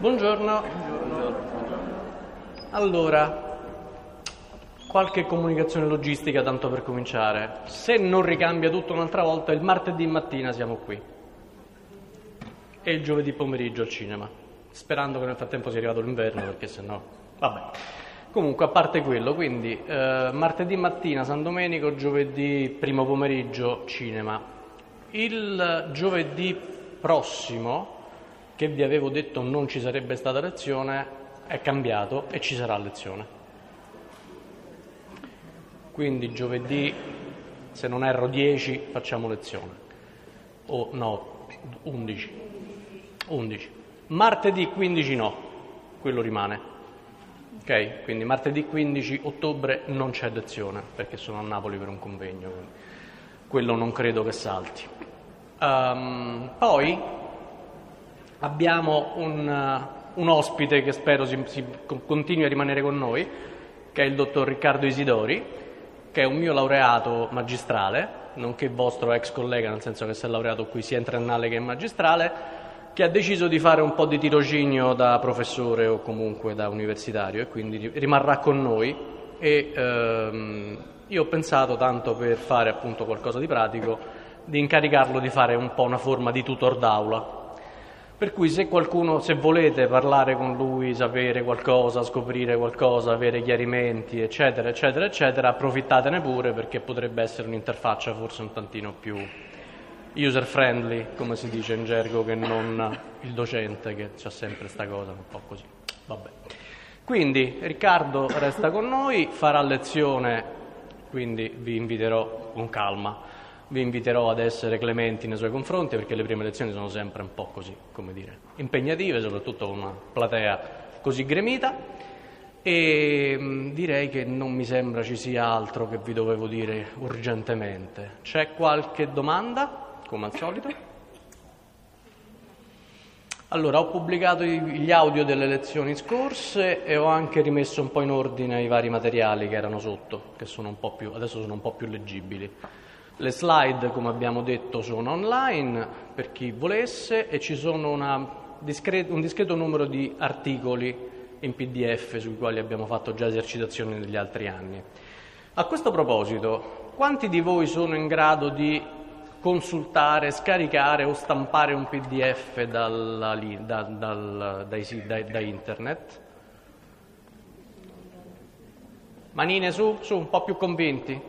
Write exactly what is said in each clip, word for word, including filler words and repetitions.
Buongiorno. Allora, qualche comunicazione logistica tanto per cominciare. Se non ricambia tutto un'altra volta, il martedì mattina siamo qui e il giovedì pomeriggio al cinema, sperando che nel frattempo sia arrivato l'inverno, perché sennò... Vabbè. Comunque, a parte quello, quindi eh, martedì mattina San Domenico, giovedì primo pomeriggio cinema. Il giovedì prossimo, che vi avevo detto non ci sarebbe stata lezione, è cambiato e ci sarà lezione. Quindi giovedì, se non erro dieci, facciamo lezione. O no, undici. undici. Martedì quindici no, quello rimane. Ok? Quindi martedì quindici ottobre non c'è lezione, perché sono a Napoli per un convegno, quindi quello non credo che salti. Um, poi abbiamo un, un ospite che spero si, si continui a rimanere con noi, che è il dottor Riccardo Isidori, che è un mio laureato magistrale, nonché vostro ex collega, nel senso che si è laureato qui sia in triennale che in magistrale, che ha deciso di fare un po' di tirocinio da professore o comunque da universitario e quindi rimarrà con noi e ehm, io ho pensato, tanto per fare appunto qualcosa di pratico, di incaricarlo di fare un po' una forma di tutor d'aula. Per cui se qualcuno, se volete parlare con lui, sapere qualcosa, scoprire qualcosa, avere chiarimenti, eccetera, eccetera, eccetera, approfittatene pure, perché potrebbe essere un'interfaccia forse un tantino più user friendly, come si dice in gergo, che non il docente, che c'ha sempre sta cosa un po' così. Vabbè. Quindi Riccardo resta con noi, farà lezione, quindi vi inviterò con calma. Vi inviterò ad essere clementi nei suoi confronti, perché le prime lezioni sono sempre un po' così, come dire, impegnative, soprattutto con una platea così gremita, e mh, direi che non mi sembra ci sia altro che vi dovevo dire urgentemente. C'è qualche domanda, come al solito? Allora, ho pubblicato gli audio delle lezioni scorse e ho anche rimesso un po' in ordine i vari materiali che erano sotto, che sono un po' più, adesso sono un po' più leggibili. Le slide, come abbiamo detto, sono online per chi volesse e ci sono una discreto, un discreto numero di articoli in P D F sui quali abbiamo fatto già esercitazioni negli altri anni. A questo proposito, quanti di voi sono in grado di consultare, scaricare o stampare un P D F dalla, da, dal, dai, da, da internet? Manine su, su, un po' più convinti?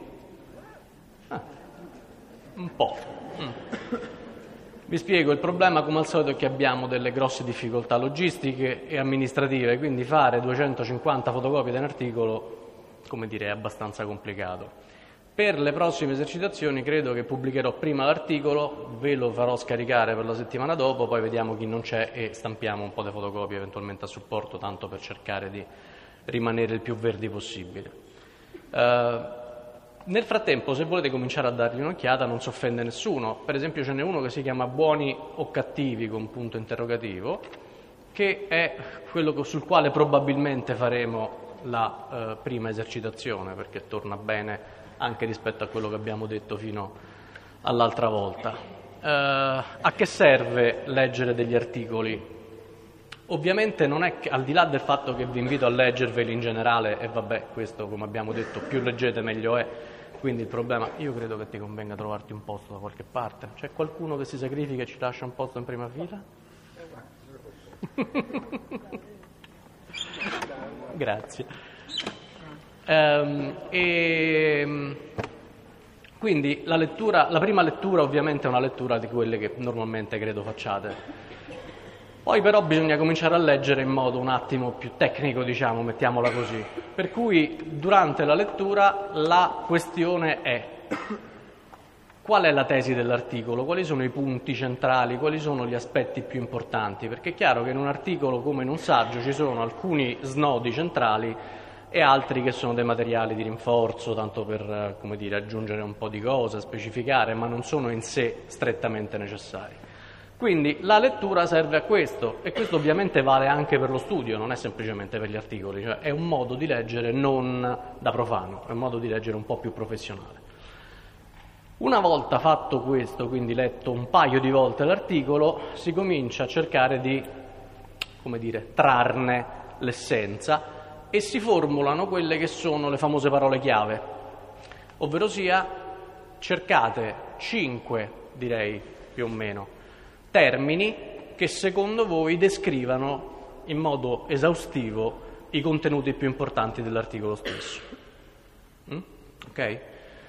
Un po'. Mm. Vi spiego, il problema come al solito è che abbiamo delle grosse difficoltà logistiche e amministrative, quindi fare duecentocinquanta fotocopie di un articolo, come dire, è abbastanza complicato. Per le prossime esercitazioni credo che pubblicherò prima l'articolo, ve lo farò scaricare per la settimana dopo, poi vediamo chi non c'è e stampiamo un po' di fotocopie eventualmente a supporto, tanto per cercare di rimanere il più verdi possibile. Uh, Nel frattempo, se volete cominciare a dargli un'occhiata, non si offende nessuno. Per esempio ce n'è uno che si chiama Buoni o Cattivi, con punto interrogativo, che è quello sul quale probabilmente faremo la eh, prima esercitazione, perché torna bene anche rispetto a quello che abbiamo detto fino all'altra volta. Eh, a che serve leggere degli articoli? Ovviamente non è che, al di là del fatto che vi invito a leggerveli in generale, e vabbè, questo come abbiamo detto, più leggete meglio è, quindi il problema, io credo che ti convenga trovarti un posto da qualche parte. C'è qualcuno che si sacrifica e ci lascia un posto in prima fila? Grazie. Ehm, e, quindi la lettura, la prima lettura ovviamente è una lettura di quelle che normalmente credo facciate. Poi però bisogna cominciare a leggere in modo un attimo più tecnico, diciamo, mettiamola così. Per cui durante la lettura la questione è: qual è la tesi dell'articolo? Quali sono i punti centrali? Quali sono gli aspetti più importanti? Perché è chiaro che in un articolo come in un saggio ci sono alcuni snodi centrali e altri che sono dei materiali di rinforzo, tanto per, come dire, aggiungere un po' di cose, specificare, ma non sono in sé strettamente necessari. Quindi la lettura serve a questo, e questo ovviamente vale anche per lo studio, non è semplicemente per gli articoli, cioè è un modo di leggere non da profano, è un modo di leggere un po' più professionale. Una volta fatto questo, quindi letto un paio di volte l'articolo, si comincia a cercare di come dire, trarne l'essenza e si formulano quelle che sono le famose parole chiave, ovvero sia cercate cinque, direi più o meno, termini che secondo voi descrivano in modo esaustivo i contenuti più importanti dell'articolo stesso. Mm? Ok?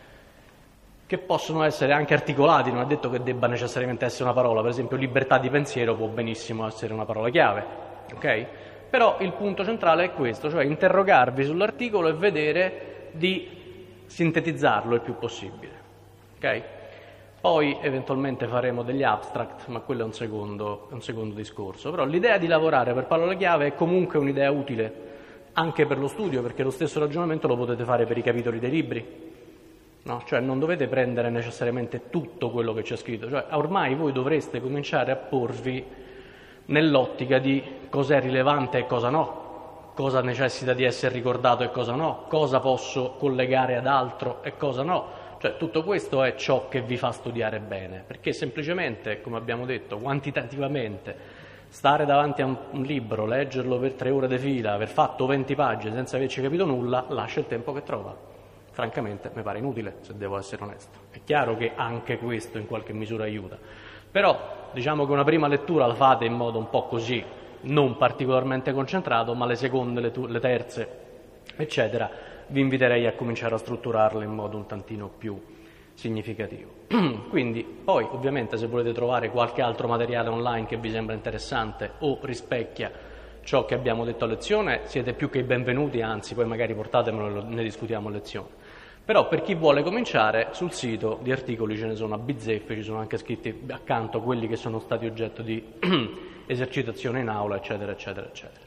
Che possono essere anche articolati, non è detto che debba necessariamente essere una parola, per esempio libertà di pensiero può benissimo essere una parola chiave, ok? Però il punto centrale è questo, cioè interrogarvi sull'articolo e vedere di sintetizzarlo il più possibile, ok? Poi eventualmente faremo degli abstract, ma quello è un secondo, è un secondo discorso. Però l'idea di lavorare per parole chiave è comunque un'idea utile anche per lo studio, perché lo stesso ragionamento lo potete fare per i capitoli dei libri. No? Cioè non dovete prendere necessariamente tutto quello che c'è scritto, cioè ormai voi dovreste cominciare a porvi nell'ottica di cosa è rilevante e cosa no, cosa necessita di essere ricordato e cosa no, cosa posso collegare ad altro e cosa no, cioè tutto questo è ciò che vi fa studiare bene, perché semplicemente, come abbiamo detto, quantitativamente stare davanti a un, un libro, leggerlo per tre ore di fila, aver fatto venti pagine senza averci capito nulla, lascia il tempo che trova. Francamente mi pare inutile, se devo essere onesto. È chiaro che anche questo in qualche misura aiuta, però diciamo che una prima lettura la fate in modo un po' così, non particolarmente concentrato, ma le seconde, le, tu- le terze, eccetera, vi inviterei a cominciare a strutturarle in modo un tantino più significativo. Quindi poi ovviamente se volete trovare qualche altro materiale online che vi sembra interessante o rispecchia ciò che abbiamo detto a lezione, siete più che benvenuti, anzi poi magari portatemelo e ne discutiamo a lezione. Però per chi vuole cominciare, sul sito di articoli ce ne sono a bizzeffe, ci sono anche scritti accanto quelli che sono stati oggetto di esercitazione in aula, eccetera, eccetera, eccetera.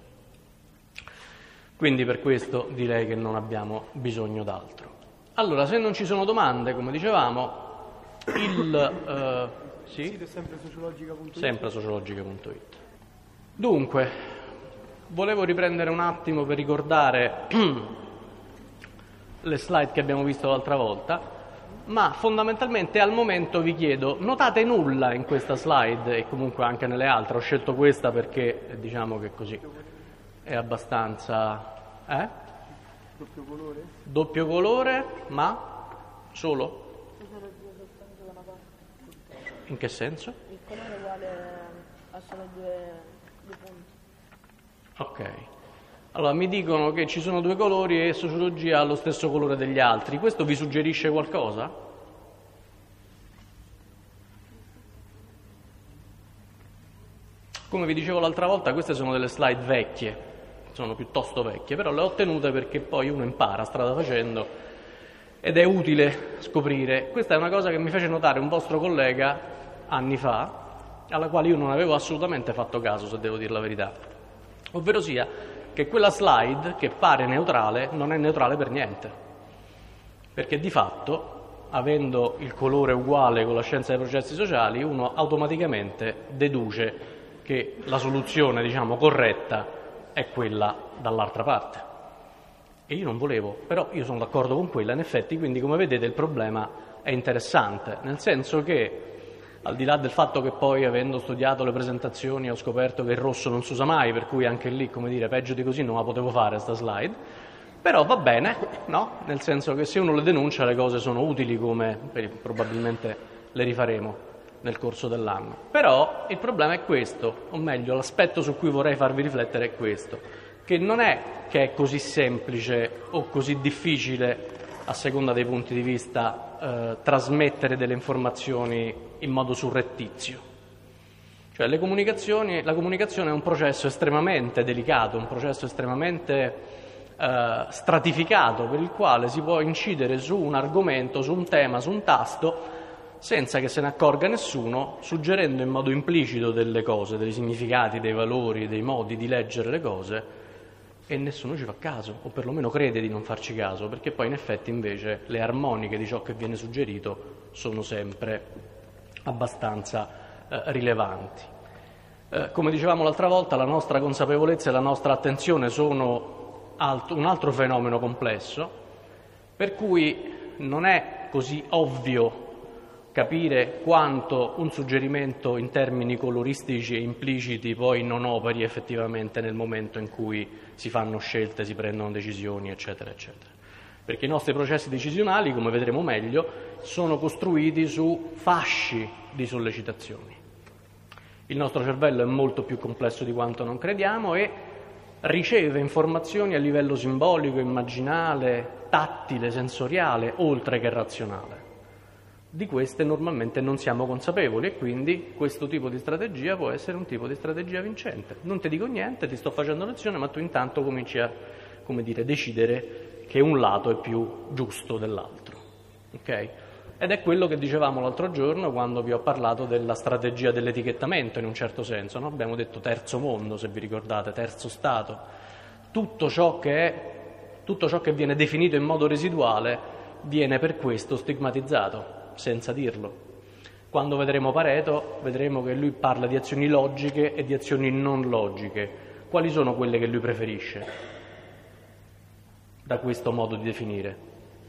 Quindi per questo direi che non abbiamo bisogno d'altro. Allora, se non ci sono domande, come dicevamo, il... Uh, sì? Il sito è sempre sociologica punto it. Sempre sociologica punto it. Dunque, volevo riprendere un attimo per ricordare le slide che abbiamo visto l'altra volta, ma fondamentalmente al momento vi chiedo, notate nulla in questa slide e comunque anche nelle altre, ho scelto questa perché diciamo che così è abbastanza... Eh? Doppio colore? Doppio colore, ma solo? In che senso? Il colore uguale a solo due, due punti. Ok. Allora, mi dicono che ci sono due colori e sociologia ha lo stesso colore degli altri. Questo vi suggerisce qualcosa? Come vi dicevo l'altra volta, queste sono delle slide vecchie, sono piuttosto vecchie, però le ho ottenute perché poi uno impara strada facendo ed è utile scoprire. Questa è una cosa che mi fece notare un vostro collega anni fa, alla quale io non avevo assolutamente fatto caso, se devo dire la verità, ovvero sia che quella slide che pare neutrale non è neutrale per niente, perché di fatto, avendo il colore uguale con la scienza dei processi sociali, uno automaticamente deduce che la soluzione, diciamo, corretta è quella dall'altra parte. E io non volevo, però io sono d'accordo con quella, in effetti, quindi come vedete il problema è interessante, nel senso che al di là del fatto che poi, avendo studiato le presentazioni, ho scoperto che il rosso non si usa mai, per cui anche lì, come dire, peggio di così non la potevo fare sta slide, però va bene, no? Nel senso che se uno le denuncia le cose sono utili, come probabilmente le rifaremo nel corso dell'anno. Però il problema è questo, o meglio l'aspetto su cui vorrei farvi riflettere è questo, che non è che è così semplice o così difficile, a seconda dei punti di vista, eh, trasmettere delle informazioni in modo surrettizio. Cioè le comunicazioni, la comunicazione è un processo estremamente delicato, un processo estremamente eh, stratificato, per il quale si può incidere su un argomento, su un tema, su un tasto, senza che se ne accorga nessuno, suggerendo in modo implicito delle cose, dei significati, dei valori, dei modi di leggere le cose, e nessuno ci fa caso, o perlomeno crede di non farci caso, perché poi in effetti invece le armoniche di ciò che viene suggerito sono sempre abbastanza eh, rilevanti. Eh, come dicevamo l'altra volta, la nostra consapevolezza e la nostra attenzione sono alt- un altro fenomeno complesso, per cui non è così ovvio capire quanto un suggerimento in termini coloristici e impliciti poi non operi effettivamente nel momento in cui si fanno scelte, si prendono decisioni, eccetera, eccetera. Perché i nostri processi decisionali, come vedremo meglio, sono costruiti su fasci di sollecitazioni. Il nostro cervello è molto più complesso di quanto non crediamo e riceve informazioni a livello simbolico, immaginale, tattile, sensoriale, oltre che razionale. Di queste normalmente non siamo consapevoli e quindi questo tipo di strategia può essere un tipo di strategia vincente. Non ti dico niente, ti sto facendo lezione, ma tu intanto cominci a, come dire, decidere che un lato è più giusto dell'altro. Ok? Ed è quello che dicevamo l'altro giorno quando vi ho parlato della strategia dell'etichettamento, in un certo senso, no? Abbiamo detto terzo mondo, se vi ricordate, terzo stato. Tutto ciò che è, tutto ciò che viene definito in modo residuale viene per questo stigmatizzato, senza dirlo. Quando vedremo Pareto, vedremo che lui parla di azioni logiche e di azioni non logiche. Quali sono quelle che lui preferisce da questo modo di definire?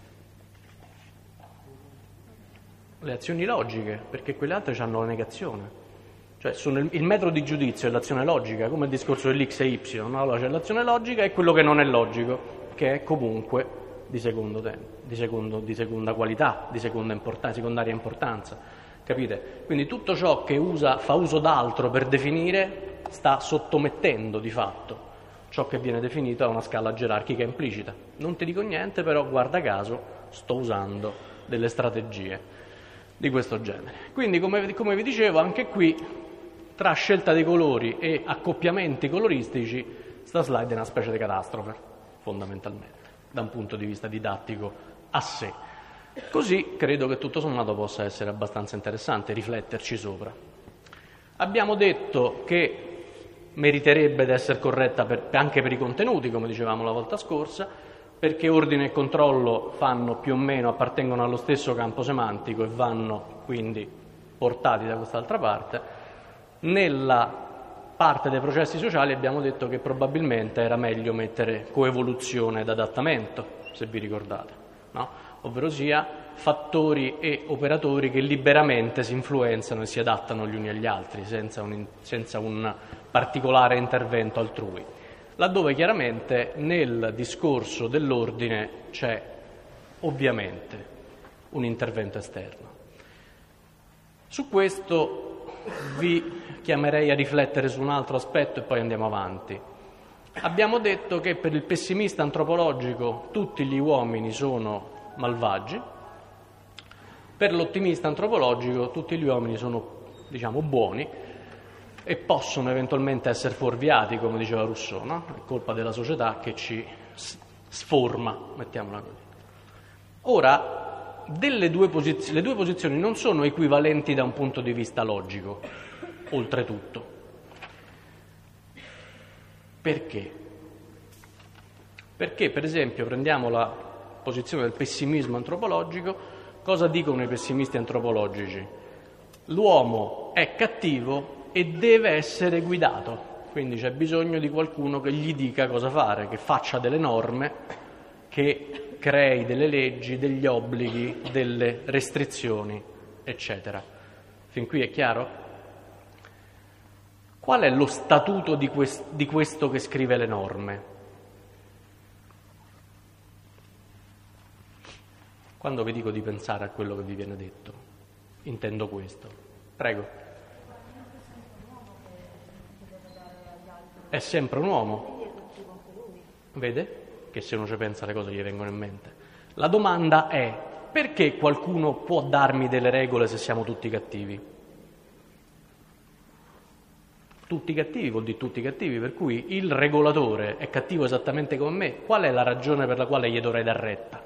Le azioni logiche, perché quelle altre hanno la negazione. Cioè sono il, il metro di giudizio è l'azione logica, come il discorso dell'X e Y. No? Allora c'è l'azione logica e quello che non è logico, che è comunque di secondo tempo, di, secondo, di seconda qualità, di seconda importanza, secondaria importanza. Capite? Quindi tutto ciò che usa, fa uso d'altro per definire sta sottomettendo di fatto ciò che viene definito a una scala gerarchica implicita. Non ti dico niente, però guarda caso sto usando delle strategie di questo genere. Quindi come, come vi dicevo, anche qui tra scelta dei colori e accoppiamenti coloristici sta slide è una specie di catastrofe, fondamentalmente, da un punto di vista didattico a sé. Così credo che tutto sommato possa essere abbastanza interessante rifletterci sopra. Abbiamo detto che meriterebbe di essere corretta per, anche per i contenuti, come dicevamo la volta scorsa, perché ordine e controllo fanno più o meno, appartengono allo stesso campo semantico e vanno quindi portati da quest'altra parte. Nella parte dei processi sociali abbiamo detto che probabilmente era meglio mettere coevoluzione ed adattamento, se vi ricordate, no? Ovvero sia fattori e operatori che liberamente si influenzano e si adattano gli uni agli altri senza un, senza un particolare intervento altrui. Laddove chiaramente nel discorso dell'ordine c'è ovviamente un intervento esterno. Su questo vi chiamerei a riflettere su un altro aspetto e poi andiamo avanti. Abbiamo detto che per il pessimista antropologico tutti gli uomini sono malvagi, per l'ottimista antropologico tutti gli uomini sono, diciamo, buoni e possono eventualmente essere fuorviati, come diceva Rousseau, no? È colpa della società che ci sforma, mettiamola così. Ora, delle due posiz- le due posizioni non sono equivalenti da un punto di vista logico, oltretutto. Perché? Perché, per esempio, prendiamo la posizione del pessimismo antropologico. Cosa dicono i pessimisti antropologici? L'uomo è cattivo e deve essere guidato, quindi c'è bisogno di qualcuno che gli dica cosa fare, che faccia delle norme, che crei delle leggi, degli obblighi, delle restrizioni, eccetera. Fin qui è chiaro? Qual è lo statuto di, quest- di questo che scrive le norme? Quando vi dico di pensare a quello che vi viene detto, intendo questo. Prego. È sempre un uomo. Vede? Che se uno ci pensa le cose gli vengono in mente. La domanda è: perché qualcuno può darmi delle regole se siamo tutti cattivi? Tutti cattivi vuol dire tutti cattivi, per cui il regolatore è cattivo esattamente come me. Qual è la ragione per la quale gli dovrei dar retta?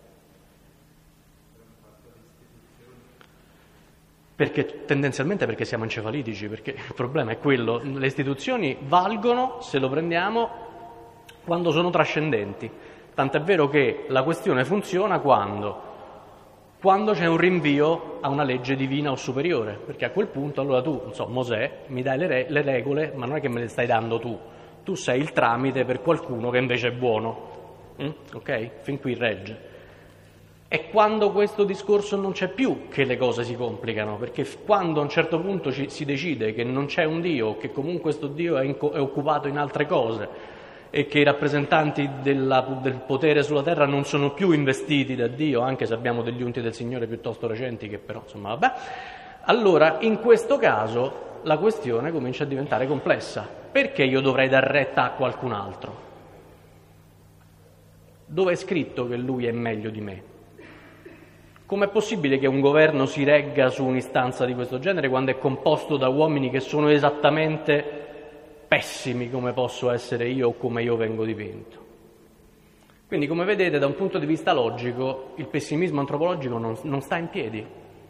Perché tendenzialmente perché siamo encefalitici, perché il problema è quello, le istituzioni valgono, se lo prendiamo, quando sono trascendenti, tant'è vero che la questione funziona quando? Quando c'è un rinvio a una legge divina o superiore, perché a quel punto allora tu, non so, Mosè, mi dai le, re- le regole, ma non è che me le stai dando tu, tu sei il tramite per qualcuno che invece è buono, mm? Ok? Fin qui regge. è quando questo discorso non c'è più che le cose si complicano, perché quando a un certo punto ci, si decide che non c'è un Dio, che comunque questo Dio è, in, è occupato in altre cose e che i rappresentanti della, del potere sulla terra non sono più investiti da Dio, anche se abbiamo degli unti del Signore piuttosto recenti che però, insomma, vabbè, allora in questo caso la questione comincia a diventare complessa. Perché io dovrei dar retta a qualcun altro? Dove è scritto che lui è meglio di me? Com'è possibile che un governo si regga su un'istanza di questo genere quando è composto da uomini che sono esattamente pessimi come posso essere io o come io vengo dipinto? Quindi, come vedete, da un punto di vista logico, il pessimismo antropologico non, non sta in piedi.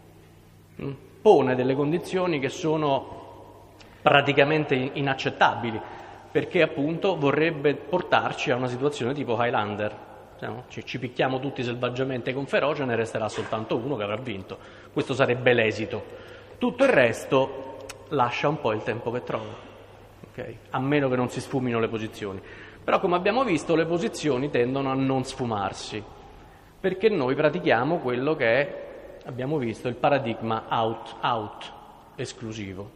Pone delle condizioni che sono praticamente inaccettabili, perché appunto vorrebbe portarci a una situazione tipo Highlander. Ci, ci picchiamo tutti selvaggiamente con ferocia, ne resterà soltanto uno che avrà vinto. Questo sarebbe l'esito. Tutto il resto lascia un po' il tempo che trova, okay? A meno che non si sfumino le posizioni. Però, come abbiamo visto, le posizioni tendono a non sfumarsi, perché noi pratichiamo quello che è, abbiamo visto, il paradigma out-out esclusivo.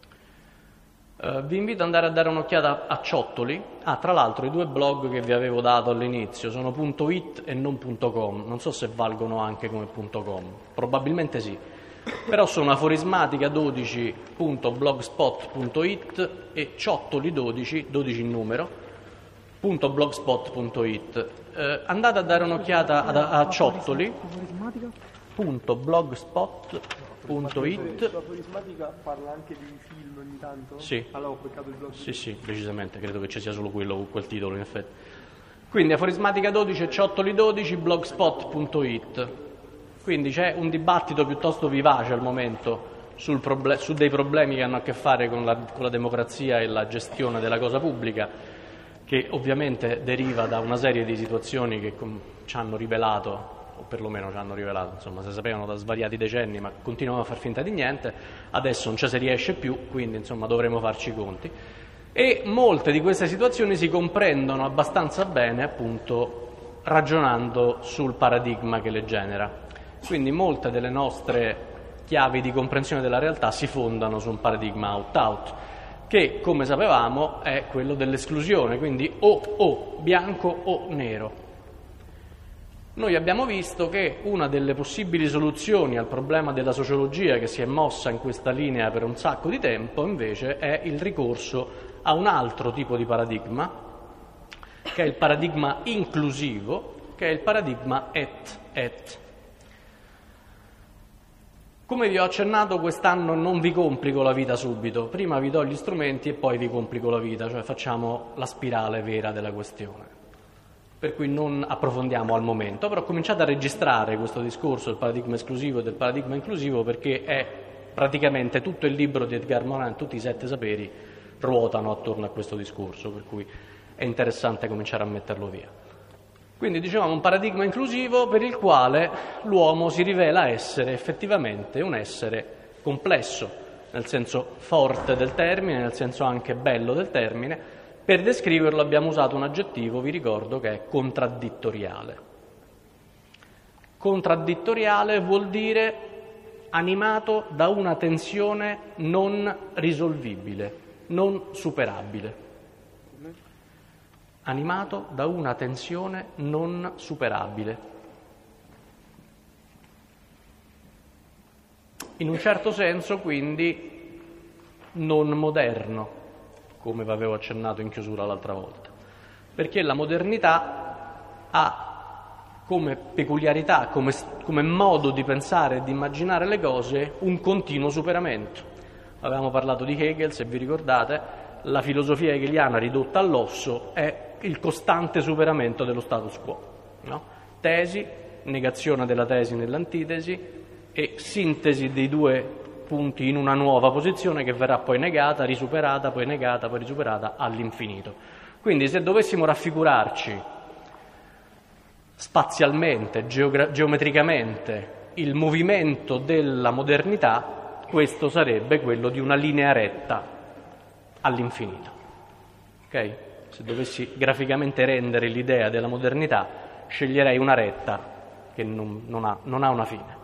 Uh, vi invito ad andare a dare un'occhiata a Ciottoli. Ah, tra l'altro i due blog che vi avevo dato all'inizio sono .it e non .com, non so se valgono anche come .com, probabilmente sì, però sono aforismatica dodici punto blogspot punto it e ciottoli dodici, dodici in numero, punto blogspot punto it. Uh, andate a dare un'occhiata ad, a Ciottoli punto blogspot punto it. L'aforismatica parla anche di film ogni tanto? Sì. Allora ho beccato il blog. Sì, sì, decisamente, credo che ci sia solo quello con quel titolo, in effetti. Quindi aforismatica dodici e ciottoli dodici blogspot punto it. Quindi c'è un dibattito piuttosto vivace al momento sul proble- su dei problemi che hanno a che fare con la, con la democrazia e la gestione della cosa pubblica, che ovviamente deriva da una serie di situazioni che com- ci hanno rivelato, o perlomeno ci hanno rivelato, insomma, si sapevano da svariati decenni, ma continuano a far finta di niente. Adesso non ci si riesce più, quindi insomma dovremo farci i conti. E molte di queste situazioni si comprendono abbastanza bene, appunto, ragionando sul paradigma che le genera. Quindi molte delle nostre chiavi di comprensione della realtà si fondano su un paradigma out-out, che, come sapevamo, è quello dell'esclusione, quindi o o, bianco o nero. Noi abbiamo visto che una delle possibili soluzioni al problema della sociologia, che si è mossa in questa linea per un sacco di tempo, invece è il ricorso a un altro tipo di paradigma, che è il paradigma inclusivo, che è il paradigma et et. Come vi ho accennato, quest'anno non vi complico la vita subito, prima vi do gli strumenti e poi vi complico la vita, cioè facciamo la spirale vera della questione. Per cui non approfondiamo al momento, però cominciate a registrare questo discorso del paradigma esclusivo e del paradigma inclusivo, perché è praticamente tutto il libro di Edgar Morin, tutti i sette saperi ruotano attorno a questo discorso, per cui è interessante cominciare a metterlo via. Quindi dicevamo un paradigma inclusivo per il quale l'uomo si rivela essere effettivamente un essere complesso, nel senso forte del termine, nel senso anche bello del termine. Per descriverlo abbiamo usato un aggettivo, vi ricordo, che è contraddittoriale. Contraddittoriale vuol dire animato da una tensione non risolvibile, non superabile. Animato da una tensione non superabile. In un certo senso, quindi, non moderno, come vi avevo accennato in chiusura l'altra volta, perché la modernità ha come peculiarità, come, come modo di pensare e di immaginare le cose, un continuo superamento. Avevamo parlato di Hegel, se vi ricordate, la filosofia hegeliana ridotta all'osso è il costante superamento dello status quo, no? Tesi, negazione della tesi nell'antitesi e sintesi dei due punti in una nuova posizione che verrà poi negata, risuperata, poi negata, poi risuperata all'infinito. Quindi se dovessimo raffigurarci spazialmente, geogra- geometricamente il movimento della modernità, questo sarebbe quello di una linea retta all'infinito. Ok? Se dovessi graficamente rendere l'idea della modernità, sceglierei una retta che non, non, ha, non ha una fine.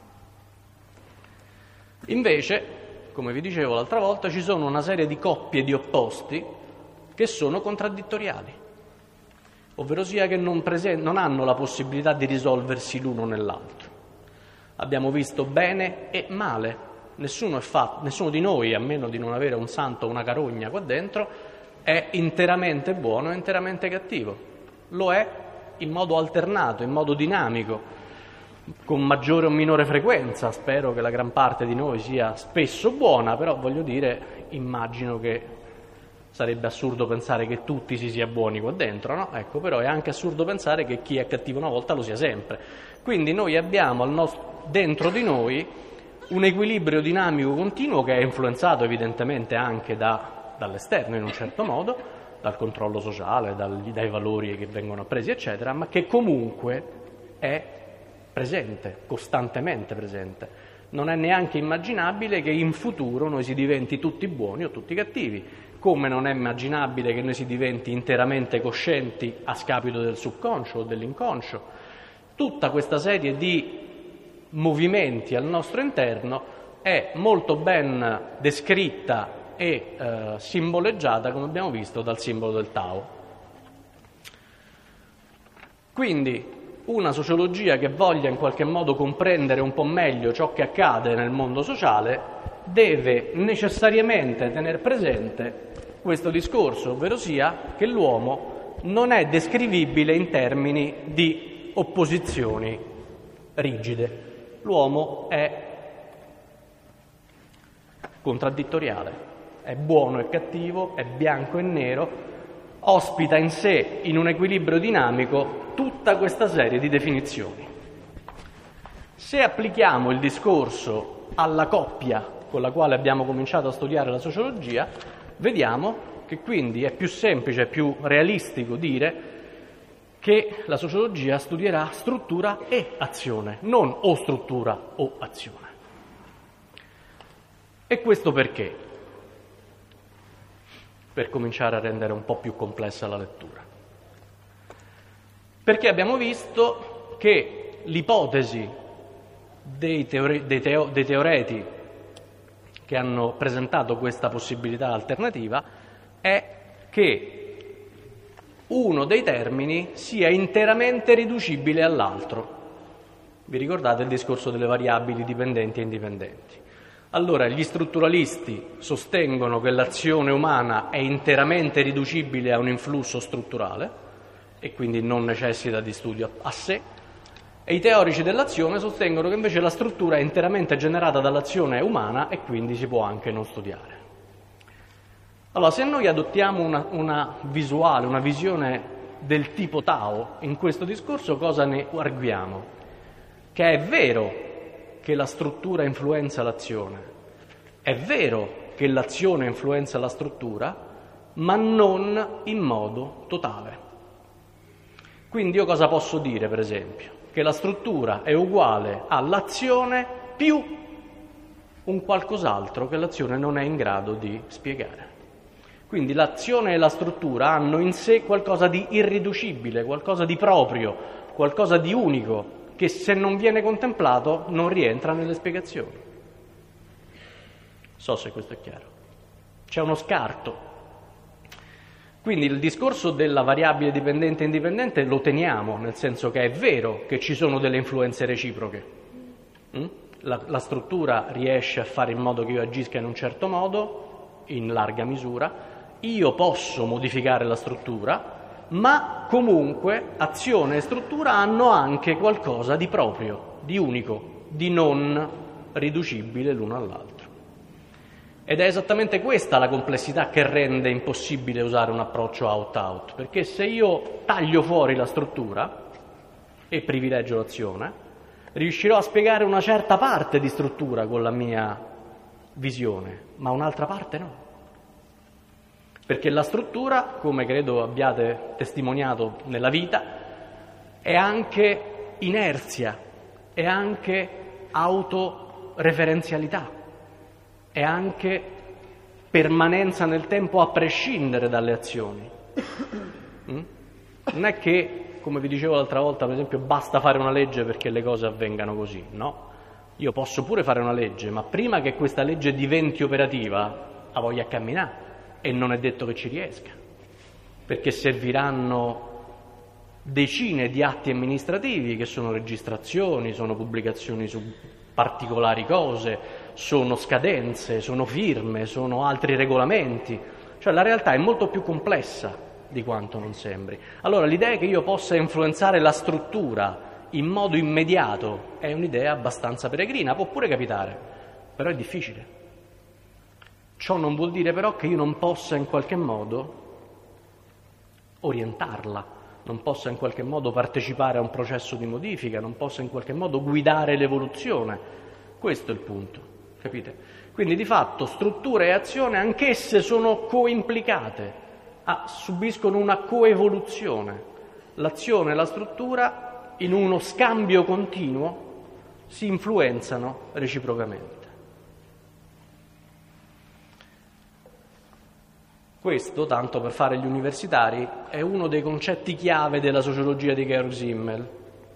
Invece, come vi dicevo l'altra volta, ci sono una serie di coppie di opposti che sono contraddittoriali, ovvero sia che non, presen- non hanno la possibilità di risolversi l'uno nell'altro. Abbiamo visto bene e male, nessuno, è fa- nessuno di noi, a meno di non avere un santo o una carogna qua dentro, è interamente buono e interamente cattivo. Lo è in modo alternato, in modo dinamico, con maggiore o minore frequenza. Spero che la gran parte di noi sia spesso buona, però voglio dire, immagino che sarebbe assurdo pensare che tutti si sia buoni qua dentro, no? Ecco, però è anche assurdo pensare che chi è cattivo una volta lo sia sempre. Quindi noi abbiamo al nostro, dentro di noi un equilibrio dinamico continuo che è influenzato evidentemente anche da, dall'esterno in un certo modo, dal controllo sociale, dal, dai valori che vengono appresi, eccetera, ma che comunque è presente, costantemente presente. Non è neanche immaginabile che in futuro noi si diventi tutti buoni o tutti cattivi, come non è immaginabile che noi si diventi interamente coscienti a scapito del subconscio o dell'inconscio. Tutta questa serie di movimenti al nostro interno è molto ben descritta e eh, simboleggiata, come abbiamo visto, dal simbolo del Tao. Quindi una sociologia che voglia in qualche modo comprendere un po' meglio ciò che accade nel mondo sociale deve necessariamente tener presente questo discorso, ovvero sia che l'uomo non è descrivibile in termini di opposizioni rigide. L'uomo è contraddittoriale, è buono e cattivo, è bianco e nero, ospita in sé, in un equilibrio dinamico, tutta questa serie di definizioni. Se applichiamo il discorso alla coppia con la quale abbiamo cominciato a studiare la sociologia, vediamo che quindi è più semplice, più realistico dire che la sociologia studierà struttura e azione, non o struttura o azione. E questo perché? Per cominciare a rendere un po' più complessa la lettura. Perché abbiamo visto che l'ipotesi dei, teore- dei, teo- dei teoreti che hanno presentato questa possibilità alternativa è che uno dei termini sia interamente riducibile all'altro. Vi ricordate il discorso delle variabili dipendenti e indipendenti? Allora, gli strutturalisti sostengono che l'azione umana è interamente riducibile a un influsso strutturale e quindi non necessita di studio a sé, e i teorici dell'azione sostengono che invece la struttura è interamente generata dall'azione umana e quindi si può anche non studiare. Allora, se noi adottiamo una, una visuale, una visione del tipo Tao in questo discorso, cosa ne arguiamo? Che è vero che la struttura influenza l'azione, è vero che l'azione influenza la struttura, ma non in modo totale. Quindi io cosa posso dire, per esempio? Che la struttura è uguale all'azione più un qualcos'altro che l'azione non è in grado di spiegare. Quindi l'azione e la struttura hanno in sé qualcosa di irriducibile, qualcosa di proprio, qualcosa di unico, che se non viene contemplato non rientra nelle spiegazioni. So se questo è chiaro. C'è uno scarto. Quindi il discorso della variabile dipendente e indipendente lo teniamo, nel senso che è vero che ci sono delle influenze reciproche. La, la struttura riesce a fare in modo che io agisca in un certo modo, in larga misura. Io posso modificare la struttura, ma comunque azione e struttura hanno anche qualcosa di proprio, di unico, di non riducibile l'uno all'altro. Ed è esattamente questa la complessità che rende impossibile usare un approccio out-out, perché se io taglio fuori la struttura e privilegio l'azione, riuscirò a spiegare una certa parte di struttura con la mia visione, ma un'altra parte no. Perché la struttura, come credo abbiate testimoniato nella vita, è anche inerzia, è anche autoreferenzialità, è anche permanenza nel tempo a prescindere dalle azioni. Non è che come vi dicevo l'altra volta, per esempio, basta fare una legge perché le cose avvengano così. No, io posso pure fare una legge, ma prima che questa legge diventi operativa la voglia camminare, e non è detto che ci riesca, perché serviranno decine di atti amministrativi che sono registrazioni, sono pubblicazioni su particolari cose, sono scadenze, sono firme, sono altri regolamenti. Cioè la realtà è molto più complessa di quanto non sembri. Allora l'idea che io possa influenzare la struttura in modo immediato è un'idea abbastanza peregrina, può pure capitare, però è difficile. Ciò non vuol dire però che io non possa in qualche modo orientarla, non possa in qualche modo partecipare a un processo di modifica, non possa in qualche modo guidare l'evoluzione. Questo è il punto, capite? Quindi di fatto struttura e azione anch'esse sono coimplicate, ah, subiscono una coevoluzione. L'azione e la struttura in uno scambio continuo si influenzano reciprocamente. Questo, tanto per fare gli universitari, è uno dei concetti chiave della sociologia di Georg Simmel,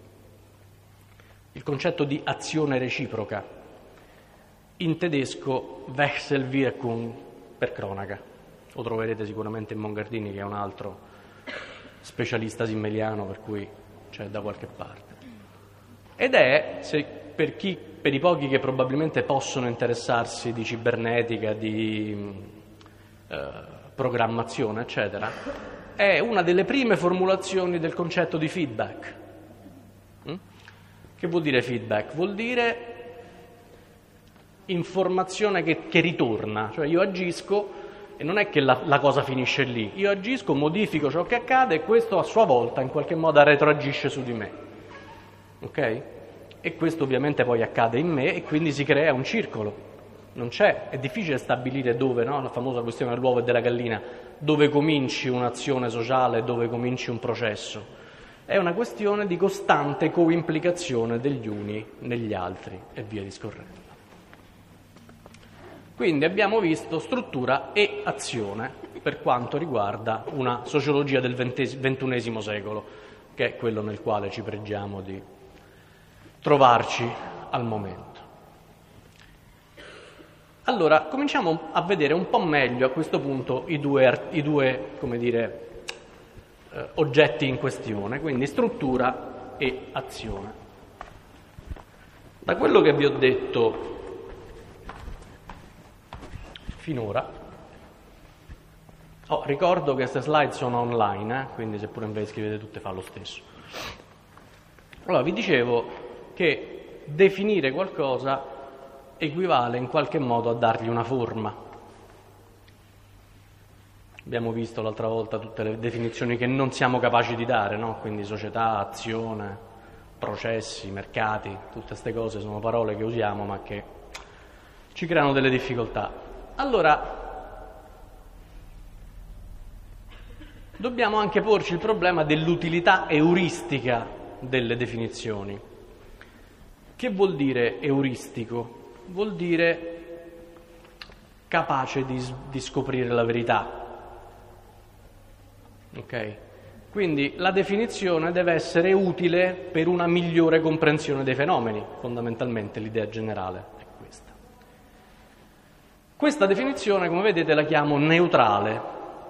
il concetto di azione reciproca, in tedesco Wechselwirkung per cronaca. Lo troverete sicuramente in Mongardini, che è un altro specialista simmeliano, per cui c'è da qualche parte. Ed è, se, per, chi, per i pochi che probabilmente possono interessarsi di cibernetica, di eh, programmazione, eccetera, è una delle prime formulazioni del concetto di feedback. Mm? Che vuol dire feedback? Vuol dire informazione che, che ritorna, cioè io agisco e non è che la, la cosa finisce lì, io agisco, modifico ciò che accade e questo a sua volta in qualche modo retroagisce su di me, ok? E questo ovviamente poi accade in me e quindi si crea un circolo. Non c'è, è difficile stabilire dove, no? La famosa questione dell'uovo e della gallina, dove cominci un'azione sociale, dove cominci un processo. È una questione di costante coimplicazione degli uni negli altri e via discorrendo. Quindi abbiamo visto struttura e azione per quanto riguarda una sociologia del ventunesimo secolo, che è quello nel quale ci pregiamo di trovarci al momento. Allora, cominciamo a vedere un po' meglio a questo punto i due, i due come dire, eh, oggetti in questione, quindi struttura e azione. Da quello che vi ho detto finora, oh, ricordo che queste slide sono online, eh, quindi se pure ve le scrivete tutte fa lo stesso. Allora, vi dicevo che definire qualcosa equivale in qualche modo a dargli una forma. Abbiamo visto l'altra volta tutte le definizioni che non siamo capaci di dare, no? Quindi società, azione, processi, mercati, tutte queste cose sono parole che usiamo ma che ci creano delle difficoltà. Allora, dobbiamo anche porci il problema dell'utilità euristica delle definizioni. Che vuol dire euristico? Vuol dire capace di, di scoprire la verità. Ok? Quindi la definizione deve essere utile per una migliore comprensione dei fenomeni, fondamentalmente l'idea generale è questa. Questa definizione, come vedete, la chiamo neutrale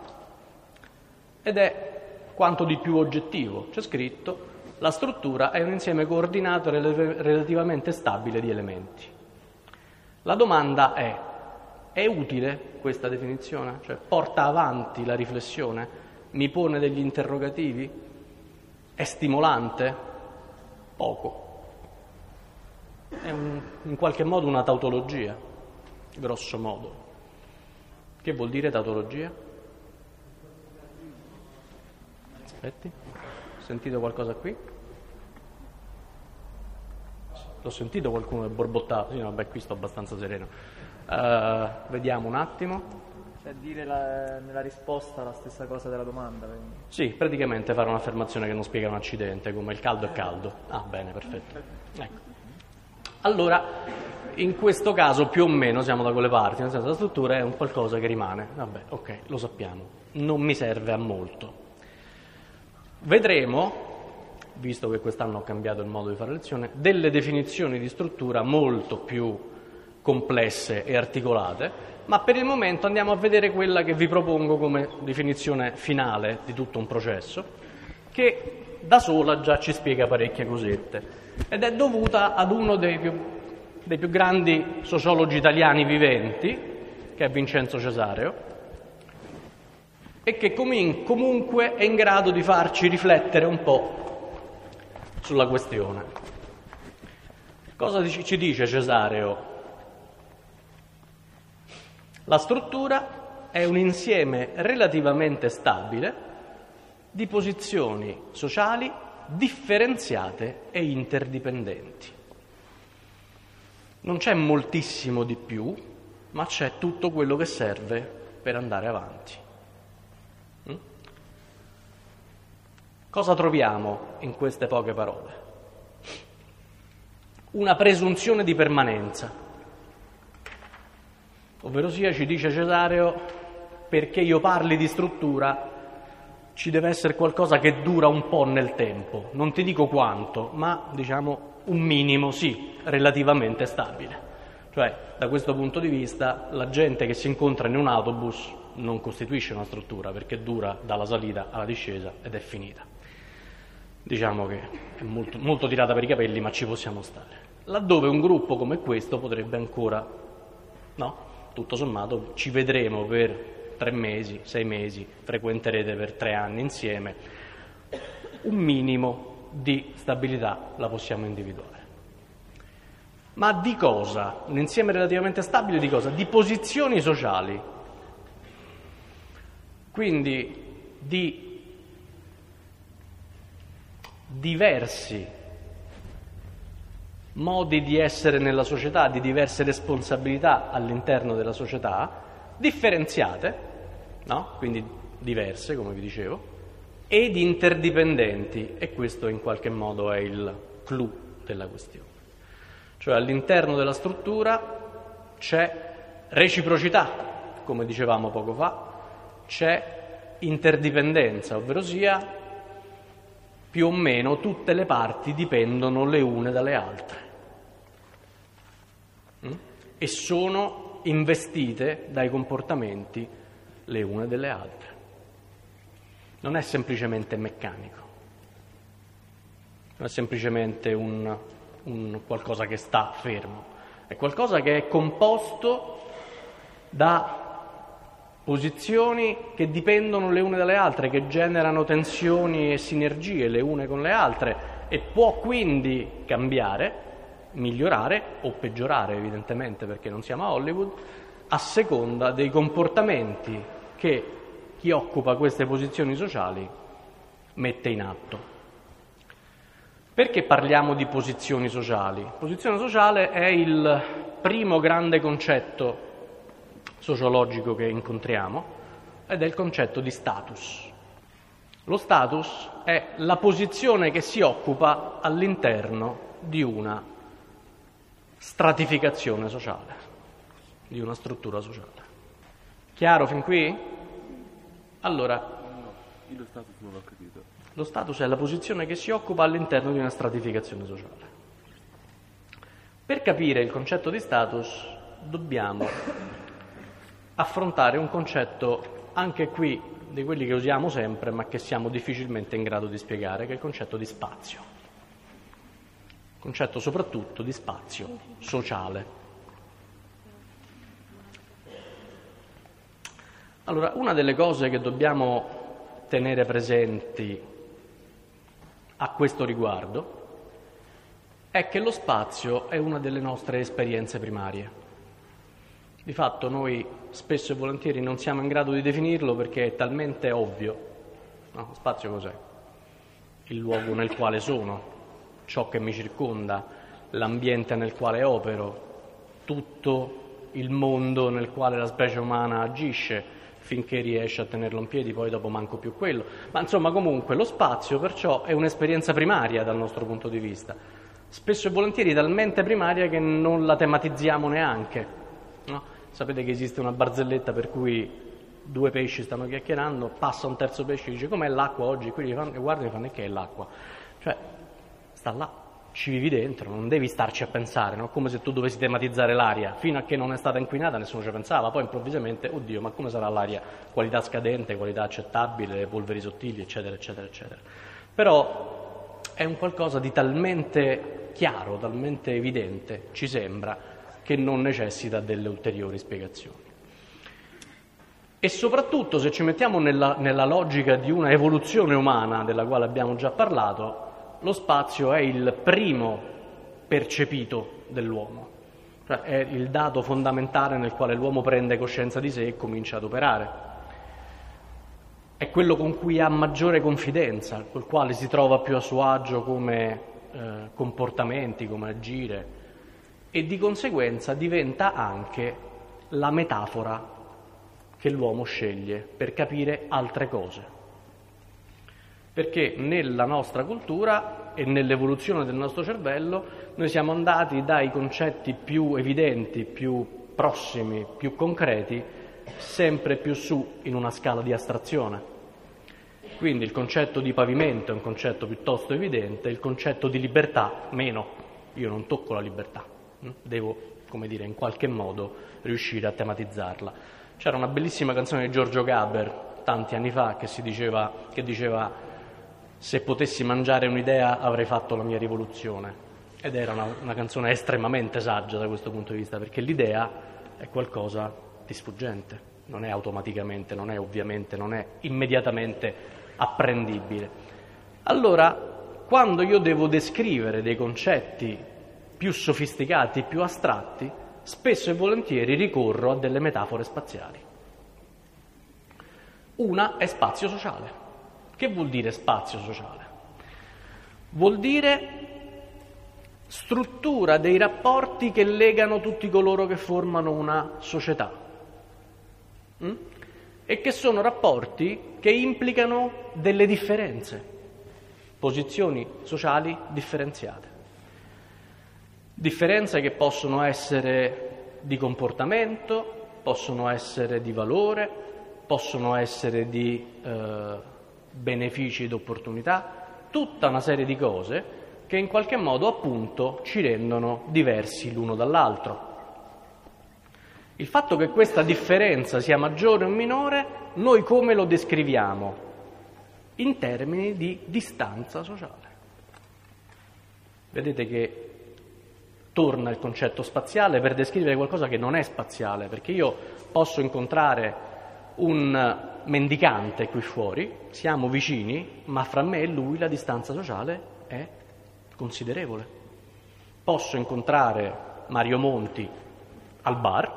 ed è quanto di più oggettivo. C'è scritto: la struttura è un insieme coordinato e relativamente stabile di elementi. La domanda è: è utile questa definizione? Cioè, porta avanti la riflessione? Mi pone degli interrogativi? È stimolante? Poco. È un, in qualche modo una tautologia, grosso modo. Che vuol dire tautologia? Aspetti, ho sentito qualcosa qui? L'ho sentito qualcuno che borbottava? Sì, no, vabbè, qui sto abbastanza sereno. Uh, vediamo un attimo. Cioè dire la, nella risposta la stessa cosa della domanda. Quindi. Sì, praticamente fare un'affermazione che non spiega un accidente, come il caldo è caldo. Ah, bene, perfetto. Ecco. Allora, in questo caso più o meno siamo da quelle parti, nel senso la struttura è un qualcosa che rimane. Vabbè, ok, lo sappiamo. Non mi serve a molto. Vedremo visto che quest'anno ho cambiato il modo di fare lezione, delle definizioni di struttura molto più complesse e articolate, ma per il momento andiamo a vedere quella che vi propongo come definizione finale di tutto un processo, che da sola già ci spiega parecchie cosette, ed è dovuta ad uno dei più, dei più grandi sociologi italiani viventi, che è Vincenzo Cesareo, e che comunque è in grado di farci riflettere un po' sulla questione. Cosa ci dice Cesareo? La struttura è un insieme relativamente stabile di posizioni sociali differenziate e interdipendenti. Non c'è moltissimo di più, ma c'è tutto quello che serve per andare avanti. Cosa troviamo in queste poche parole? Una presunzione di permanenza, ovvero sia, ci dice Cesareo, perché io parli di struttura ci deve essere qualcosa che dura un po' nel tempo, non ti dico quanto, ma diciamo un minimo sì, relativamente stabile. Cioè, da questo punto di vista, la gente che si incontra in un autobus non costituisce una struttura, perché dura dalla salita alla discesa ed è finita. Diciamo che è molto, molto tirata per i capelli, ma ci possiamo stare. Laddove un gruppo come questo potrebbe ancora, no, tutto sommato ci vedremo per tre mesi, sei mesi, frequenterete per tre anni insieme, un minimo di stabilità la possiamo individuare. Ma di cosa? Un insieme relativamente stabile di cosa? Di posizioni sociali. Quindi di diversi modi di essere nella società, di diverse responsabilità all'interno della società, differenziate, no? Quindi diverse, come vi dicevo, ed interdipendenti, e questo in qualche modo è il clou della questione. Cioè all'interno della struttura c'è reciprocità, come dicevamo poco fa, c'è interdipendenza, ovvero sia più o meno tutte le parti dipendono le une dalle altre mm? e sono investite dai comportamenti le une delle altre. Non è semplicemente meccanico, non è semplicemente un, un qualcosa che sta fermo, è qualcosa che è composto da posizioni che dipendono le une dalle altre, che generano tensioni e sinergie le une con le altre, e può quindi cambiare, migliorare o peggiorare, evidentemente, perché non siamo a Hollywood, a seconda dei comportamenti che chi occupa queste posizioni sociali mette in atto. Perché parliamo di posizioni sociali? Posizione sociale è il primo grande concetto sociologico che incontriamo, ed è il concetto di status. Lo status è la posizione che si occupa all'interno di una stratificazione sociale, di una struttura sociale. Chiaro fin qui? Allora, No, io lo status non l'ho capito. lo status è la posizione che si occupa all'interno di una stratificazione sociale. Per capire il concetto di status dobbiamo affrontare un concetto, anche qui, di quelli che usiamo sempre, ma che siamo difficilmente in grado di spiegare, che è il concetto di spazio. Concetto soprattutto di spazio sociale. Allora, una delle cose che dobbiamo tenere presenti a questo riguardo è che lo spazio è una delle nostre esperienze primarie. Di fatto noi spesso e volentieri non siamo in grado di definirlo perché è talmente ovvio. No, spazio cos'è? Il luogo nel quale sono, ciò che mi circonda, l'ambiente nel quale opero, tutto il mondo nel quale la specie umana agisce, finché riesce a tenerlo in piedi, poi dopo manco più quello. Ma insomma, comunque, lo spazio perciò è un'esperienza primaria dal nostro punto di vista. Spesso e volentieri talmente primaria che non la tematizziamo neanche, no? Sapete che esiste una barzelletta per cui due pesci stanno chiacchierando, passa un terzo pesce e dice: com'è l'acqua oggi? Quelli fanno, guardano e fanno: e che è l'acqua? Cioè, Cioè, sta là, ci vivi dentro, non devi starci a pensare, no? Come se tu dovessi tematizzare l'aria. Fino a che non è stata inquinata nessuno ci pensava, poi improvvisamente, oddio, ma come sarà l'aria? Qualità scadente, qualità accettabile, polveri sottili, eccetera, eccetera, eccetera. Però è un qualcosa di talmente chiaro, talmente evidente, ci sembra, che non necessita delle ulteriori spiegazioni. E soprattutto, se ci mettiamo nella, nella logica di una evoluzione umana, della quale abbiamo già parlato, lo spazio è il primo percepito dell'uomo, cioè è il dato fondamentale nel quale l'uomo prende coscienza di sé e comincia ad operare. È quello con cui ha maggiore confidenza, col quale si trova più a suo agio come eh, comportamenti, come agire, e di conseguenza diventa anche la metafora che l'uomo sceglie per capire altre cose. Perché nella nostra cultura e nell'evoluzione del nostro cervello noi siamo andati dai concetti più evidenti, più prossimi, più concreti, sempre più su in una scala di astrazione. Quindi il concetto di pavimento è un concetto piuttosto evidente, il concetto di libertà meno. Io non tocco la libertà, devo, come dire, in qualche modo riuscire a tematizzarla. C'era una bellissima canzone di Giorgio Gaber tanti anni fa che si diceva, che diceva se potessi mangiare un'idea avrei fatto la mia rivoluzione, ed era una, una canzone estremamente saggia da questo punto di vista, perché l'idea è qualcosa di sfuggente, non è automaticamente, non è ovviamente, non è immediatamente apprendibile. Allora, quando io devo descrivere dei concetti più sofisticati, più astratti, spesso e volentieri ricorro a delle metafore spaziali. Una è spazio sociale. Che vuol dire spazio sociale? Vuol dire struttura dei rapporti che legano tutti coloro che formano una società mm? e che sono rapporti che implicano delle differenze, posizioni sociali differenziate. Differenze che possono essere di comportamento, possono essere di valore, possono essere di eh, benefici ed opportunità, tutta una serie di cose che in qualche modo appunto ci rendono diversi l'uno dall'altro. Il fatto che questa differenza sia maggiore o minore, noi come lo descriviamo? In termini di distanza sociale. Vedete che torna il concetto spaziale per descrivere qualcosa che non è spaziale, perché io posso incontrare un mendicante qui fuori, siamo vicini, ma fra me e lui la distanza sociale è considerevole. Posso incontrare Mario Monti al bar,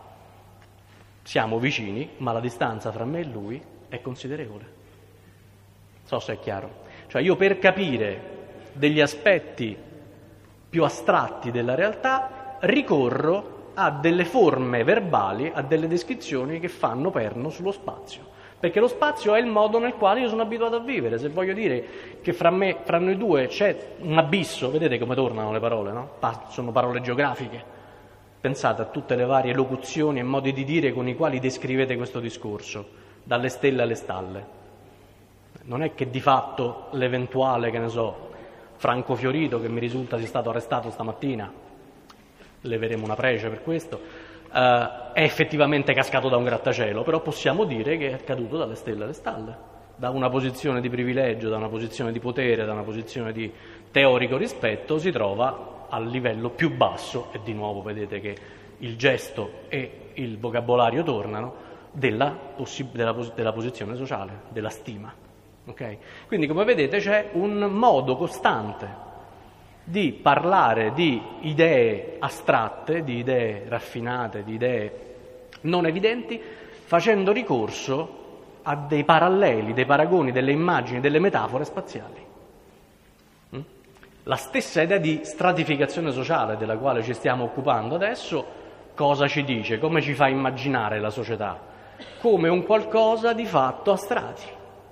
siamo vicini, ma la distanza fra me e lui è considerevole. Non so se è chiaro. Cioè io per capire degli aspetti più astratti della realtà ricorro a delle forme verbali, a delle descrizioni che fanno perno sullo spazio, perché lo spazio è il modo nel quale io sono abituato a vivere. Se voglio dire che fra me, fra noi due c'è un abisso, vedete come tornano le parole, no? Sono parole geografiche. Pensate a tutte le varie locuzioni e modi di dire con i quali descrivete questo discorso, dalle stelle alle stalle. Non è che di fatto l'eventuale, che ne so, Franco Fiorito, che mi risulta sia stato arrestato stamattina, leveremo una prece per questo, uh, è effettivamente cascato da un grattacielo, però possiamo dire che è caduto dalle stelle alle stalle, da una posizione di privilegio, da una posizione di potere, da una posizione di teorico rispetto, si trova al livello più basso, e di nuovo vedete che il gesto e il vocabolario tornano, della, possi- della, pos- della posizione sociale, della stima. Okay? Quindi come vedete c'è un modo costante di parlare di idee astratte, di idee raffinate, di idee non evidenti, facendo ricorso a dei paralleli, dei paragoni, delle immagini, delle metafore spaziali. La stessa idea di stratificazione sociale della quale ci stiamo occupando adesso, cosa ci dice? Come ci fa immaginare la società? Come un qualcosa di fatto a strati.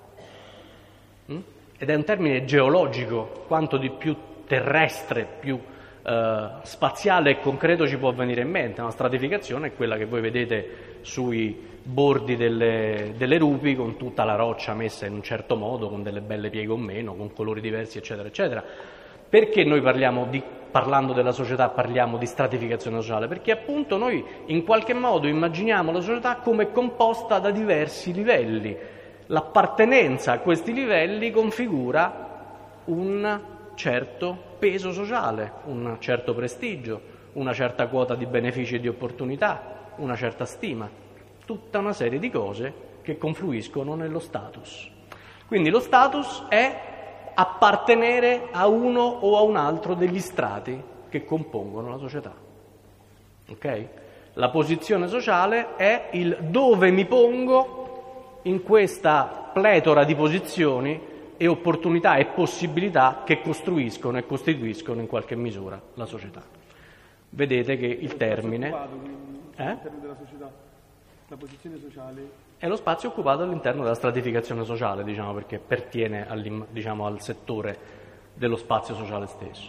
Ed è un termine geologico, quanto di più terrestre, più eh, spaziale e concreto ci può venire in mente. Una stratificazione è quella che voi vedete sui bordi delle, delle rupi, con tutta la roccia messa in un certo modo, con delle belle pieghe o meno, con colori diversi, eccetera, eccetera. Perché noi parliamo di, parlando della società, parliamo di stratificazione sociale? Perché appunto noi in qualche modo immaginiamo la società come composta da diversi livelli. L'appartenenza a questi livelli configura un certo peso sociale, un certo prestigio, una certa quota di benefici e di opportunità, una certa stima, tutta una serie di cose che confluiscono nello status. Quindi lo status è appartenere a uno o a un altro degli strati che compongono la società. Ok? La posizione sociale è il dove mi pongo in questa pletora di posizioni e opportunità e possibilità che costruiscono e costituiscono in qualche misura la società. Vedete che il termine eh? all'interno della società, la posizione sociale è lo spazio occupato all'interno della stratificazione sociale, diciamo, perché pertiene diciamo, al settore dello spazio sociale stesso.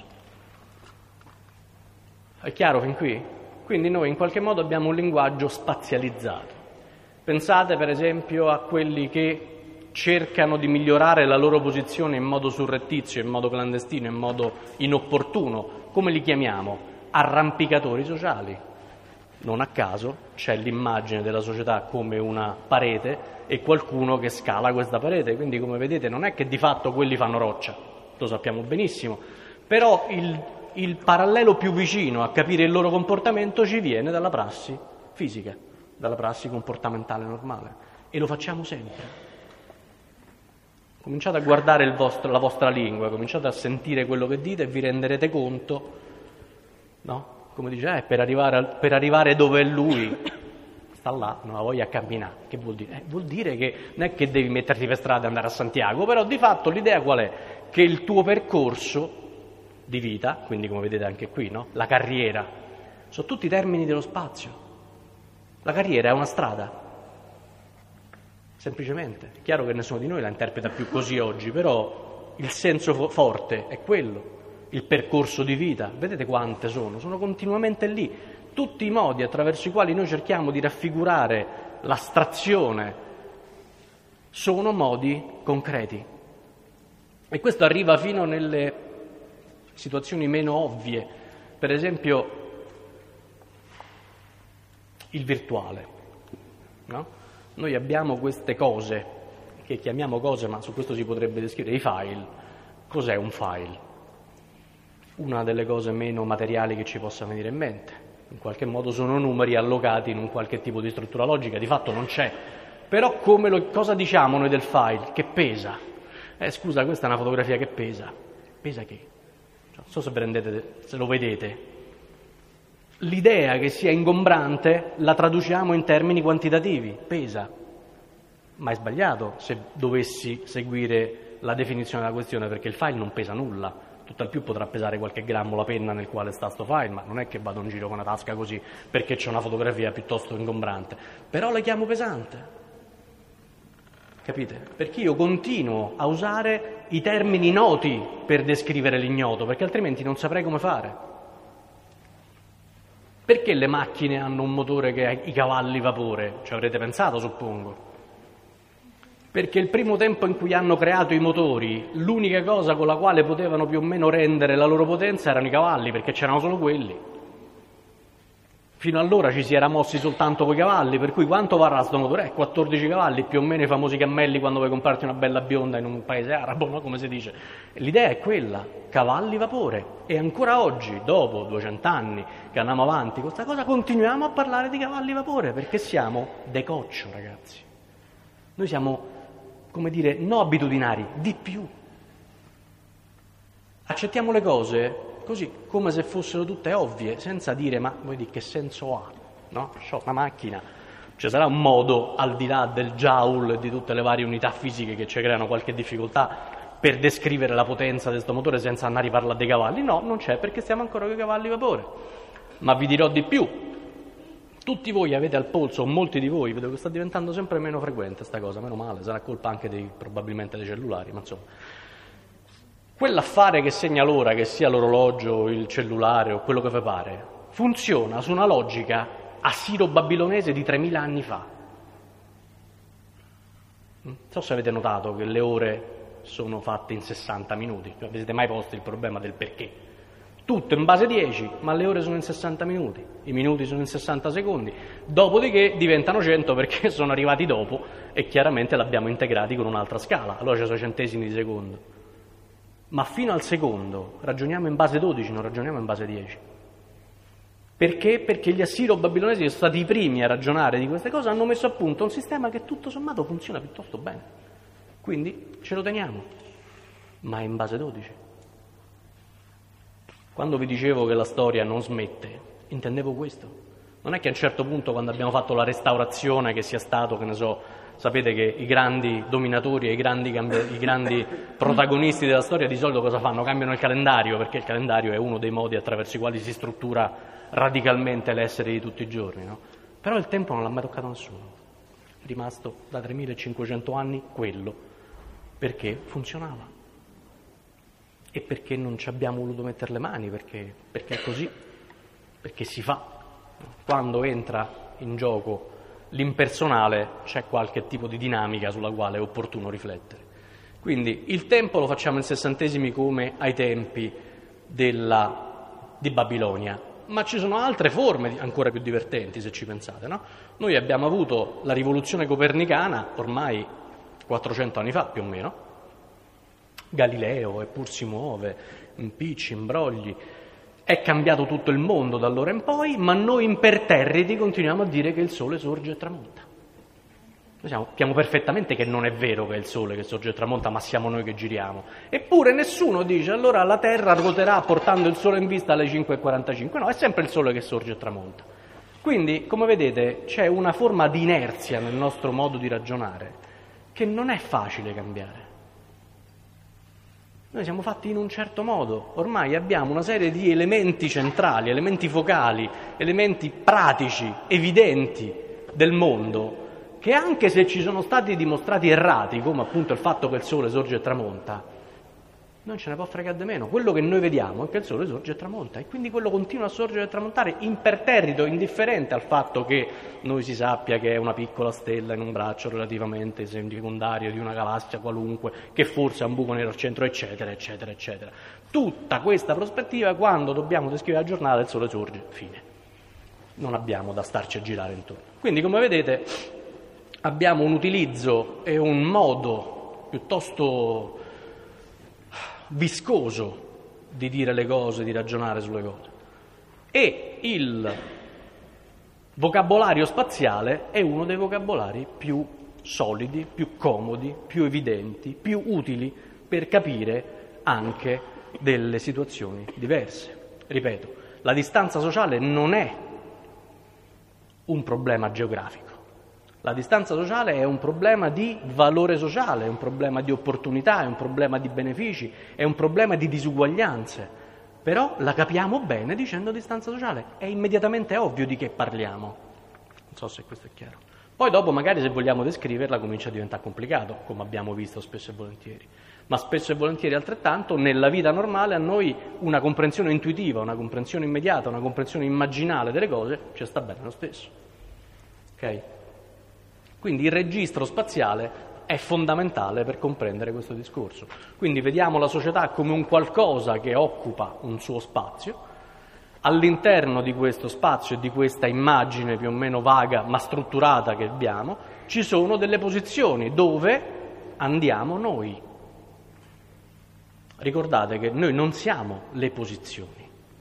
È chiaro fin qui? Quindi noi in qualche modo abbiamo un linguaggio spazializzato. Pensate per esempio a quelli che cercano di migliorare la loro posizione in modo surrettizio, in modo clandestino, in modo inopportuno. Come li chiamiamo? Arrampicatori sociali. Non a caso c'è l'immagine della società come una parete e qualcuno che scala questa parete, quindi come vedete non è che di fatto quelli fanno roccia, lo sappiamo benissimo, però il, il parallelo più vicino a capire il loro comportamento ci viene dalla prassi fisica, dalla prassi comportamentale normale, e lo facciamo sempre. Cominciate a guardare il vostro, la vostra lingua, cominciate a sentire quello che dite e vi renderete conto, no? Come dice, eh, per, arrivare al, per arrivare dove è lui, sta là, non ha voglia a camminare. Che vuol dire? Eh, vuol dire che non è che devi metterti per strada e andare a Santiago, però di fatto l'idea qual è? Che il tuo percorso di vita, quindi come vedete anche qui, no? La carriera, sono tutti termini dello spazio. La carriera è una strada, semplicemente. È chiaro che nessuno di noi la interpreta più così oggi, però il senso fo- forte è quello. Il percorso di vita, vedete quante sono? Sono continuamente lì, tutti i modi attraverso i quali noi cerchiamo di raffigurare l'astrazione sono modi concreti. E questo arriva fino nelle situazioni meno ovvie, per esempio il virtuale, no? Noi abbiamo queste cose, che chiamiamo cose, ma su questo si potrebbe descrivere i file. Cos'è un file? Una delle cose meno materiali che ci possa venire in mente. In qualche modo sono numeri allocati in un qualche tipo di struttura logica, di fatto non c'è. Però come lo, cosa diciamo noi del file? Che pesa. Eh, scusa, questa è una fotografia che pesa. Pesa che? Non so se, prendete, se lo vedete. L'idea che sia ingombrante la traduciamo in termini quantitativi. Pesa. Ma è sbagliato se dovessi seguire la definizione della questione, perché il file non pesa nulla. Tutt'al più potrà pesare qualche grammo la penna nel quale sta sto file, ma non è che vado in giro con una tasca così perché c'è una fotografia piuttosto ingombrante. Però la chiamo pesante. Capite? Perché io continuo a usare i termini noti per descrivere l'ignoto, perché altrimenti non saprei come fare. Perché le macchine hanno un motore che ha i cavalli vapore? Ci avrete pensato, suppongo. Perché il primo tempo in cui hanno creato i motori, l'unica cosa con la quale potevano più o meno rendere la loro potenza erano i cavalli, perché c'erano solo quelli. Fino allora ci si era mossi soltanto coi cavalli, per cui quanto varrà sto motore? Eh, quattordici cavalli, più o meno i famosi cammelli quando vuoi comprarti una bella bionda in un paese arabo, no? Come si dice. L'idea è quella, cavalli vapore. E ancora oggi, dopo duecento anni che andiamo avanti con questa cosa, continuiamo a parlare di cavalli vapore, perché siamo decoccio, ragazzi. Noi siamo, come dire, no abitudinari, di più. Accettiamo le cose così, come se fossero tutte ovvie, senza dire, ma vuoi dire che senso ha? No? C'ho una macchina, ci sarà un modo, al di là del joule e di tutte le varie unità fisiche che ci creano qualche difficoltà, per descrivere la potenza di questo motore senza andare a parlare dei cavalli? No, non c'è, perché stiamo ancora con i cavalli vapore. Ma vi dirò di più. Tutti voi avete al polso, o molti di voi, vedo che sta diventando sempre meno frequente sta cosa, meno male, sarà colpa anche dei, probabilmente dei cellulari, ma insomma. Quell'affare che segna l'ora, che sia l'orologio, il cellulare o quello che vi pare, funziona su una logica assiro-babilonese di tremila anni fa. Non so se avete notato che le ore sono fatte in sessanta minuti, cioè, vi siete mai posti il problema del perché? Tutto in base dieci, ma le ore sono in sessanta minuti, i minuti sono in sessanta secondi, dopodiché diventano cento perché sono arrivati dopo e chiaramente l'abbiamo integrati con un'altra scala, allora ci sono centesimi di secondo. Ma fino al secondo ragioniamo in base dodici, non ragioniamo in base dieci. Perché? Perché gli assiro-babilonesi, che sono stati i primi a ragionare di queste cose, hanno messo a punto un sistema che tutto sommato funziona piuttosto bene. Quindi ce lo teniamo, ma è in base dodici. Quando vi dicevo che la storia non smette, intendevo questo. Non è che a un certo punto, quando abbiamo fatto la restaurazione, che sia stato, che ne so, sapete che i grandi dominatori e i grandi, cambi- i grandi protagonisti della storia di solito cosa fanno? Cambiano il calendario, perché il calendario è uno dei modi attraverso i quali si struttura radicalmente l'essere di tutti i giorni, no? Però il tempo non l'ha mai toccato nessuno. È rimasto da tremilacinquecento anni quello, perché funzionava. E perché non ci abbiamo voluto mettere le mani, perché, perché è così, perché si fa. Quando entra in gioco l'impersonale c'è qualche tipo di dinamica sulla quale è opportuno riflettere. Quindi il tempo lo facciamo in sessantesimi come ai tempi della, di Babilonia, ma ci sono altre forme ancora più divertenti, se ci pensate, no? Noi abbiamo avuto la rivoluzione copernicana ormai quattrocento anni fa più o meno. Galileo eppur si muove, impicci, imbrogli, è cambiato tutto il mondo da allora in poi, ma noi imperterriti continuiamo a dire che il sole sorge e tramonta. Noi sappiamo perfettamente che non è vero che è il sole che sorge e tramonta, ma siamo noi che giriamo. Eppure nessuno dice allora la Terra ruoterà portando il sole in vista alle cinque e quarantacinque, no, è sempre il sole che sorge e tramonta. Quindi, come vedete, c'è una forma di inerzia nel nostro modo di ragionare che non è facile cambiare. Noi siamo fatti in un certo modo, ormai abbiamo una serie di elementi centrali, elementi focali, elementi pratici, evidenti del mondo, che anche se ci sono stati dimostrati errati, come appunto il fatto che il sole sorge e tramonta, non ce ne può fregare di meno. Quello che noi vediamo è che il sole sorge e tramonta e quindi quello continua a sorgere e tramontare imperterrito, indifferente al fatto che noi si sappia che è una piccola stella in un braccio relativamente secondario di una galassia qualunque, che forse ha un buco nero al centro, eccetera, eccetera, eccetera. Tutta questa prospettiva, quando dobbiamo descrivere la giornata, il sole sorge, fine. Non abbiamo da starci a girare intorno. Quindi, come vedete, abbiamo un utilizzo e un modo piuttosto viscoso di dire le cose, di ragionare sulle cose. E il vocabolario spaziale è uno dei vocabolari più solidi, più comodi, più evidenti, più utili per capire anche delle situazioni diverse. Ripeto, la distanza sociale non è un problema geografico. La distanza sociale è un problema di valore sociale, è un problema di opportunità, è un problema di benefici, è un problema di disuguaglianze. Però la capiamo bene dicendo distanza sociale, è immediatamente ovvio di che parliamo. Non so se questo è chiaro. Poi dopo magari se vogliamo descriverla comincia a diventare complicato, come abbiamo visto spesso e volentieri. Ma spesso e volentieri altrettanto nella vita normale a noi una comprensione intuitiva, una comprensione immediata, una comprensione immaginale delle cose ci sta bene lo stesso. Ok? Quindi il registro spaziale è fondamentale per comprendere questo discorso. Quindi vediamo la società come un qualcosa che occupa un suo spazio. All'interno di questo spazio e di questa immagine più o meno vaga ma strutturata che abbiamo, ci sono delle posizioni dove andiamo noi. Ricordate che noi non siamo le posizioni.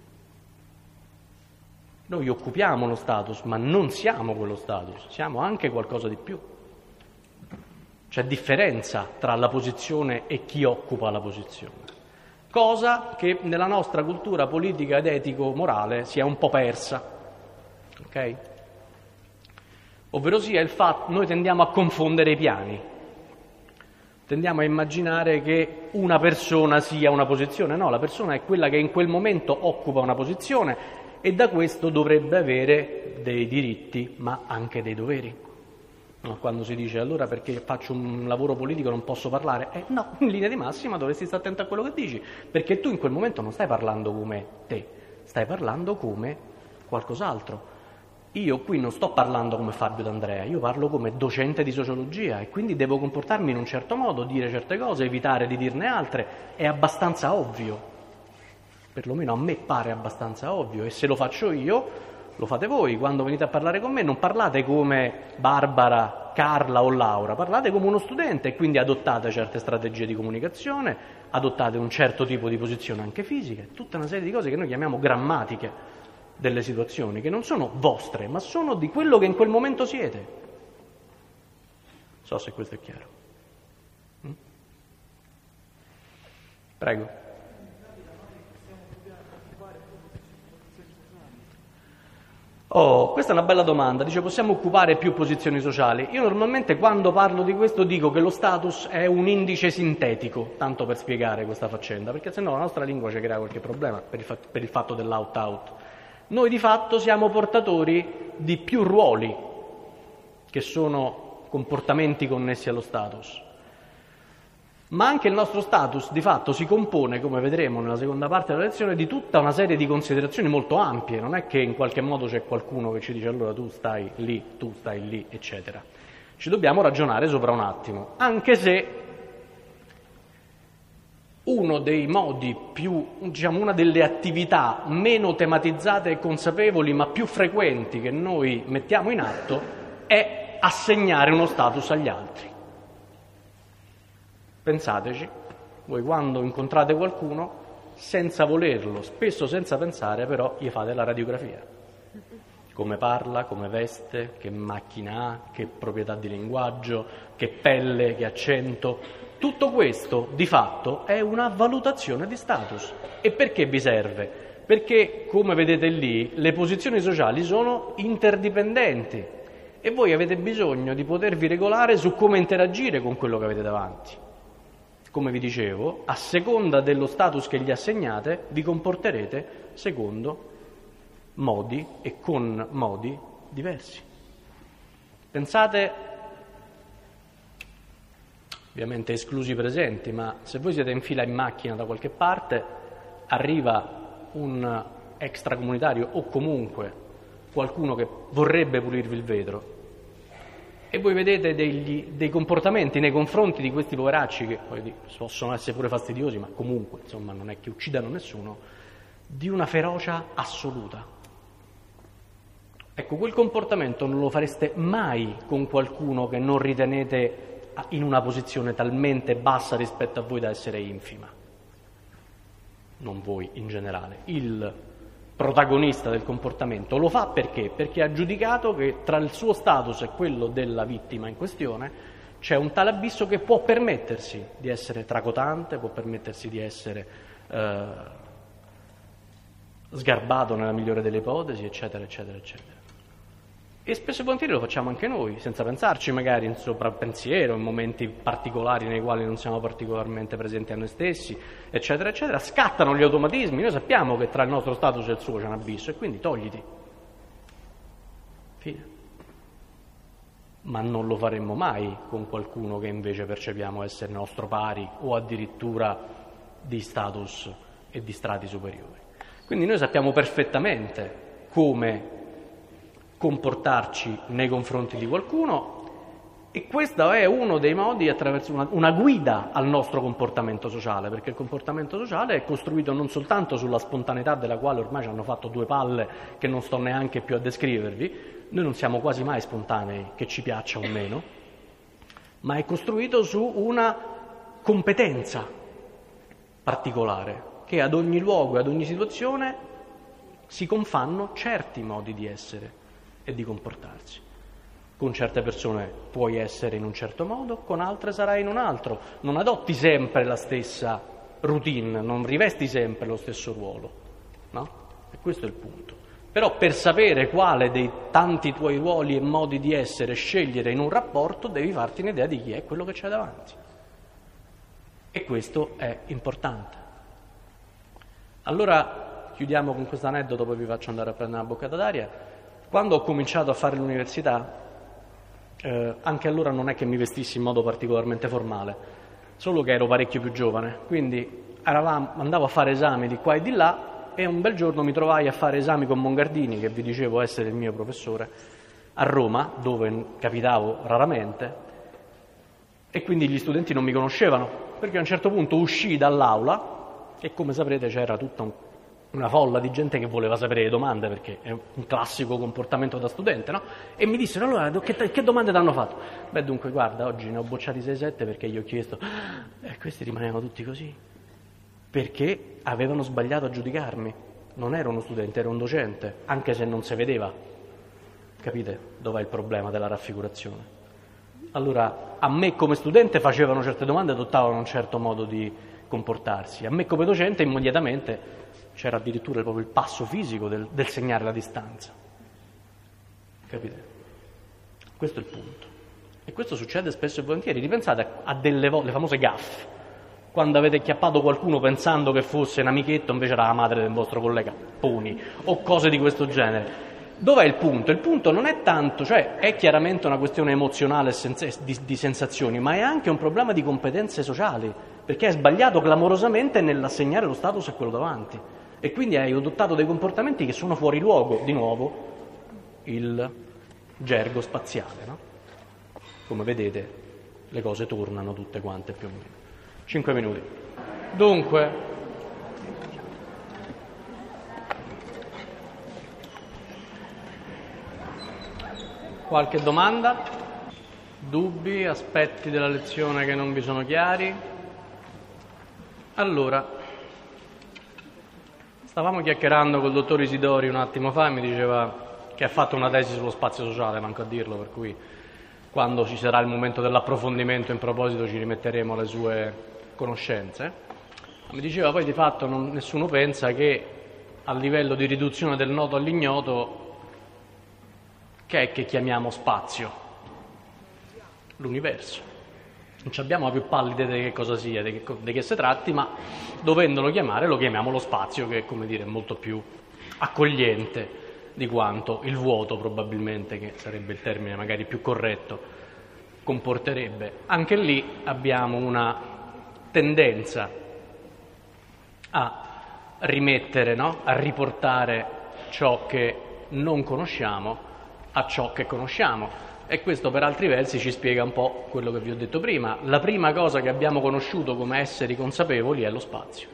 Noi occupiamo uno status, ma non siamo quello status, siamo anche qualcosa di più. C'è differenza tra la posizione e chi occupa la posizione, cosa che nella nostra cultura politica ed etico-morale si è un po' persa, ok? Ovverosia il fatto, noi tendiamo a confondere i piani, tendiamo a immaginare che una persona sia una posizione, no, la persona è quella che in quel momento occupa una posizione e da questo dovrebbe avere dei diritti, ma anche dei doveri. No, quando si dice allora perché faccio un lavoro politico non posso parlare, eh, no, in linea di massima dovresti stare attento a quello che dici, perché tu in quel momento non stai parlando come te, stai parlando come qualcos'altro. Io qui non sto parlando come Fabio D'Andrea, io parlo come docente di sociologia e quindi devo comportarmi in un certo modo, dire certe cose, evitare di dirne altre. È abbastanza ovvio, perlomeno a me pare abbastanza ovvio, e se lo faccio io, lo fate voi. Quando venite a parlare con me non parlate come Barbara, Carla o Laura, parlate come uno studente e quindi adottate certe strategie di comunicazione, adottate un certo tipo di posizione anche fisica, tutta una serie di cose che noi chiamiamo grammatiche delle situazioni, che non sono vostre, ma sono di quello che in quel momento siete. Non so se questo è chiaro. Mm? Prego. Oh, questa è una bella domanda. Dice, possiamo occupare più posizioni sociali? Io normalmente quando parlo di questo dico che lo status è un indice sintetico, tanto per spiegare questa faccenda, perché sennò la nostra lingua ci crea qualche problema per il, fatto, per il fatto dell'out-out. Noi di fatto siamo portatori di più ruoli, che sono comportamenti connessi allo status. Ma anche il nostro status di fatto si compone, come vedremo nella seconda parte della lezione, di tutta una serie di considerazioni molto ampie. Non è che in qualche modo c'è qualcuno che ci dice allora tu stai lì, tu stai lì, eccetera. Ci dobbiamo ragionare sopra un attimo, anche se uno dei modi più, diciamo, una delle attività meno tematizzate e consapevoli, ma più frequenti che noi mettiamo in atto, è assegnare uno status agli altri. Pensateci, voi quando incontrate qualcuno, senza volerlo, spesso senza pensare, però gli fate la radiografia. Come parla, come veste, che macchina ha, che proprietà di linguaggio, che pelle, che accento. Tutto questo, di fatto, è una valutazione di status. E perché vi serve? Perché, come vedete lì, le posizioni sociali sono interdipendenti e voi avete bisogno di potervi regolare su come interagire con quello che avete davanti. Come vi dicevo, a seconda dello status che gli assegnate, vi comporterete secondo modi e con modi diversi. Pensate, ovviamente esclusi i presenti, ma se voi siete in fila in macchina da qualche parte, arriva un extracomunitario o comunque qualcuno che vorrebbe pulirvi il vetro e voi vedete degli, dei comportamenti nei confronti di questi poveracci, che poi possono essere pure fastidiosi, ma comunque insomma non è che uccidano nessuno, di una ferocia assoluta. Ecco, quel comportamento non lo fareste mai con qualcuno che non ritenete in una posizione talmente bassa rispetto a voi da essere infima. Non voi in generale. Il protagonista del comportamento lo fa perché? Perché ha giudicato che tra il suo status e quello della vittima in questione c'è un tale abisso che può permettersi di essere tracotante, può permettersi di essere eh, sgarbato nella migliore delle ipotesi, eccetera, eccetera, eccetera. E spesso e volentieri lo facciamo anche noi, senza pensarci, magari in sopravpensiero, in momenti particolari nei quali non siamo particolarmente presenti a noi stessi, eccetera, eccetera. Scattano gli automatismi, noi sappiamo che tra il nostro status e il suo c'è un abisso e quindi togliti. Fine. Ma non lo faremmo mai con qualcuno che invece percepiamo essere nostro pari o addirittura di status e di strati superiori. Quindi noi sappiamo perfettamente come comportarci nei confronti di qualcuno e questo è uno dei modi attraverso una, una guida al nostro comportamento sociale, perché il comportamento sociale è costruito non soltanto sulla spontaneità della quale ormai ci hanno fatto due palle che non sto neanche più a descrivervi, noi non siamo quasi mai spontanei, che ci piaccia o meno, ma è costruito su una competenza particolare che ad ogni luogo e ad ogni situazione si confanno certi modi di essere e di comportarsi. Con certe persone puoi essere in un certo modo, con altre sarai in un altro. Non adotti sempre la stessa routine, non rivesti sempre lo stesso ruolo, no? E questo è il punto. Però per sapere quale dei tanti tuoi ruoli e modi di essere scegliere in un rapporto, devi farti un'idea di chi è quello che c'è davanti. E questo è importante. Allora chiudiamo con questo aneddoto, poi vi faccio andare a prendere una boccata d'aria. Quando ho cominciato a fare l'università, eh, anche allora non è che mi vestissi in modo particolarmente formale, solo che ero parecchio più giovane, quindi eravamo, andavo a fare esami di qua e di là e un bel giorno mi trovai a fare esami con Mongardini, che vi dicevo essere il mio professore, a Roma, dove capitavo raramente, e quindi gli studenti non mi conoscevano, perché a un certo punto uscii dall'aula e, come saprete, c'era tutta un, una folla di gente che voleva sapere le domande, perché è un classico comportamento da studente, no? E mi dissero: allora, che, che domande ti hanno fatto? Beh, dunque, guarda, oggi ne ho bocciati sei sette perché gli ho chiesto, e questi rimanevano tutti così, perché avevano sbagliato a giudicarmi. Non ero uno studente, ero un docente, anche se non si vedeva. Capite dov'è il problema della raffigurazione? Allora, a me come studente facevano certe domande e adottavano un certo modo di comportarsi. A me come docente immediatamente c'era addirittura proprio il passo fisico del, del segnare la distanza. Capite? Questo è il punto. E questo succede spesso e volentieri. Ripensate a, a delle volte, le famose gaffe. Quando avete acchiappato qualcuno pensando che fosse un amichetto, invece era la madre del vostro collega, poni, o cose di questo genere. Dov'è il punto? Il punto non è tanto, cioè è chiaramente una questione emozionale di, di sensazioni, ma è anche un problema di competenze sociali, perché hai sbagliato clamorosamente nell'assegnare lo status a quello davanti e quindi hai adottato dei comportamenti che sono fuori luogo, di nuovo il gergo spaziale, no? Come vedete le cose tornano tutte quante più o meno. Cinque minuti. Dunque, qualche domanda? Dubbi? Aspetti della lezione che non vi sono chiari? Allora, stavamo chiacchierando col dottor Isidori un attimo fa e mi diceva che ha fatto una tesi sullo spazio sociale, manco a dirlo, per cui quando ci sarà il momento dell'approfondimento in proposito ci rimetteremo le sue conoscenze. Mi diceva poi di fatto non, nessuno pensa che a livello di riduzione del noto all'ignoto, che è che chiamiamo spazio? L'universo. Non abbiamo la più pallida idea di che cosa sia, di che, di che si tratti, ma dovendolo chiamare lo chiamiamo lo spazio, che è, come dire, molto più accogliente di quanto il vuoto, probabilmente, che sarebbe il termine magari più corretto, comporterebbe. Anche lì abbiamo una tendenza a rimettere, no? A riportare ciò che non conosciamo a ciò che conosciamo, e questo per altri versi ci spiega un po' quello che vi ho detto prima. La prima cosa che abbiamo conosciuto come esseri consapevoli è lo spazio.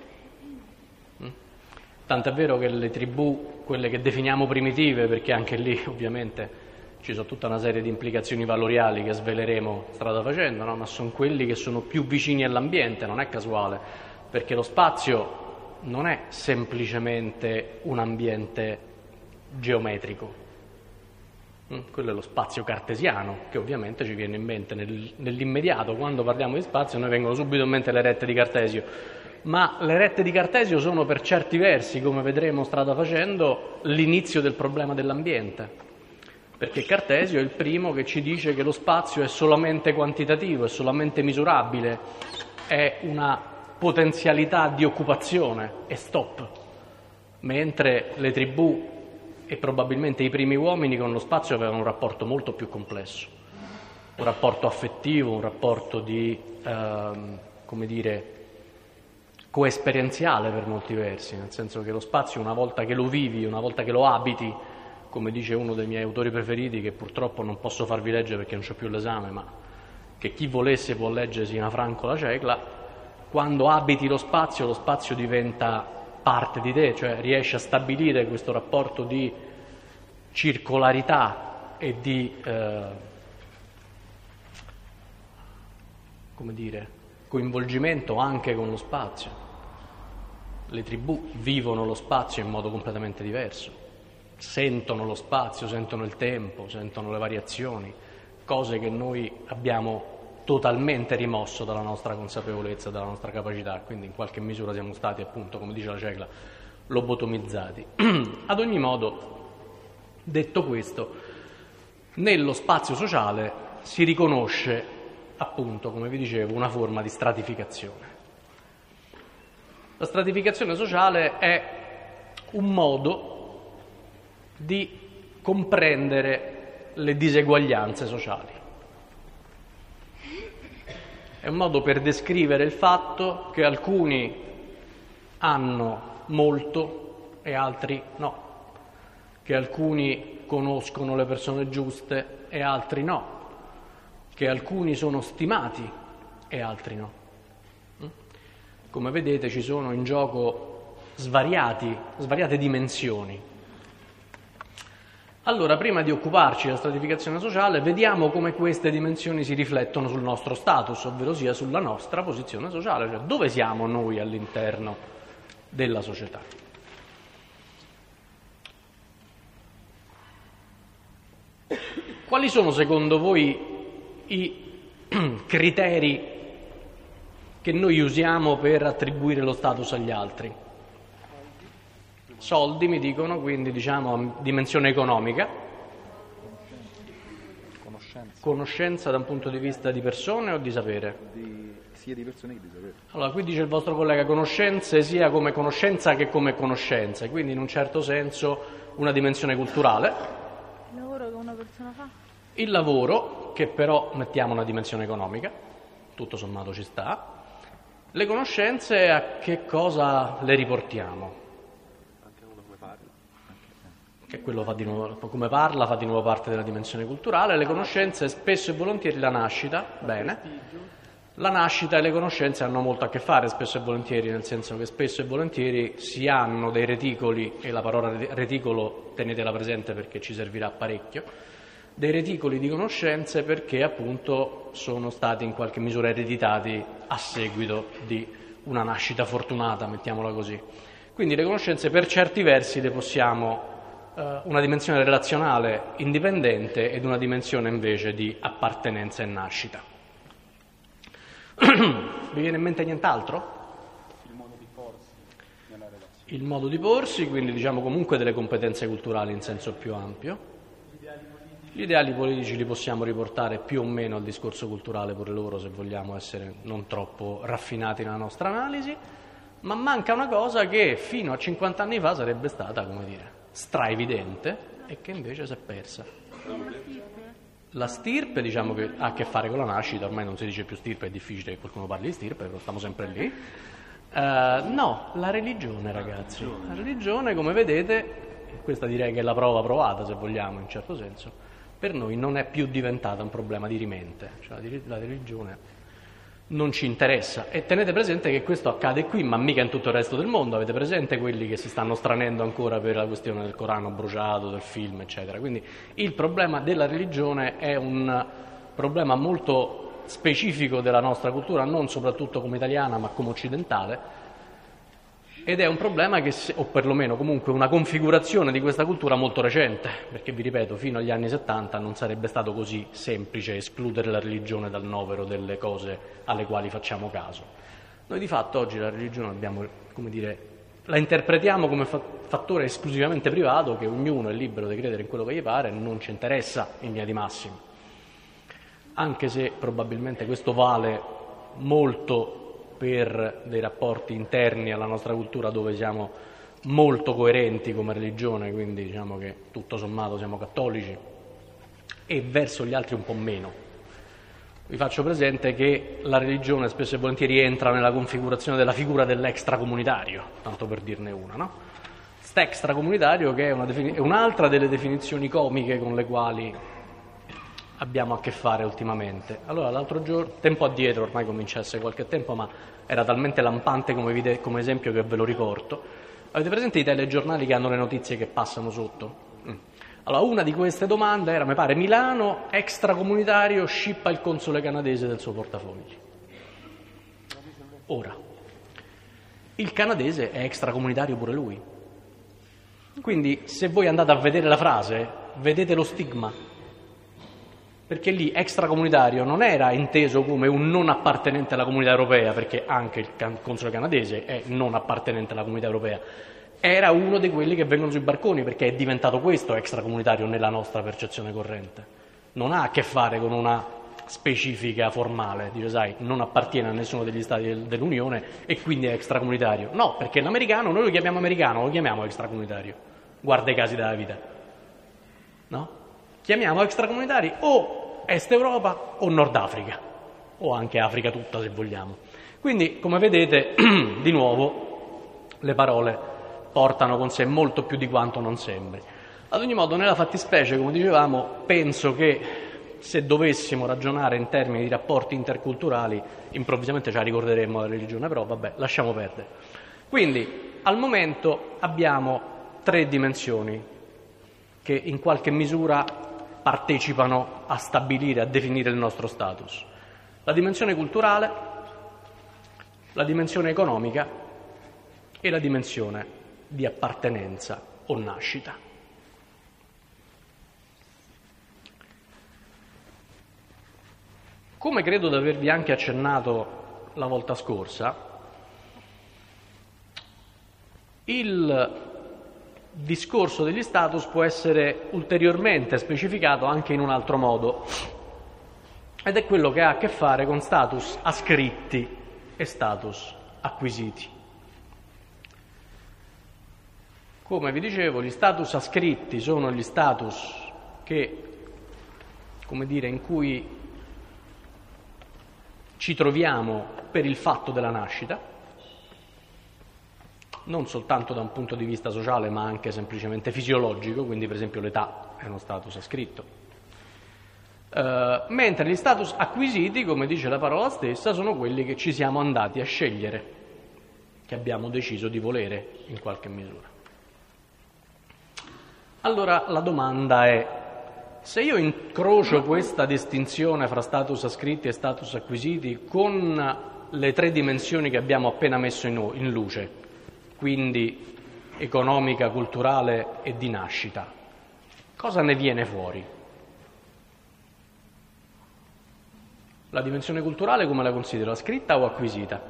Tant'è vero che le tribù, quelle che definiamo primitive, perché anche lì ovviamente ci sono tutta una serie di implicazioni valoriali che sveleremo strada facendo, no? Ma sono quelli che sono più vicini all'ambiente, non è casuale, perché lo spazio non è semplicemente un ambiente geometrico. Quello è lo spazio cartesiano, che ovviamente ci viene in mente nel, nell'immediato. Quando parliamo di spazio noi vengono subito in mente le rette di Cartesio, ma le rette di Cartesio sono per certi versi, come vedremo strada facendo, l'inizio del problema dell'ambiente, perché Cartesio è il primo che ci dice che lo spazio è solamente quantitativo, è solamente misurabile, è una potenzialità di occupazione e stop, mentre le tribù e probabilmente i primi uomini con lo spazio avevano un rapporto molto più complesso, un rapporto affettivo, un rapporto di, ehm, come dire, coesperienziale per molti versi, nel senso che lo spazio, una volta che lo vivi, una volta che lo abiti, come dice uno dei miei autori preferiti, che purtroppo non posso farvi leggere perché non c'ho più l'esame, ma che chi volesse può leggere Sina Franco La Cecla, quando abiti lo spazio, lo spazio diventa parte di te, cioè riesci a stabilire questo rapporto di circolarità e di eh, come dire, coinvolgimento anche con lo spazio. Le tribù vivono lo spazio in modo completamente diverso, sentono lo spazio, sentono il tempo, sentono le variazioni, cose che noi abbiamo totalmente rimosso dalla nostra consapevolezza, dalla nostra capacità, quindi in qualche misura siamo stati, appunto, come dice la Cecla, lobotomizzati. Ad ogni modo, detto questo, nello spazio sociale si riconosce, appunto, come vi dicevo, una forma di stratificazione. La stratificazione sociale è un modo di comprendere le diseguaglianze sociali. È un modo per descrivere il fatto che alcuni hanno molto e altri no, che alcuni conoscono le persone giuste e altri no, che alcuni sono stimati e altri no. Come vedete ci sono in gioco svariati, svariate dimensioni. Allora, prima di occuparci della stratificazione sociale, vediamo come queste dimensioni si riflettono sul nostro status, ovvero sia sulla nostra posizione sociale, cioè dove siamo noi all'interno della società. Quali sono secondo voi i criteri che noi usiamo per attribuire lo status agli altri? Soldi, mi dicono, quindi diciamo dimensione economica, Conoscenza. conoscenza da un punto di vista di persone o di sapere? Di, sia di persone che di sapere. Allora, qui dice il vostro collega conoscenze sia come conoscenza che come conoscenze, quindi in un certo senso una dimensione culturale. Il lavoro che una persona fa? Il lavoro, che però mettiamo una dimensione economica, tutto sommato ci sta. Le conoscenze a che cosa le riportiamo? Che quello fa di nuovo, come parla fa di nuovo parte della dimensione culturale. Le conoscenze spesso e volentieri la nascita, bene, la nascita e le conoscenze hanno molto a che fare spesso e volentieri, nel senso che spesso e volentieri si hanno dei reticoli, e la parola reticolo tenetela presente perché ci servirà parecchio, dei reticoli di conoscenze perché appunto sono stati in qualche misura ereditati a seguito di una nascita fortunata, mettiamola così. Quindi le conoscenze per certi versi le possiamo una dimensione relazionale indipendente ed una dimensione invece di appartenenza e nascita. Vi viene in mente nient'altro? Il modo di porsi nella relazione. Il modo di porsi, quindi diciamo comunque delle competenze culturali in senso più ampio. Gli ideali politici li possiamo riportare più o meno al discorso culturale pure loro, se vogliamo essere non troppo raffinati nella nostra analisi, ma manca una cosa che fino a cinquanta anni fa sarebbe stata, come dire, straevidente e che invece si è persa. La stirpe, diciamo che ha a che fare con la nascita, ormai non si dice più stirpe, è difficile che qualcuno parli di stirpe, però stiamo sempre lì. Uh, no, la religione, ragazzi. La religione, come vedete, questa direi che è la prova provata, se vogliamo, in un certo senso, per noi non è più diventata un problema di rimente, cioè la religione non ci interessa. E tenete presente che questo accade qui, ma mica in tutto il resto del mondo. Avete presente quelli che si stanno stranendo ancora per la questione del Corano bruciato, del film, eccetera. Quindi il problema della religione è un problema molto specifico della nostra cultura, non soprattutto come italiana, ma come occidentale, ed è un problema che, o perlomeno comunque una configurazione di questa cultura molto recente, perché vi ripeto, fino agli anni settanta non sarebbe stato così semplice escludere la religione dal novero delle cose alle quali facciamo caso. Noi di fatto oggi la religione abbiamo, come dire, la interpretiamo come fattore esclusivamente privato, che ognuno è libero di credere in quello che gli pare, non ci interessa in linea di massima, anche se probabilmente questo vale molto per dei rapporti interni alla nostra cultura dove siamo molto coerenti come religione, quindi diciamo che tutto sommato siamo cattolici, e verso gli altri un po' meno. Vi faccio presente che la religione spesso e volentieri entra nella configurazione della figura dell'extracomunitario, tanto per dirne una, no? St'extracomunitario che è, una defini- è un'altra delle definizioni comiche con le quali abbiamo a che fare ultimamente. Allora, l'altro giorno, tempo addietro, ormai cominciasse qualche tempo, ma era talmente lampante come, vide, come esempio che ve lo riporto. Avete presente i telegiornali che hanno le notizie che passano sotto? Mm. Allora, una di queste domande era, mi pare, Milano, extracomunitario, scippa il console canadese del suo portafogli. Ora, il canadese è extracomunitario pure lui. Quindi, se voi andate a vedere la frase, vedete lo stigma. Perché lì extracomunitario non era inteso come un non appartenente alla comunità europea, perché anche il console canadese è non appartenente alla comunità europea, era uno di quelli che vengono sui barconi, perché è diventato questo extracomunitario nella nostra percezione corrente. Non ha a che fare con una specifica formale, dice sai, non appartiene a nessuno degli stati dell'Unione e quindi è extracomunitario. No, perché l'americano, noi lo chiamiamo americano, lo chiamiamo extracomunitario. Guarda i casi della vita. No? Chiamiamo extracomunitari o Est Europa o Nord Africa, o anche Africa tutta se vogliamo. Quindi, come vedete, di nuovo, le parole portano con sé molto più di quanto non sembri. Ad ogni modo, nella fattispecie, come dicevamo, penso che se dovessimo ragionare in termini di rapporti interculturali, improvvisamente ce la ricorderemmo la religione, però vabbè, lasciamo perdere. Quindi, al momento abbiamo tre dimensioni che in qualche misura partecipano a stabilire, a definire il nostro status. La dimensione culturale, la dimensione economica e la dimensione di appartenenza o nascita. Come credo di avervi anche accennato la volta scorsa, il discorso degli status può essere ulteriormente specificato anche in un altro modo, ed è quello che ha a che fare con status ascritti e status acquisiti. Come vi dicevo, gli status ascritti sono gli status che, come dire, in cui ci troviamo per il fatto della nascita, non soltanto da un punto di vista sociale, ma anche semplicemente fisiologico, quindi per esempio l'età è uno status ascritto. Uh, mentre gli status acquisiti, come dice la parola stessa, sono quelli che ci siamo andati a scegliere, che abbiamo deciso di volere in qualche misura. Allora la domanda è: se io incrocio questa distinzione fra status ascritti e status acquisiti con le tre dimensioni che abbiamo appena messo in, in luce, quindi economica, culturale e di nascita, cosa ne viene fuori? La dimensione culturale come la considero? Ascritta o acquisita?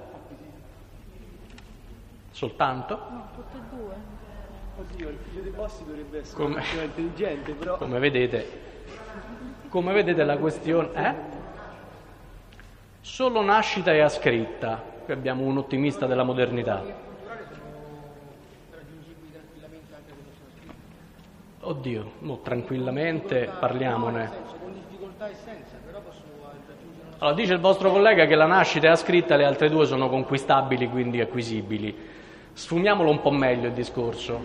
Soltanto? No, tutte e due. Oddio, il figlio dei bossi dovrebbe essere Come- una intelligente, però... Come vedete, come vedete la questione è solo nascita e ascritta. Qui abbiamo un ottimista della modernità. Oddio, no, tranquillamente parliamone. Allora, dice il vostro collega che la nascita è ascritta, le altre due sono conquistabili, quindi acquisibili. Sfumiamolo un po' meglio il discorso.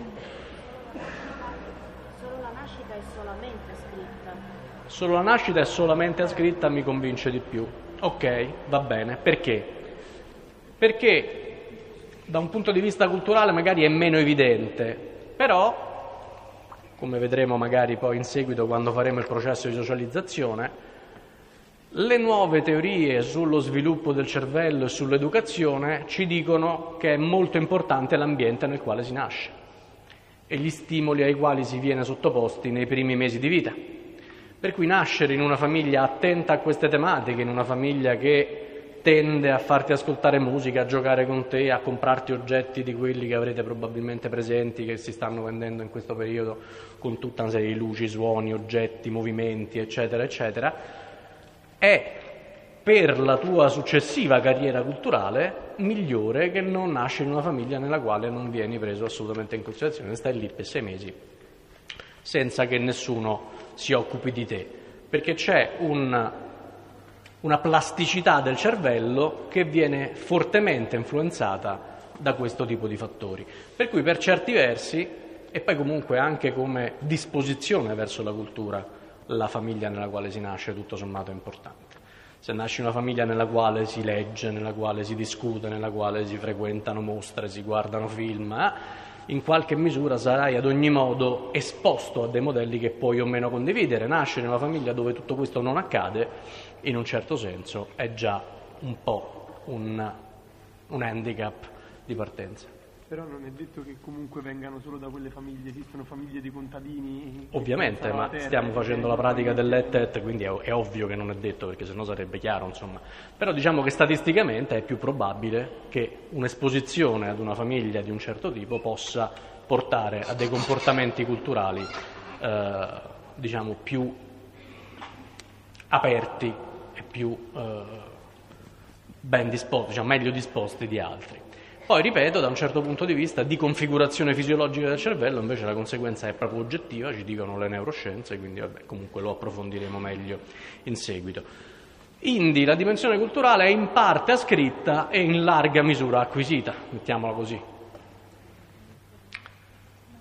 Solo la nascita è solamente scritta. Solo la nascita è solamente ascritta mi convince di più. Ok, va bene. Perché? Perché da un punto di vista culturale magari è meno evidente, però, come vedremo magari poi in seguito quando faremo il processo di socializzazione, le nuove teorie sullo sviluppo del cervello e sull'educazione ci dicono che è molto importante l'ambiente nel quale si nasce e gli stimoli ai quali si viene sottoposti nei primi mesi di vita. Per cui nascere in una famiglia attenta a queste tematiche, in una famiglia che tende a farti ascoltare musica, a giocare con te, a comprarti oggetti di quelli che avrete probabilmente presenti, che si stanno vendendo in questo periodo con tutta una serie di luci, suoni, oggetti, movimenti, eccetera, eccetera, è per la tua successiva carriera culturale migliore che non nasci in una famiglia nella quale non vieni preso assolutamente in considerazione, stai lì per sei mesi senza che nessuno si occupi di te, perché c'è un, una plasticità del cervello che viene fortemente influenzata da questo tipo di fattori, per cui per certi versi, e poi comunque anche come disposizione verso la cultura, la famiglia nella quale si nasce tutto sommato è importante. Se nasci in una famiglia nella quale si legge, nella quale si discute, nella quale si frequentano mostre, si guardano film, eh, in qualche misura sarai ad ogni modo esposto a dei modelli che puoi o meno condividere. Nascere in una famiglia dove tutto questo non accade, in un certo senso, è già un po' un, un handicap di partenza. Però non è detto che comunque vengano solo da quelle famiglie, esistono famiglie di contadini... che Ovviamente, pensano ma alla terra, stiamo che facendo la vengono pratica famiglie- dell'et et, quindi è, è ovvio che non è detto, perché sennò sarebbe chiaro, insomma. Però diciamo che statisticamente è più probabile che un'esposizione ad una famiglia di un certo tipo possa portare a dei comportamenti culturali, eh, diciamo, più aperti e più eh, ben disposti, diciamo, meglio disposti di altri. Poi, ripeto, da un certo punto di vista di configurazione fisiologica del cervello, invece la conseguenza è proprio oggettiva, ci dicono le neuroscienze, quindi vabbè, comunque lo approfondiremo meglio in seguito. Indi la dimensione culturale è in parte ascritta e in larga misura acquisita, mettiamola così.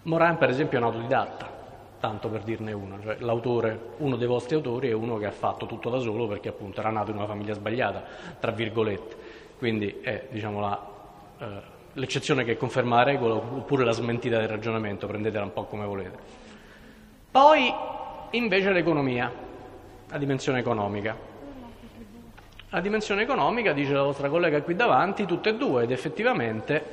Morin, per esempio, è un autodidatta, tanto per dirne uno, cioè l'autore, uno dei vostri autori è uno che ha fatto tutto da solo perché appunto era nato in una famiglia sbagliata, tra virgolette, quindi è, diciamo, la, eh, l'eccezione che conferma la regola oppure la smentita del ragionamento, prendetela un po' come volete. Poi invece l'economia, la dimensione economica. La dimensione economica, dice la vostra collega qui davanti, tutte e due, ed effettivamente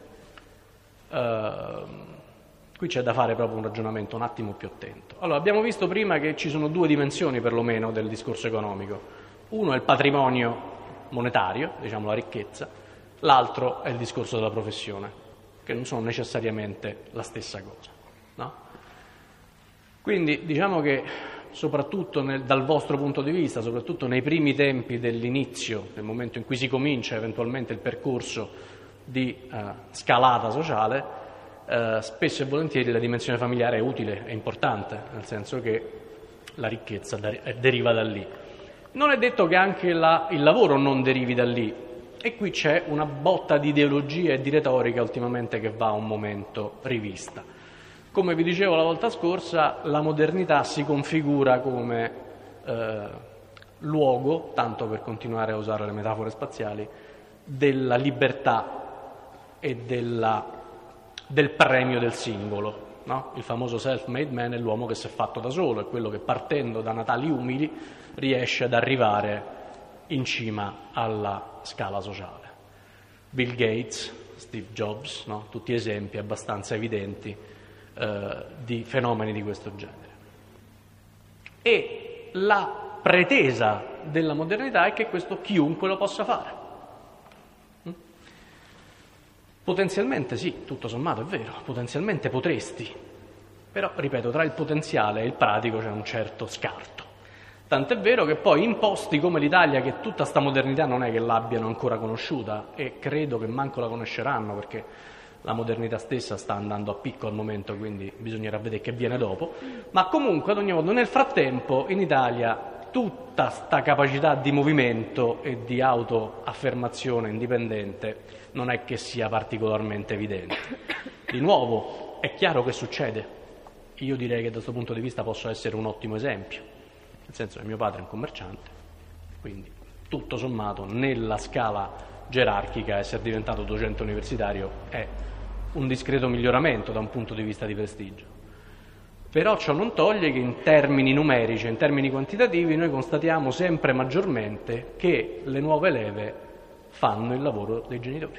eh, qui c'è da fare proprio un ragionamento un attimo più attento. Allora, abbiamo visto prima che ci sono due dimensioni perlomeno del discorso economico. Uno è il patrimonio monetario, diciamo la ricchezza, l'altro è il discorso della professione, che non sono necessariamente la stessa cosa, no? Quindi diciamo che soprattutto nel, dal vostro punto di vista, soprattutto nei primi tempi dell'inizio, nel momento in cui si comincia eventualmente il percorso di uh, scalata sociale, uh, spesso e volentieri la dimensione familiare è utile, è importante, nel senso che la ricchezza da, deriva da lì. Non è detto che anche la, il lavoro non derivi da lì, e qui c'è una botta di ideologia e di retorica ultimamente che va un momento rivista. Come vi dicevo la volta scorsa, la modernità si configura come eh, luogo, tanto per continuare a usare le metafore spaziali, della libertà e della, del premio del singolo, no? Il famoso self-made man è l'uomo che si è fatto da solo, è quello che partendo da natali umili riesce ad arrivare in cima alla scala sociale. Bill Gates, Steve Jobs, no? Tutti esempi abbastanza evidenti eh, di fenomeni di questo genere. E la pretesa della modernità è che questo chiunque lo possa fare. Mm? Potenzialmente sì, tutto sommato è vero, potenzialmente potresti, però, ripeto, tra il potenziale e il pratico c'è un certo scarto. Tant'è vero che poi in posti come l'Italia, che tutta sta modernità non è che l'abbiano ancora conosciuta, e credo che manco la conosceranno perché la modernità stessa sta andando a picco al momento, quindi bisognerà vedere che viene dopo, ma comunque ad ogni modo nel frattempo in Italia tutta sta capacità di movimento e di autoaffermazione indipendente non è che sia particolarmente evidente. Di nuovo, è chiaro che succede. Io direi che da questo punto di vista posso essere un ottimo esempio, nel senso che mio padre è un commerciante, quindi tutto sommato nella scala gerarchica essere diventato docente universitario è un discreto miglioramento da un punto di vista di prestigio. Però ciò non toglie che in termini numerici, in termini quantitativi, noi constatiamo sempre maggiormente che le nuove leve fanno il lavoro dei genitori.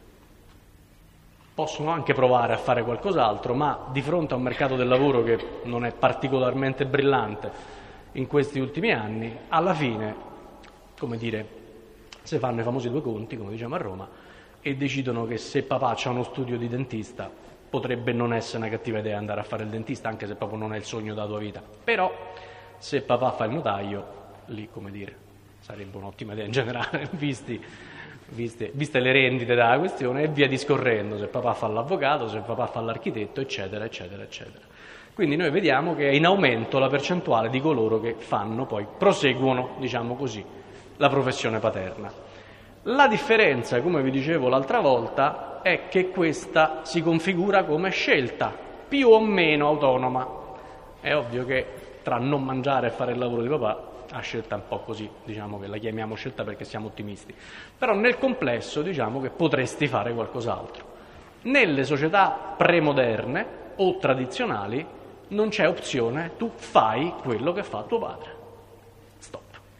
Possono anche provare a fare qualcos'altro, ma di fronte a un mercato del lavoro che non è particolarmente brillante in questi ultimi anni, alla fine, come dire, si fanno i famosi due conti, come diciamo a Roma, e decidono che se papà ha uno studio di dentista potrebbe non essere una cattiva idea andare a fare il dentista, anche se proprio non è il sogno della tua vita. Però se papà fa il notaio, lì, come dire, sarebbe un'ottima idea in generale, visti, viste, viste le rendite della questione, e via discorrendo, se papà fa l'avvocato, se papà fa l'architetto, eccetera, eccetera, eccetera. Quindi noi vediamo che è in aumento la percentuale di coloro che fanno, poi proseguono, diciamo così, la professione paterna. La differenza, come vi dicevo l'altra volta, è che questa si configura come scelta più o meno autonoma. È ovvio che tra non mangiare e fare il lavoro di papà, la scelta è un po' così, diciamo che la chiamiamo scelta perché siamo ottimisti. Però nel complesso diciamo che potresti fare qualcos'altro. Nelle società premoderne o tradizionali non c'è opzione, tu fai quello che fa tuo padre. Stop.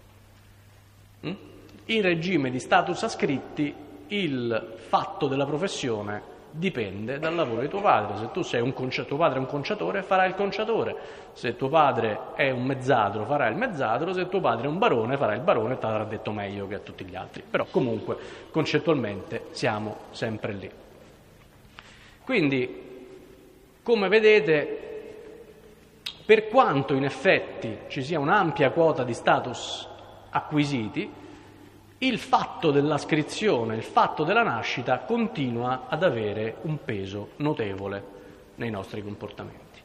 Mm? In regime di status ascritti il fatto della professione dipende dal lavoro di tuo padre. Se tu sei un conci- tuo padre è un conciatore, farai il conciatore. Se tuo padre è un mezzadro, farai il mezzadro. Se tuo padre è un barone, farai il barone, e te l'avrà detto meglio che a tutti gli altri. Però comunque concettualmente siamo sempre lì. Quindi, come vedete, per quanto in effetti ci sia un'ampia quota di status acquisiti, il fatto dell'ascrizione, il fatto della nascita continua ad avere un peso notevole nei nostri comportamenti.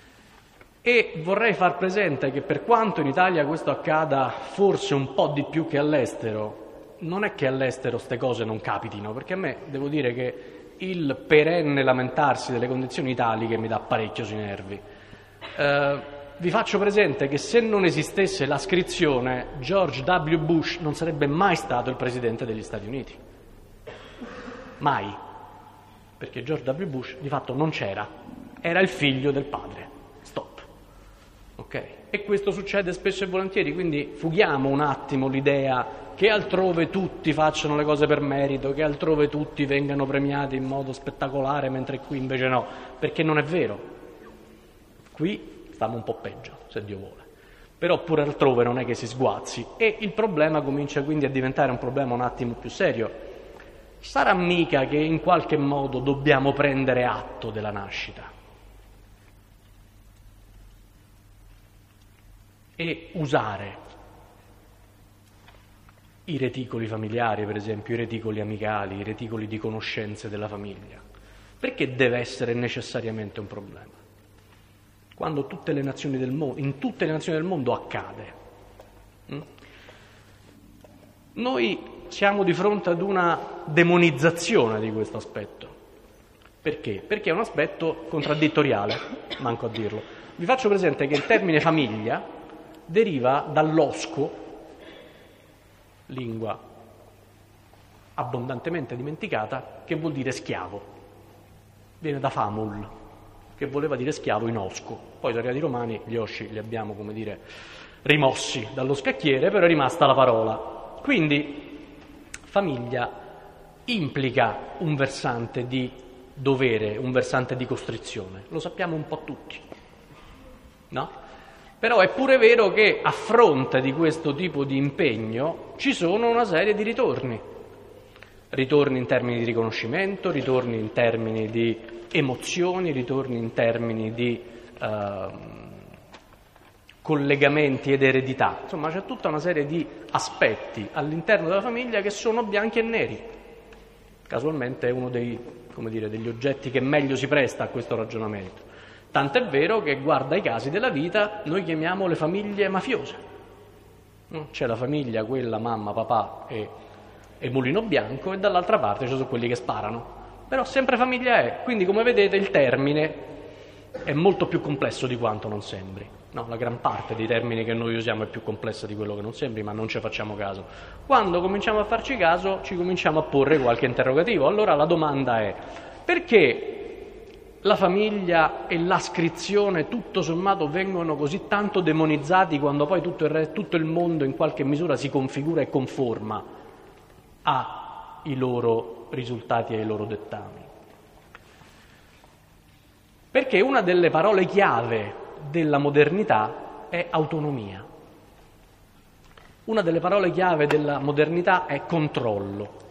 E vorrei far presente che per quanto in Italia questo accada forse un po' di più che all'estero, non è che all'estero ste cose non capitino, perché a me devo dire che il perenne lamentarsi delle condizioni italiche mi dà parecchio sui nervi. Eh, vi faccio presente che se non esistesse l'ascrizione, George W. Bush non sarebbe mai stato il presidente degli Stati Uniti. Mai. Perché George W. Bush di fatto non c'era, era il figlio del padre. Stop. Ok? E questo succede spesso e volentieri, quindi fughiamo un attimo l'idea che altrove tutti facciano le cose per merito, che altrove tutti vengano premiati in modo spettacolare, mentre qui invece no, perché non è vero. Qui stiamo un po' peggio, se Dio vuole. Però pure altrove non è che si sguazzi e il problema comincia quindi a diventare un problema un attimo più serio. Sarà mica che in qualche modo dobbiamo prendere atto della nascita e usare i reticoli familiari, per esempio, i reticoli amicali, i reticoli di conoscenze della famiglia. Perché deve essere necessariamente un problema? Quando tutte le nazioni del mondo, in tutte le nazioni del mondo accade. Mm? Noi siamo di fronte ad una demonizzazione di questo aspetto. Perché? Perché è un aspetto contraddittoriale, manco a dirlo. Vi faccio presente che il termine famiglia deriva dall'osco, lingua abbondantemente dimenticata, che vuol dire schiavo. Viene da famul, che voleva dire schiavo in osco. Poi sono arrivati i romani, gli osci li abbiamo, come dire, rimossi dallo scacchiere, però è rimasta la parola. Quindi famiglia implica un versante di dovere, un versante di costrizione. Lo sappiamo un po' tutti, no? Però è pure vero che a fronte di questo tipo di impegno ci sono una serie di ritorni. Ritorni in termini di riconoscimento, ritorni in termini di emozioni, ritorni in termini di eh, collegamenti ed eredità. Insomma, c'è tutta una serie di aspetti all'interno della famiglia che sono bianchi e neri. Casualmente è uno dei, come dire, degli oggetti che meglio si presta a questo ragionamento. Tant'è vero che, guarda i casi della vita, noi chiamiamo le famiglie mafiose. C'è la famiglia, quella mamma, papà e, e mulino bianco, e dall'altra parte ci sono quelli che sparano. Però sempre famiglia è, quindi come vedete il termine è molto più complesso di quanto non sembri. No, la gran parte dei termini che noi usiamo è più complessa di quello che non sembri, ma non ci facciamo caso. Quando cominciamo a farci caso, ci cominciamo a porre qualche interrogativo. Allora la domanda è: perché la famiglia e l'ascrizione tutto sommato vengono così tanto demonizzati quando poi tutto il, re, tutto il mondo in qualche misura si configura e conforma ai loro risultati e ai loro dettami? Perché una delle parole chiave della modernità è autonomia. Una delle parole chiave della modernità è controllo.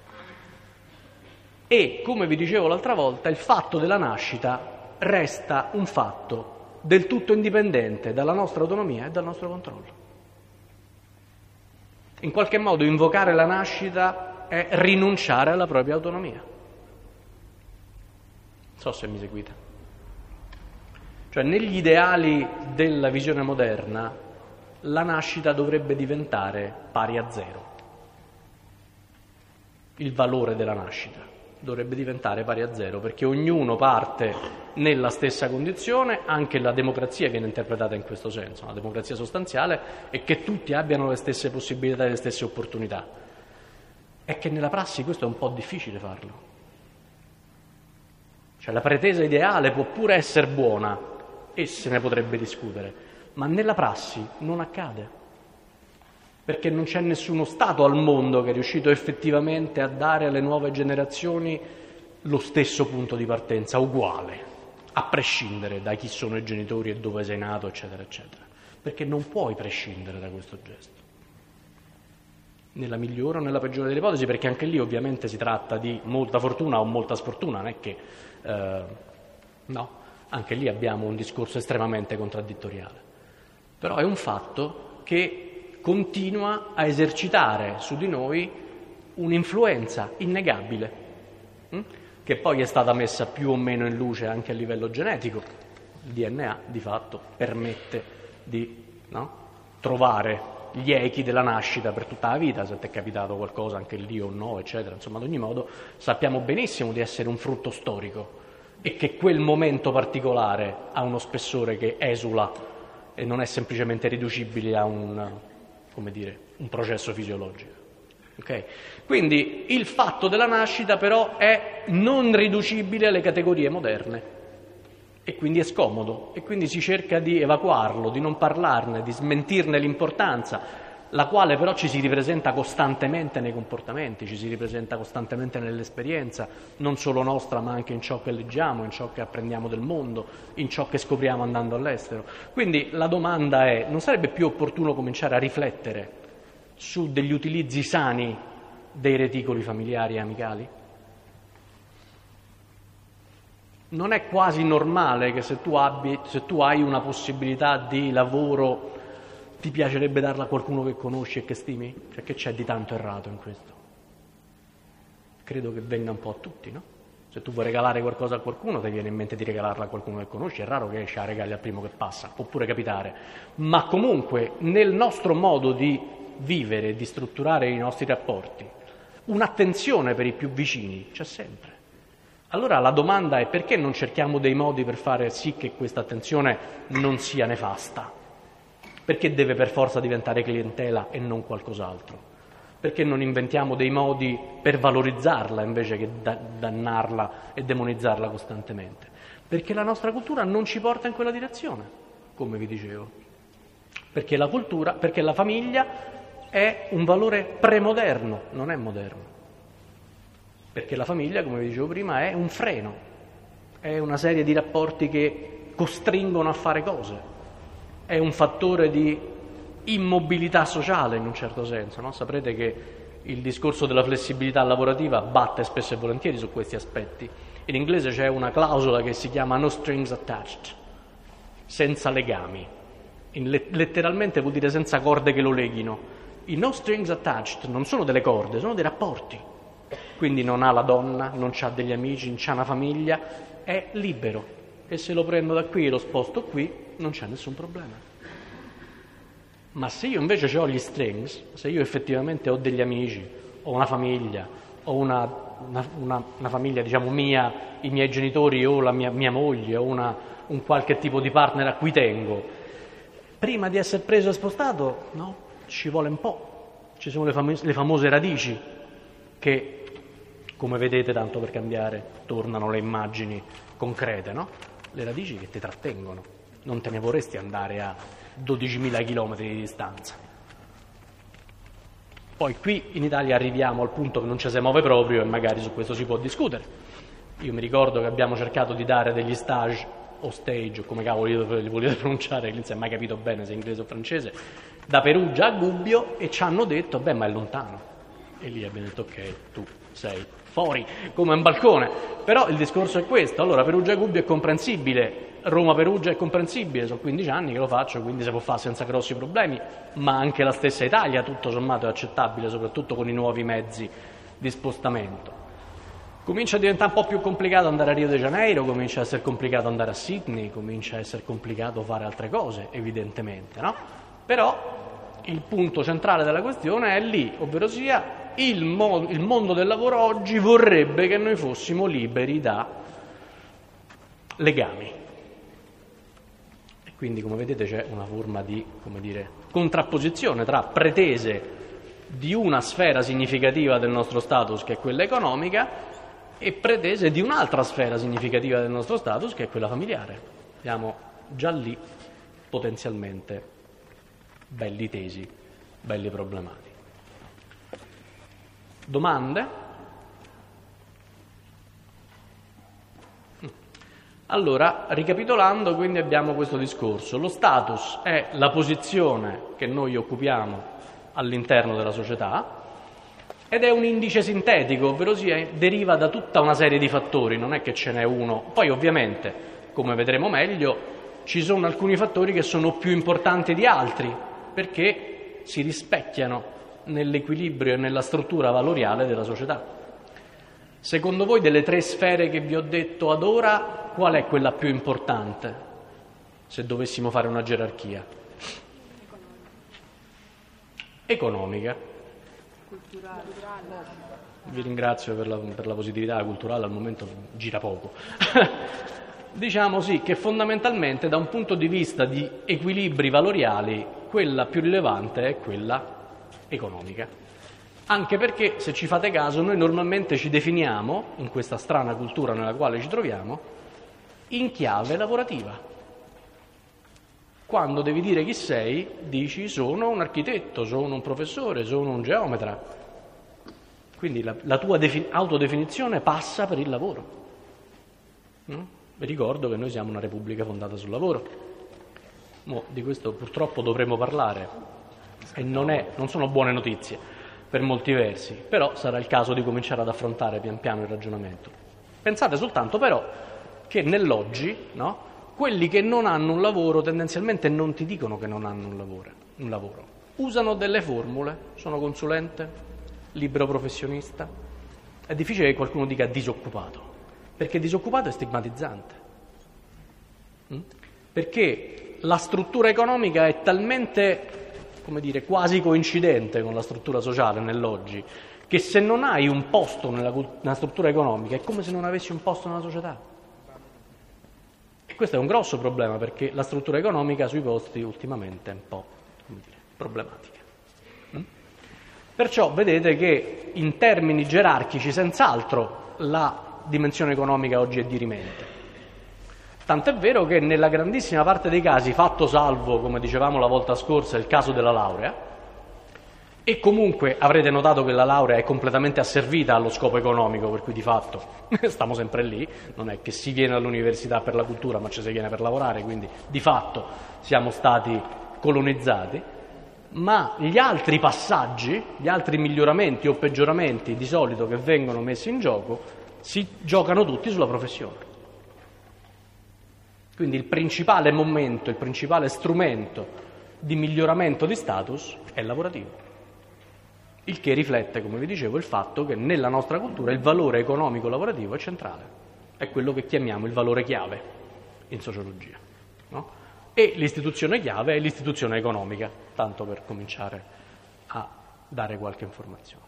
E, come vi dicevo l'altra volta, il fatto della nascita resta un fatto del tutto indipendente dalla nostra autonomia e dal nostro controllo. In qualche modo invocare la nascita è rinunciare alla propria autonomia. Non so se mi seguite. Cioè, negli ideali della visione moderna, la nascita dovrebbe diventare pari a zero. Il valore della nascita dovrebbe diventare pari a zero, perché ognuno parte nella stessa condizione, anche la democrazia viene interpretata in questo senso, una democrazia sostanziale, e che tutti abbiano le stesse possibilità e le stesse opportunità. È che nella prassi questo è un po' difficile farlo. Cioè la pretesa ideale può pure essere buona e se ne potrebbe discutere, ma nella prassi non accade. Perché non c'è nessuno Stato al mondo che è riuscito effettivamente a dare alle nuove generazioni lo stesso punto di partenza, uguale, a prescindere da chi sono i genitori e dove sei nato, eccetera, eccetera. Perché non puoi prescindere da questo gesto. Nella migliore o nella peggiore delle ipotesi, perché anche lì ovviamente si tratta di molta fortuna o molta sfortuna, non è che... Eh, no, anche lì abbiamo un discorso estremamente contraddittoriale. Però è un fatto che continua a esercitare su di noi un'influenza innegabile, hm? che poi è stata messa più o meno in luce anche a livello genetico. Il D N A di fatto permette di no, trovare gli echi della nascita per tutta la vita, se ti è capitato qualcosa anche lì o no, eccetera. Insomma, ad ogni modo sappiamo benissimo di essere un frutto storico e che quel momento particolare ha uno spessore che esula e non è semplicemente riducibile a un, come dire, un processo fisiologico. Okay? Quindi il fatto della nascita però è non riducibile alle categorie moderne e quindi è scomodo e quindi si cerca di evacuarlo, di non parlarne, di smentirne l'importanza, la quale però ci si ripresenta costantemente nei comportamenti, ci si ripresenta costantemente nell'esperienza, non solo nostra ma anche in ciò che leggiamo, in ciò che apprendiamo del mondo, in ciò che scopriamo andando all'estero. Quindi la domanda è: non sarebbe più opportuno cominciare a riflettere su degli utilizzi sani dei reticoli familiari e amicali? Non è quasi normale che se tu, abbi, se tu hai una possibilità di lavoro ti piacerebbe darla a qualcuno che conosci e che stimi? Cioè, che c'è di tanto errato in questo? Credo che venga un po' a tutti, no? Se tu vuoi regalare qualcosa a qualcuno ti viene in mente di regalarla a qualcuno che conosci, è raro che esci a regali al primo che passa, può pure capitare, ma comunque nel nostro modo di vivere, di strutturare i nostri rapporti, un'attenzione per i più vicini c'è sempre. Allora la domanda è: perché non cerchiamo dei modi per fare sì che questa attenzione non sia nefasta? Perché deve per forza diventare clientela e non qualcos'altro? Perché non inventiamo dei modi per valorizzarla invece che da- dannarla e demonizzarla costantemente? Perché la nostra cultura non ci porta in quella direzione, come vi dicevo. Perché la cultura, perché la famiglia è un valore premoderno, non è moderno. Perché la famiglia, come vi dicevo prima, è un freno, è una serie di rapporti che costringono a fare cose, è un fattore di immobilità sociale in un certo senso, no? Saprete che il discorso della flessibilità lavorativa batte spesso e volentieri su questi aspetti. In inglese c'è una clausola che si chiama no strings attached, senza legami. In le- letteralmente vuol dire senza corde che lo leghino. I no strings attached non sono delle corde, sono dei rapporti. Quindi non ha la donna, non ha degli amici, non ha una famiglia, è libero. E se lo prendo da qui e lo sposto qui, non c'è nessun problema. Ma se io invece ho gli strings, se io effettivamente ho degli amici, ho una famiglia, ho una, una, una, una famiglia, diciamo, mia, i miei genitori o la mia, mia moglie, o una, un qualche tipo di partner a cui tengo, prima di essere preso e spostato, no, ci vuole un po'. Ci sono le, fam- le famose radici che, come vedete, tanto per cambiare, tornano le immagini concrete, no? Le radici che ti trattengono. Non te ne vorresti andare a dodicimila chilometri di distanza. Poi qui in Italia arriviamo al punto che non ci si muove proprio e magari su questo si può discutere. Io mi ricordo che abbiamo cercato di dare degli stage o stage, o come cavolo li volete pronunciare, che non si è mai capito bene se è inglese o francese, da Perugia a Gubbio, e ci hanno detto: beh, ma è lontano. E lì abbiamo detto: ok, tu sei fuori come un balcone. Però il discorso è questo. Allora, Perugia-Gubbio è comprensibile, Roma-Perugia è comprensibile, sono quindici anni che lo faccio, quindi si può fare senza grossi problemi, ma anche la stessa Italia tutto sommato è accettabile, soprattutto con i nuovi mezzi di spostamento. Comincia a diventare un po' più complicato andare a Rio de Janeiro, comincia a essere complicato andare a Sydney, comincia a essere complicato fare altre cose, evidentemente, no? Però il punto centrale della questione è lì, ovvero sia il, mo- il mondo del lavoro oggi vorrebbe che noi fossimo liberi da legami. E quindi, come vedete, c'è una forma di, come dire, contrapposizione tra pretese di una sfera significativa del nostro status, che è quella economica, e pretese di un'altra sfera significativa del nostro status, che è quella familiare. Siamo già lì potenzialmente belli tesi, belli problematici. Domande? Allora, ricapitolando, quindi abbiamo questo discorso. Lo status è la posizione che noi occupiamo all'interno della società ed è un indice sintetico, ovvero sia deriva da tutta una serie di fattori, non è che ce n'è uno. Poi ovviamente, come vedremo meglio, ci sono alcuni fattori che sono più importanti di altri, perché si rispecchiano nell'equilibrio e nella struttura valoriale della società. Secondo voi, delle tre sfere che vi ho detto ad ora, qual è quella più importante, se dovessimo fare una gerarchia? economica. Culturale. Vi ringrazio per la, per la positività, culturale al momento gira poco. Diciamo sì che fondamentalmente da un punto di vista di equilibri valoriali quella più rilevante è quella economica. Anche perché, se ci fate caso, noi normalmente ci definiamo, in questa strana cultura nella quale ci troviamo, in chiave lavorativa. Quando devi dire chi sei, dici sono un architetto, sono un professore, sono un geometra. Quindi la, la tua defin- autodefinizione passa per il lavoro. No? Vi ricordo che noi siamo una repubblica fondata sul lavoro. Mo, di questo purtroppo dovremo parlare e non, è, non sono buone notizie per molti versi, però sarà il caso di cominciare ad affrontare pian piano il ragionamento. Pensate soltanto però che nell'oggi, no, quelli che non hanno un lavoro tendenzialmente non ti dicono che non hanno un lavoro, un lavoro. Usano delle formule, sono consulente, libero professionista. È difficile che qualcuno dica disoccupato. Perché disoccupato è stigmatizzante. Mm? Perché la struttura economica è talmente, come dire, quasi coincidente con la struttura sociale nell'oggi, che se non hai un posto nella, nella struttura economica è come se non avessi un posto nella società. E questo è un grosso problema, perché la struttura economica sui posti ultimamente è un po', come dire, problematica. Mm? Perciò vedete che in termini gerarchici senz'altro la dimensione economica oggi è dirimente. Tant'è vero che nella grandissima parte dei casi, fatto salvo, come dicevamo la volta scorsa, il caso della laurea, e comunque avrete notato che la laurea è completamente asservita allo scopo economico, per cui di fatto stiamo sempre lì, non è che si viene all'università per la cultura, ma ci si viene per lavorare, quindi di fatto siamo stati colonizzati, ma gli altri passaggi, gli altri miglioramenti o peggioramenti di solito che vengono messi in gioco si giocano tutti sulla professione. Quindi il principale momento, il principale strumento di miglioramento di status è lavorativo. Il che riflette, come vi dicevo, il fatto che nella nostra cultura il valore economico lavorativo è centrale. È quello che chiamiamo il valore chiave in sociologia. No? E l'istituzione chiave è l'istituzione economica, tanto per cominciare a dare qualche informazione.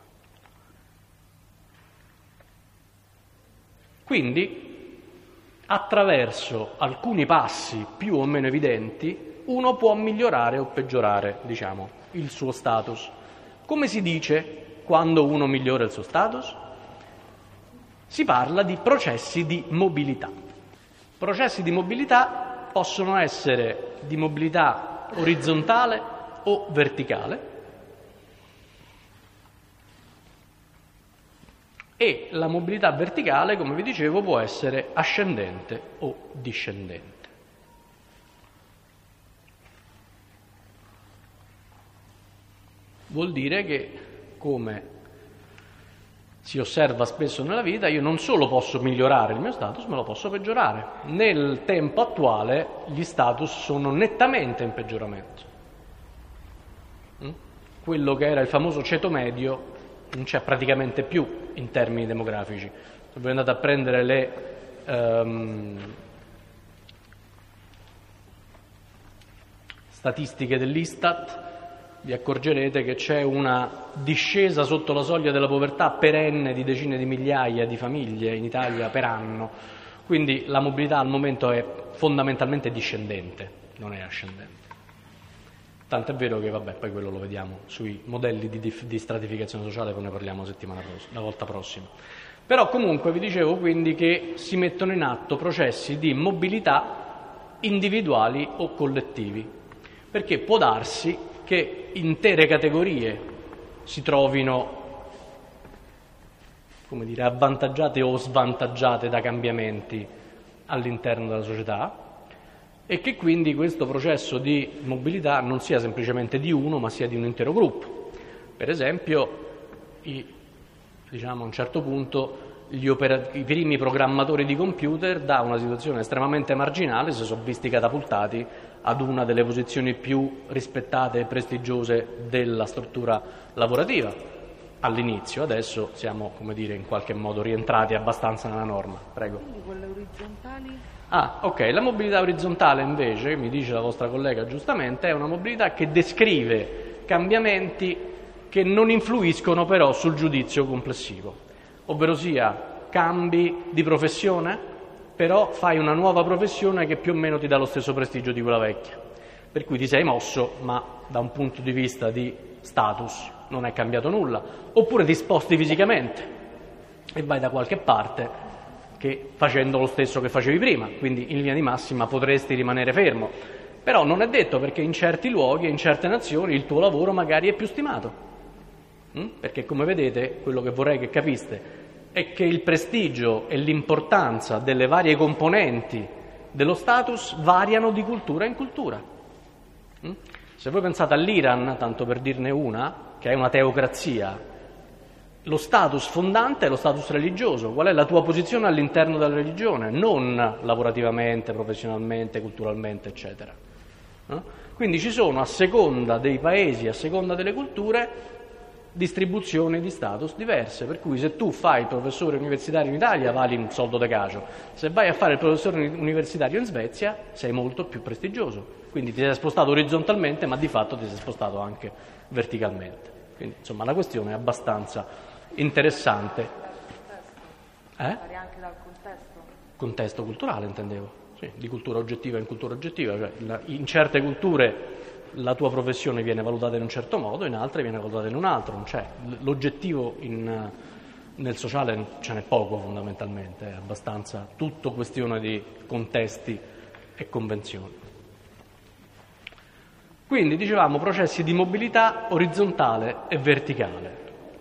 Quindi, attraverso alcuni passi più o meno evidenti, uno può migliorare o peggiorare, diciamo, il suo status. Come si dice quando uno migliora il suo status? Si parla di processi di mobilità. Processi di mobilità possono essere di mobilità orizzontale o verticale, e la mobilità verticale, come vi dicevo, può essere ascendente o discendente. Vuol dire che, come si osserva spesso nella vita, io non solo posso migliorare il mio status, ma lo posso peggiorare. Nel tempo attuale gli status sono nettamente in peggioramento. Quello che era il famoso ceto medio non c'è praticamente più in termini demografici. Se voi andate a prendere le um, statistiche dell'Istat, vi accorgerete che c'è una discesa sotto la soglia della povertà perenne di decine di migliaia di famiglie in Italia per anno. Quindi la mobilità al momento è fondamentalmente discendente, non è ascendente. Tant'è vero che, vabbè, poi quello lo vediamo sui modelli di, di stratificazione sociale, poi ne parliamo la settimana prossima, la volta prossima. Però comunque vi dicevo quindi che si mettono in atto processi di mobilità individuali o collettivi, perché può darsi che intere categorie si trovino, come dire, avvantaggiate o svantaggiate da cambiamenti all'interno della società, e che quindi questo processo di mobilità non sia semplicemente di uno, ma sia di un intero gruppo. Per esempio, i, diciamo a un certo punto, gli opera- i primi programmatori di computer, da una situazione estremamente marginale, si sono visti catapultati ad una delle posizioni più rispettate e prestigiose della struttura lavorativa all'inizio. Adesso siamo, come dire, in qualche modo rientrati abbastanza nella norma. Prego. Quindi quelle orizzontali? Ah, ok. La mobilità orizzontale invece, mi dice la vostra collega giustamente, è una mobilità che descrive cambiamenti che non influiscono però sul giudizio complessivo, ovvero sia cambi di professione, però fai una nuova professione che più o meno ti dà lo stesso prestigio di quella vecchia, per cui ti sei mosso, ma da un punto di vista di status non è cambiato nulla, oppure ti sposti fisicamente e vai da qualche parte che facendo lo stesso che facevi prima, quindi in linea di massima potresti rimanere fermo, però non è detto, perché in certi luoghi e in certe nazioni il tuo lavoro magari è più stimato, mm? Perché come vedete, quello che vorrei che capiste è che il prestigio e l'importanza delle varie componenti dello status variano di cultura in cultura. Mm? Se voi pensate all'Iran, tanto per dirne una, che è una teocrazia, lo status fondante è lo status religioso. Qual è la tua posizione all'interno della religione? Non lavorativamente, professionalmente, culturalmente, eccetera. No? Quindi ci sono, a seconda dei paesi, a seconda delle culture, distribuzioni di status diverse. Per cui se tu fai il professore universitario in Italia vali un soldo de cacio. Se vai a fare il professore universitario in Svezia sei molto più prestigioso. Quindi ti sei spostato orizzontalmente, ma di fatto ti sei spostato anche verticalmente. Quindi insomma la questione è abbastanza interessante. Eh? Varia anche dal contesto. Contesto culturale intendevo, sì, di cultura oggettiva in cultura oggettiva, cioè la, in certe culture la tua professione viene valutata in un certo modo, in altre viene valutata in un altro, non c'è. L'oggettivo in, nel sociale ce n'è poco fondamentalmente, è abbastanza tutto questione di contesti e convenzioni. Quindi dicevamo processi di mobilità orizzontale e verticale.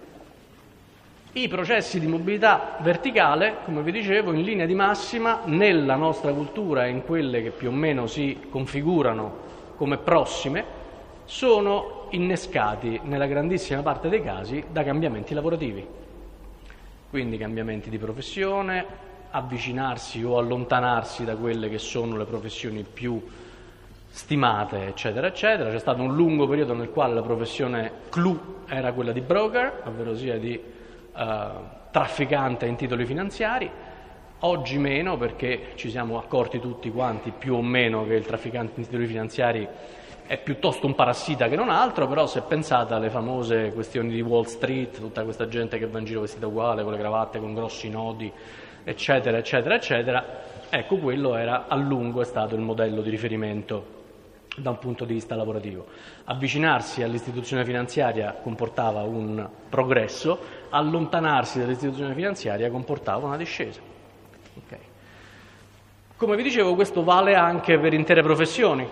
I processi di mobilità verticale, come vi dicevo, in linea di massima nella nostra cultura e in quelle che più o meno si configurano come prossime, sono innescati nella grandissima parte dei casi da cambiamenti lavorativi. Quindi cambiamenti di professione, avvicinarsi o allontanarsi da quelle che sono le professioni più stimate, eccetera, eccetera. C'è stato un lungo periodo nel quale la professione clou era quella di broker, ovvero sia di Uh, trafficante in titoli finanziari. Oggi meno, perché ci siamo accorti tutti quanti più o meno che il trafficante in titoli finanziari è piuttosto un parassita che non altro, però se pensate alle famose questioni di Wall Street, tutta questa gente che va in giro vestita uguale, con le cravatte, con grossi nodi, eccetera, eccetera, eccetera, ecco, quello era a lungo è stato il modello di riferimento da un punto di vista lavorativo. Avvicinarsi all'istituzione finanziaria comportava un progresso, allontanarsi dall'istituzione finanziaria comportava una discesa. Okay. Come vi dicevo, questo vale anche per intere professioni.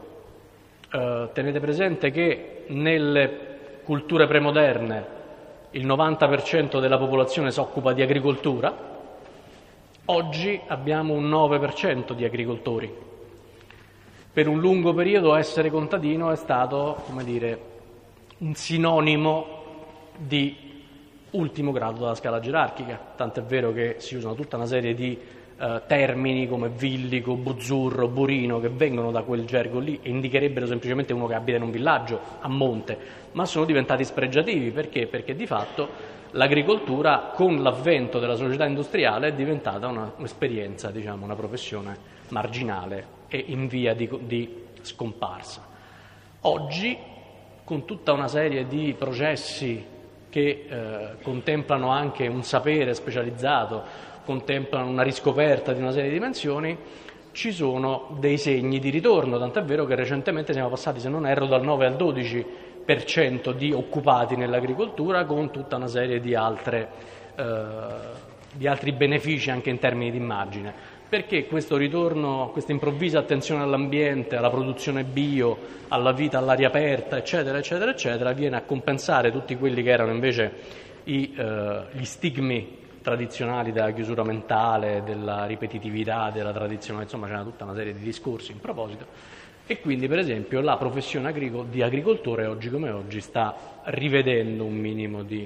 Eh, tenete presente che nelle culture premoderne il novanta per cento della popolazione si occupa di agricoltura, oggi abbiamo un nove per cento di agricoltori. Per un lungo periodo essere contadino è stato, come dire, un sinonimo di ultimo grado della scala gerarchica, tant'è vero che si usano tutta una serie di eh, termini come villico, buzzurro, burino, che vengono da quel gergo lì e indicherebbero semplicemente uno che abita in un villaggio a monte, ma sono diventati spregiativi. Perché? Perché di fatto l'agricoltura, con l'avvento della società industriale, è diventata una, un'esperienza, diciamo, una professione marginale e in via di, di scomparsa. Oggi, con tutta una serie di processi che eh, contemplano anche un sapere specializzato, contemplano una riscoperta di una serie di dimensioni, ci sono dei segni di ritorno, tant'è vero che recentemente siamo passati, se non erro, dal nove al dodici per cento di occupati nell'agricoltura, con tutta una serie di, altre, eh, di altri benefici anche in termini di immagine. Perché questo ritorno, questa improvvisa attenzione all'ambiente, alla produzione bio, alla vita all'aria aperta, eccetera, eccetera, eccetera, viene a compensare tutti quelli che erano invece i, eh, gli stigmi tradizionali della chiusura mentale, della ripetitività, della tradizione, insomma c'era tutta una serie di discorsi in proposito. E quindi, per esempio, la professione agricol- di agricoltore oggi come oggi sta rivedendo un minimo di,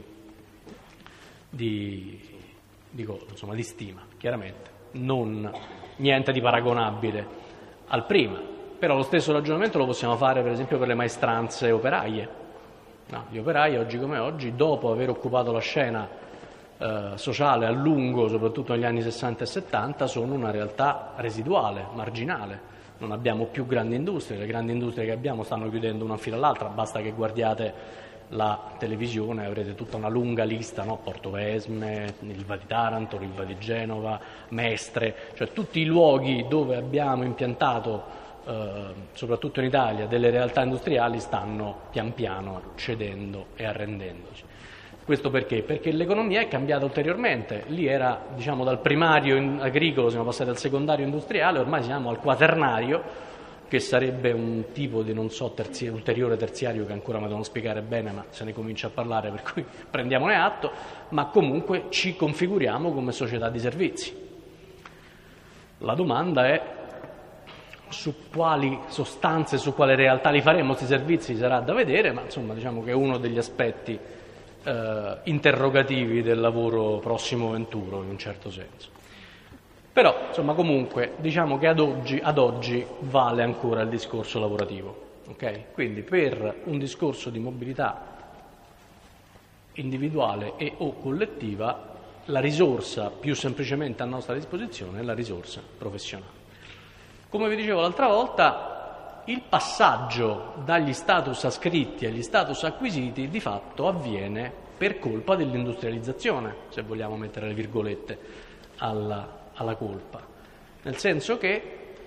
di, di, insomma, di stima, chiaramente. Non niente di paragonabile al prima, però lo stesso ragionamento lo possiamo fare per esempio per le maestranze operaie. No, gli operai oggi come oggi, dopo aver occupato la scena eh, sociale a lungo, soprattutto negli anni sessanta e settanta, sono una realtà residuale, marginale. non abbiamo più grandi industrie, le grandi industrie che abbiamo stanno chiudendo una fila all'altra, basta che guardiate la televisione, avrete tutta una lunga lista, no? Portovesme, l'Ilva di Taranto, l'Ilva di Genova, Mestre, cioè tutti i luoghi dove abbiamo impiantato, eh, soprattutto in Italia, delle realtà industriali stanno pian piano cedendo e arrendendosi. Questo perché? Perché l'economia è cambiata ulteriormente, lì era, diciamo, dal primario agricolo siamo passati al secondario industriale, ormai siamo al quaternario, che sarebbe un tipo di, non so, terzi, ulteriore terziario che ancora mi devono spiegare bene, ma se ne comincia a parlare, per cui prendiamone atto, ma comunque ci configuriamo come società di servizi. La domanda è su quali sostanze, su quale realtà li faremo questi servizi, sarà da vedere, ma insomma diciamo che è uno degli aspetti eh, interrogativi del lavoro prossimo venturo in un certo senso. Però, insomma, comunque, diciamo che ad oggi, ad oggi vale ancora il discorso lavorativo, ok? Quindi per un discorso di mobilità individuale e o collettiva, la risorsa più semplicemente a nostra disposizione è la risorsa professionale. Come vi dicevo l'altra volta, il passaggio dagli status ascritti agli status acquisiti di fatto avviene per colpa dell'industrializzazione, se vogliamo mettere le virgolette alla alla colpa, nel senso che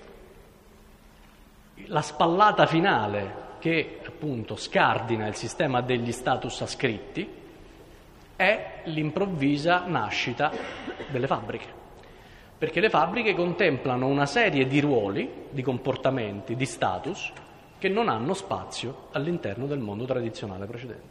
la spallata finale che appunto scardina il sistema degli status ascritti è l'improvvisa nascita delle fabbriche, perché le fabbriche contemplano una serie di ruoli, di comportamenti, di status che non hanno spazio all'interno del mondo tradizionale precedente.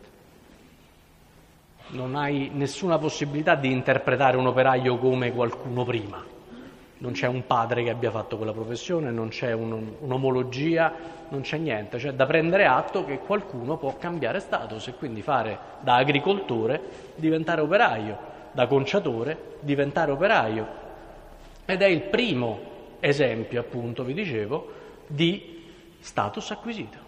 Non hai nessuna possibilità di interpretare un operaio come qualcuno prima. Non c'è un padre che abbia fatto quella professione, non c'è un, un'omologia, non c'è niente. C'è da prendere atto che qualcuno può cambiare status e quindi fare da agricoltore diventare operaio, da conciatore diventare operaio. Ed è il primo esempio, appunto, vi dicevo, di status acquisito.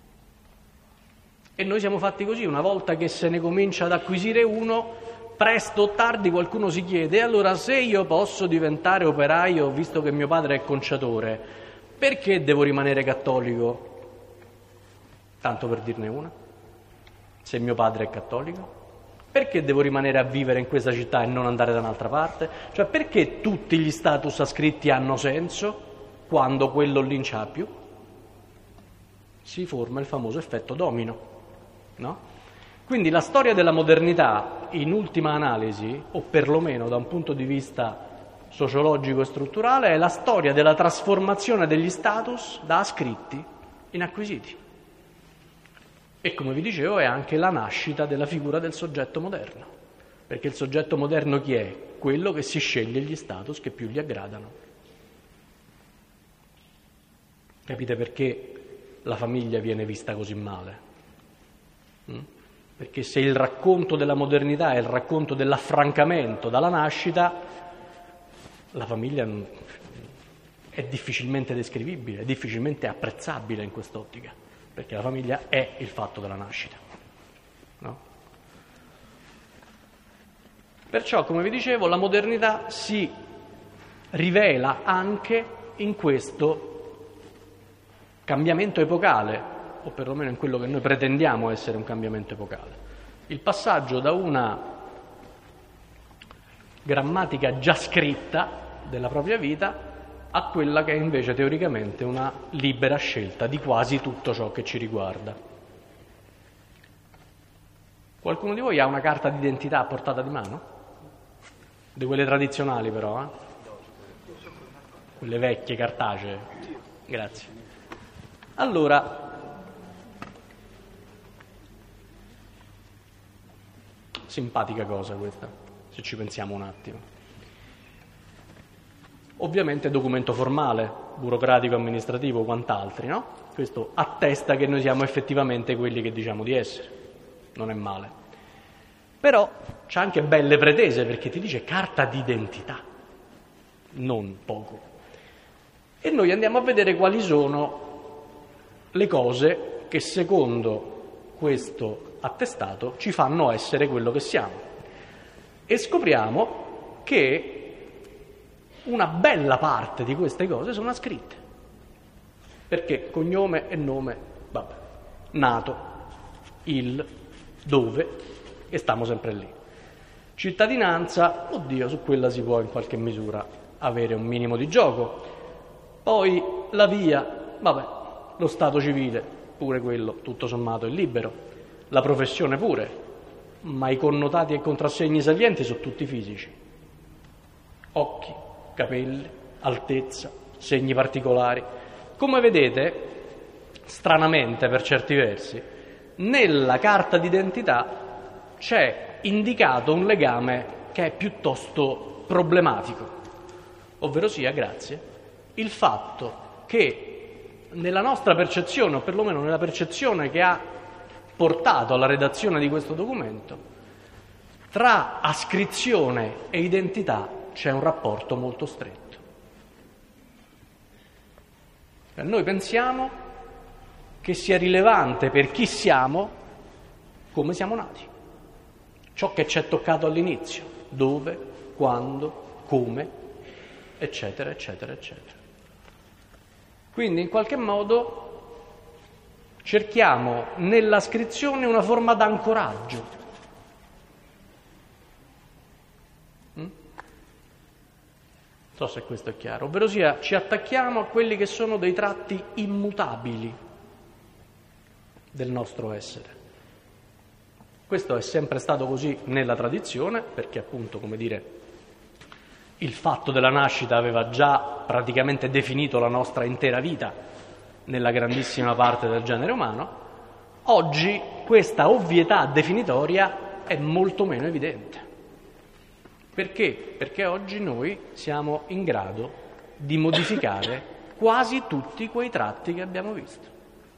E noi siamo fatti così, una volta che se ne comincia ad acquisire uno, presto o tardi qualcuno si chiede, allora se io posso diventare operaio, visto che mio padre è conciatore, perché devo rimanere cattolico? Tanto per dirne una. Se mio padre è cattolico? Perché devo rimanere a vivere in questa città e non andare da un'altra parte? Cioè perché tutti gli status ascritti hanno senso quando quello lì non c'ha più? Si forma il famoso effetto domino. No? Quindi la storia della modernità, in ultima analisi, o perlomeno da un punto di vista sociologico e strutturale, è la storia della trasformazione degli status da ascritti in acquisiti. E come vi dicevo è anche la nascita della figura del soggetto moderno, perché il soggetto moderno chi è? Quello che si sceglie gli status che più gli aggradano. Capite perché la famiglia viene vista così male? Perché se il racconto della modernità è il racconto dell'affrancamento dalla nascita, la famiglia è difficilmente descrivibile, è difficilmente apprezzabile in quest'ottica, perché la famiglia è il fatto della nascita. No? Perciò, come vi dicevo, la modernità si rivela anche in questo cambiamento epocale, o perlomeno in quello che noi pretendiamo essere un cambiamento epocale. Il passaggio da una grammatica già scritta della propria vita a quella che è invece teoricamente una libera scelta di quasi tutto ciò che ci riguarda. Qualcuno di voi ha una carta d'identità a portata di mano? Di quelle tradizionali però, eh? Quelle vecchie, cartacee. Grazie. Allora, simpatica cosa questa, se ci pensiamo un attimo. Ovviamente documento formale, burocratico, amministrativo, quant'altri, no? Questo attesta che noi siamo effettivamente quelli che diciamo di essere, non è male. Però c'ha anche belle pretese, perché ti dice carta d'identità, non poco. E noi andiamo a vedere quali sono le cose che secondo questo attestato ci fanno essere quello che siamo. E scopriamo che una bella parte di queste cose sono ascritte. Perché cognome e nome, vabbè, nato, il, dove, e stiamo sempre lì. Cittadinanza, oddio, su quella si può in qualche misura avere un minimo di gioco. Poi la via, vabbè, lo stato civile, pure quello tutto sommato è libero, la professione pure, ma i connotati e contrassegni salienti sono tutti fisici. Occhi, capelli, altezza, segni particolari. Come vedete, stranamente per certi versi, nella carta d'identità c'è indicato un legame che è piuttosto problematico, ovvero sia, grazie, il fatto che nella nostra percezione, o perlomeno nella percezione che ha portato alla redazione di questo documento, tra ascrizione e identità c'è un rapporto molto stretto. Noi pensiamo che sia rilevante per chi siamo come siamo nati, ciò che ci è toccato all'inizio, dove, quando, come, eccetera, eccetera, eccetera. Quindi in qualche modo cerchiamo nella scrizione una forma d'ancoraggio. Mm? Non so se questo è chiaro, ovvero sia ci attacchiamo a quelli che sono dei tratti immutabili del nostro essere. Questo è sempre stato così nella tradizione, perché appunto, come dire, il fatto della nascita aveva già praticamente definito la nostra intera vita nella grandissima parte del genere umano. Oggi questa ovvietà definitoria è molto meno evidente. Perché? Perché oggi noi siamo in grado di modificare quasi tutti quei tratti che abbiamo visto.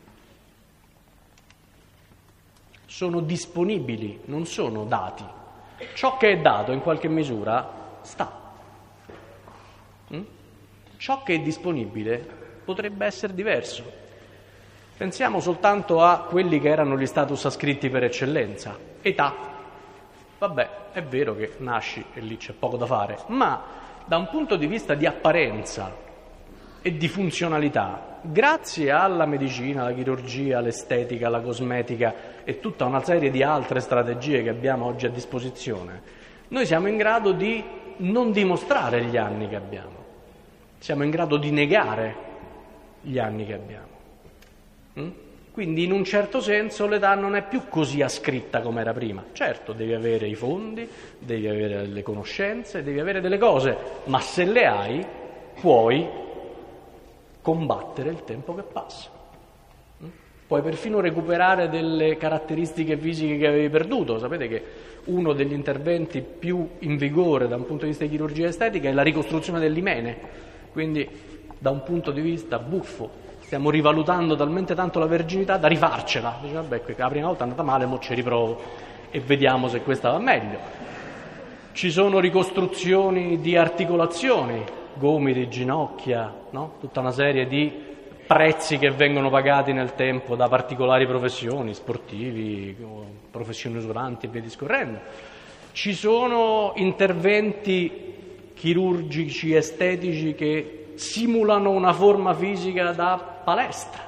Sono disponibili, non sono dati. Ciò che è dato in qualche misura sta. Mm? Ciò che è disponibile potrebbe essere diverso. Pensiamo soltanto a quelli che erano gli status ascritti per eccellenza. Età. Vabbè, è vero che nasci e lì c'è poco da fare, ma da un punto di vista di apparenza e di funzionalità, grazie alla medicina, alla chirurgia, all'estetica, alla cosmetica e tutta una serie di altre strategie che abbiamo oggi a disposizione, noi siamo in grado di non dimostrare gli anni che abbiamo, siamo in grado di negare gli anni che abbiamo. Mm? Quindi in un certo senso l'età non è più così ascritta come era prima. Certo, devi avere i fondi, devi avere le conoscenze, devi avere delle cose, ma se le hai puoi combattere il tempo che passa. Puoi perfino recuperare delle caratteristiche fisiche che avevi perduto. Sapete che uno degli interventi più in vigore da un punto di vista di chirurgia estetica è la ricostruzione dell'imene. Quindi da un punto di vista buffo stiamo rivalutando talmente tanto la verginità da rifarcela. Dice, vabbè, la prima volta è andata male, mo ci riprovo e vediamo se questa va meglio. Ci sono ricostruzioni di articolazioni, gomiti, ginocchia, no? Tutta una serie di prezzi che vengono pagati nel tempo da particolari professioni, sportivi, professioni usuranti e via discorrendo. Ci sono interventi chirurgici, estetici che simulano una forma fisica da palestra.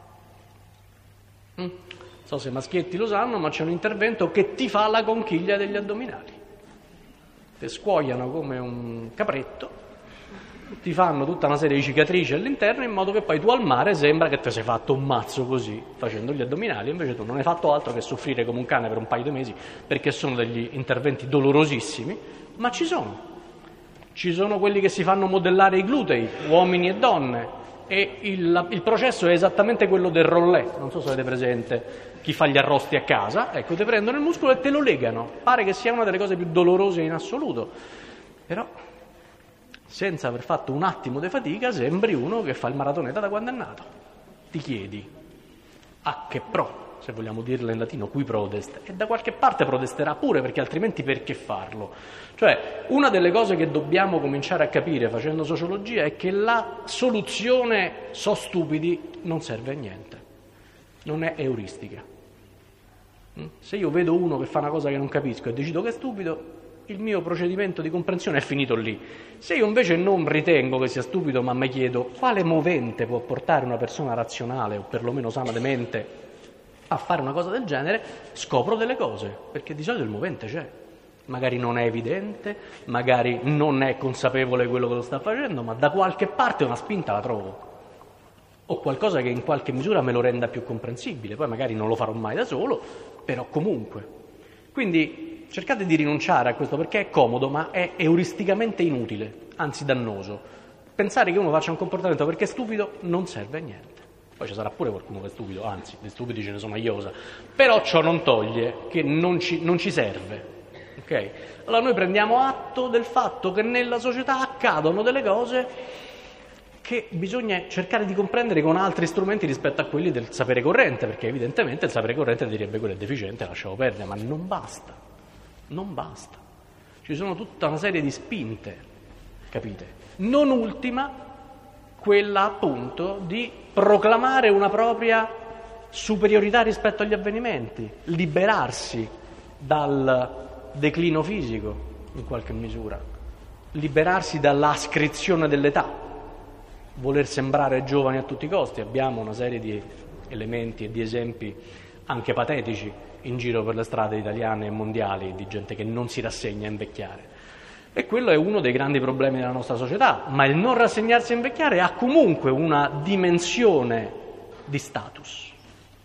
Non so se i maschietti lo sanno, ma c'è un intervento che ti fa la conchiglia degli addominali. Ti scuoiano come un capretto, ti fanno tutta una serie di cicatrici all'interno in modo che poi tu al mare sembra che ti sei fatto un mazzo così facendo gli addominali, invece tu non hai fatto altro che soffrire come un cane per un paio di mesi, perché sono degli interventi dolorosissimi, ma ci sono. Ci sono quelli che si fanno modellare i glutei, uomini e donne, e il, il processo è esattamente quello del rollè. Non so se avete presente chi fa gli arrosti a casa. Ecco, ti prendono il muscolo e te lo legano. Pare che sia una delle cose più dolorose in assoluto, però senza aver fatto un attimo di fatica sembri uno che fa il maratoneta da quando è nato. Ti chiedi a che pro, se vogliamo dirla in latino, qui prodest, e da qualche parte protesterà pure, perché altrimenti perché farlo? Cioè, una delle cose che dobbiamo cominciare a capire facendo sociologia è che la soluzione so stupidi non serve a niente, non è euristica. Se io vedo uno che fa una cosa che non capisco e decido che è stupido, il mio procedimento di comprensione è finito lì. Se io invece non ritengo che sia stupido, ma mi chiedo quale movente può portare una persona razionale o perlomeno sana di mente a fare una cosa del genere, scopro delle cose, perché di solito il movente c'è. Magari non è evidente, magari non è consapevole quello che lo sta facendo, ma da qualche parte una spinta la trovo. O qualcosa che in qualche misura me lo renda più comprensibile. Poi magari non lo farò mai da solo, però comunque. Quindi cercate di rinunciare a questo perché è comodo, ma è euristicamente inutile, anzi dannoso. Pensare che uno faccia un comportamento perché è stupido non serve a niente. Poi ci sarà pure qualcuno che è stupido, anzi, di stupidi ce ne sono a iosa. Però ciò non toglie che non ci, non ci serve. Okay? Allora noi prendiamo atto del fatto che nella società accadono delle cose che bisogna cercare di comprendere con altri strumenti rispetto a quelli del sapere corrente, perché evidentemente il sapere corrente direbbe quello è deficiente, lasciamo perdere, ma non basta, non basta. Ci sono tutta una serie di spinte, capite? Non ultima quella appunto di proclamare una propria superiorità rispetto agli avvenimenti, liberarsi dal declino fisico in qualche misura, liberarsi dall'ascrizione dell'età, voler sembrare giovani a tutti i costi. Abbiamo una serie di elementi e di esempi anche patetici in giro per le strade italiane e mondiali di gente che non si rassegna a invecchiare. E quello è uno dei grandi problemi della nostra società, ma il non rassegnarsi a invecchiare ha comunque una dimensione di status,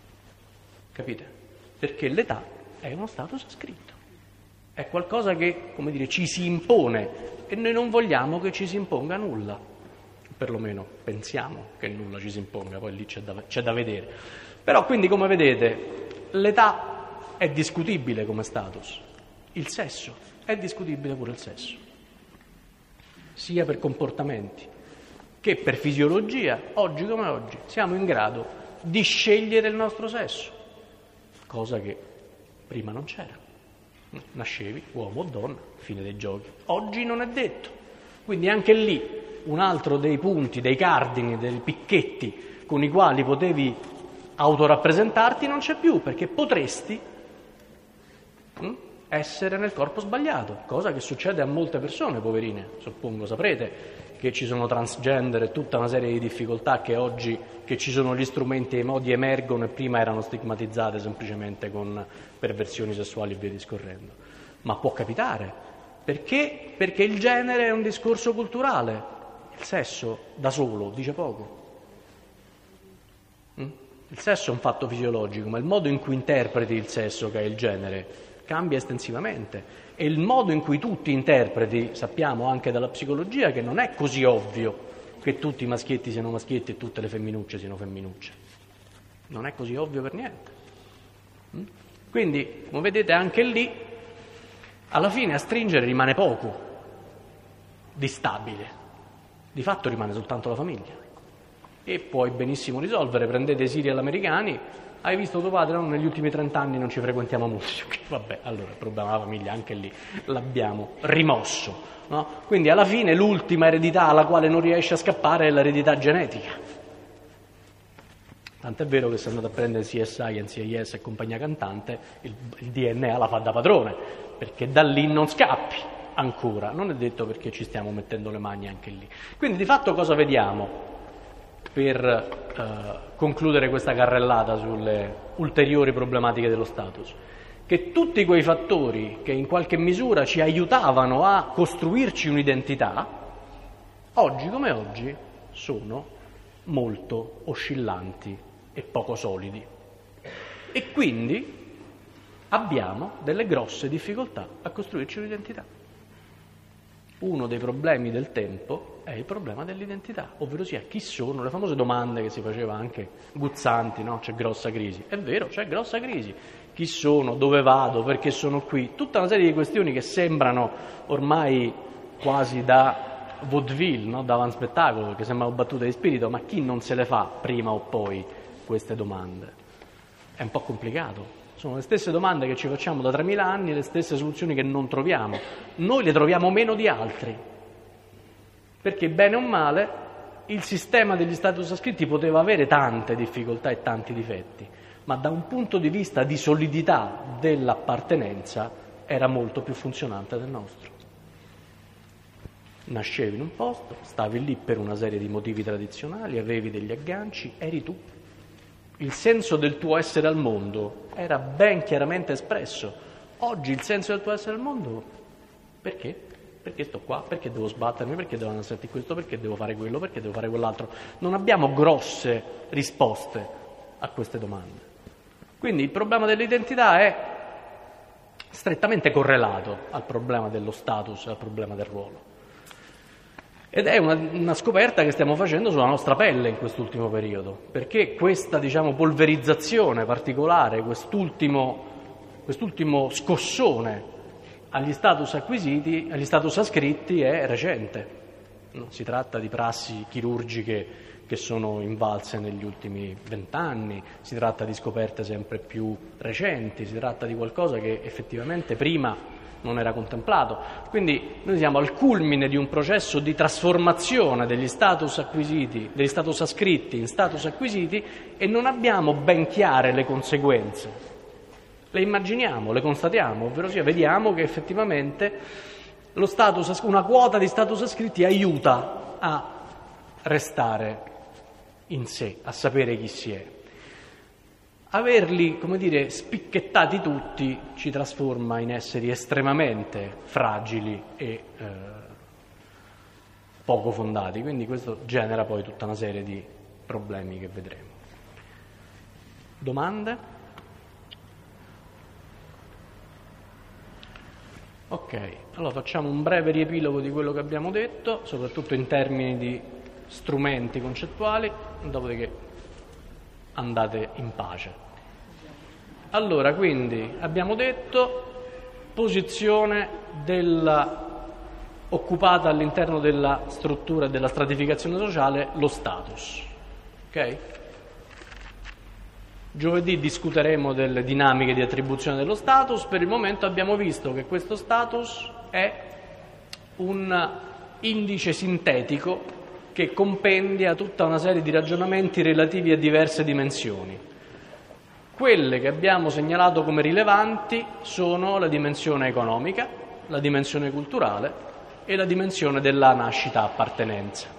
capite? Perché l'età è uno status scritto, è qualcosa che, come dire, ci si impone e noi non vogliamo che ci si imponga nulla, perlomeno pensiamo che nulla ci si imponga, poi lì c'è da, c'è da vedere. Però quindi, come vedete, l'età è discutibile come status, il sesso è discutibile pure il sesso, sia per comportamenti che per fisiologia. Oggi come oggi siamo in grado di scegliere il nostro sesso, cosa che prima non c'era. Nascevi uomo o donna, fine dei giochi. Oggi non è detto. Quindi anche lì un altro dei punti, dei cardini, dei picchetti con i quali potevi autorappresentarti non c'è più, perché potresti hm, essere nel corpo sbagliato, cosa che succede a molte persone, poverine. Suppongo saprete che ci sono transgender e tutta una serie di difficoltà che oggi che ci sono gli strumenti e i modi emergono e prima erano stigmatizzate semplicemente con perversioni sessuali e via discorrendo. Ma può capitare. Perché? Perché il genere è un discorso culturale. Il sesso da solo dice poco. Il sesso è un fatto fisiologico, ma il modo in cui interpreti il sesso, che è il genere, cambia estensivamente. E il modo in cui tu ti interpreti, sappiamo anche dalla psicologia, che non è così ovvio che tutti i maschietti siano maschietti e tutte le femminucce siano femminucce. Non è così ovvio per niente. Quindi, come vedete, anche lì, alla fine a stringere rimane poco di stabile. Di fatto rimane soltanto la famiglia. E puoi benissimo risolvere, prendete i serial americani, hai visto tuo padre, no? Negli ultimi trent'anni non ci frequentiamo molto. Vabbè, allora il problema della famiglia anche lì l'abbiamo rimosso, no? Quindi alla fine l'ultima eredità alla quale non riesce a scappare è l'eredità genetica. Tant'è vero che se andate a prendere C S I, N C I S e compagnia cantante, il, il D N A la fa da padrone, perché da lì non scappi ancora. Non è detto perché ci stiamo mettendo le mani anche lì. Quindi di fatto cosa vediamo? Per eh, concludere questa carrellata sulle ulteriori problematiche dello status, che tutti quei fattori che in qualche misura ci aiutavano a costruirci un'identità, oggi come oggi sono molto oscillanti e poco solidi. E quindi abbiamo delle grosse difficoltà a costruirci un'identità. Uno dei problemi del tempo è il problema dell'identità, ovvero sia chi sono, le famose domande che si faceva anche Guzzanti, no? C'è grossa crisi. È vero, c'è grossa crisi. Chi sono, dove vado, perché sono qui? Tutta una serie di questioni che sembrano ormai quasi da vaudeville, no? Da un spettacolo, che sembrano battute di spirito, ma chi non se le fa prima o poi queste domande? È un po' complicato. Sono le stesse domande che ci facciamo da tremila anni, le stesse soluzioni che non troviamo. Noi le troviamo meno di altri, perché bene o male il sistema degli status ascritti poteva avere tante difficoltà e tanti difetti, ma da un punto di vista di solidità dell'appartenenza era molto più funzionante del nostro. Nascevi in un posto, stavi lì per una serie di motivi tradizionali, avevi degli agganci, eri tu. Il senso del tuo essere al mondo era ben chiaramente espresso. Oggi il senso del tuo essere al mondo, perché? Perché sto qua? Perché devo sbattermi? Perché devo andare a questo? Perché devo fare quello? Perché devo fare quell'altro? Non abbiamo grosse risposte a queste domande. Quindi il problema dell'identità è strettamente correlato al problema dello status e al problema del ruolo. Ed è una, una scoperta che stiamo facendo sulla nostra pelle in quest'ultimo periodo, perché questa, diciamo, polverizzazione particolare, quest'ultimo, quest'ultimo scossone agli status acquisiti, agli status ascritti è recente. Non si tratta di prassi chirurgiche che sono invalse negli ultimi vent'anni, si tratta di scoperte sempre più recenti, si tratta di qualcosa che effettivamente prima non era contemplato. Quindi noi siamo al culmine di un processo di trasformazione degli status acquisiti, degli status ascritti in status acquisiti, e non abbiamo ben chiare le conseguenze. Le immaginiamo, le constatiamo, ovvero sia vediamo che effettivamente lo status, una quota di status ascritti aiuta a restare in sé, a sapere chi si è. Averli, come dire, spicchettati tutti ci trasforma in esseri estremamente fragili e eh, poco fondati, quindi questo genera poi tutta una serie di problemi che vedremo. Domande? Ok, allora facciamo un breve riepilogo di quello che abbiamo detto, soprattutto in termini di strumenti concettuali, dopodiché andate in pace. Allora, quindi, abbiamo detto posizione della, occupata all'interno della struttura e della stratificazione sociale, lo status. Ok? Giovedì discuteremo delle dinamiche di attribuzione dello status. Per il momento abbiamo visto che questo status è un indice sintetico che compendia tutta una serie di ragionamenti relativi a diverse dimensioni. Quelle che abbiamo segnalato come rilevanti sono la dimensione economica, la dimensione culturale e la dimensione della nascita-appartenenza.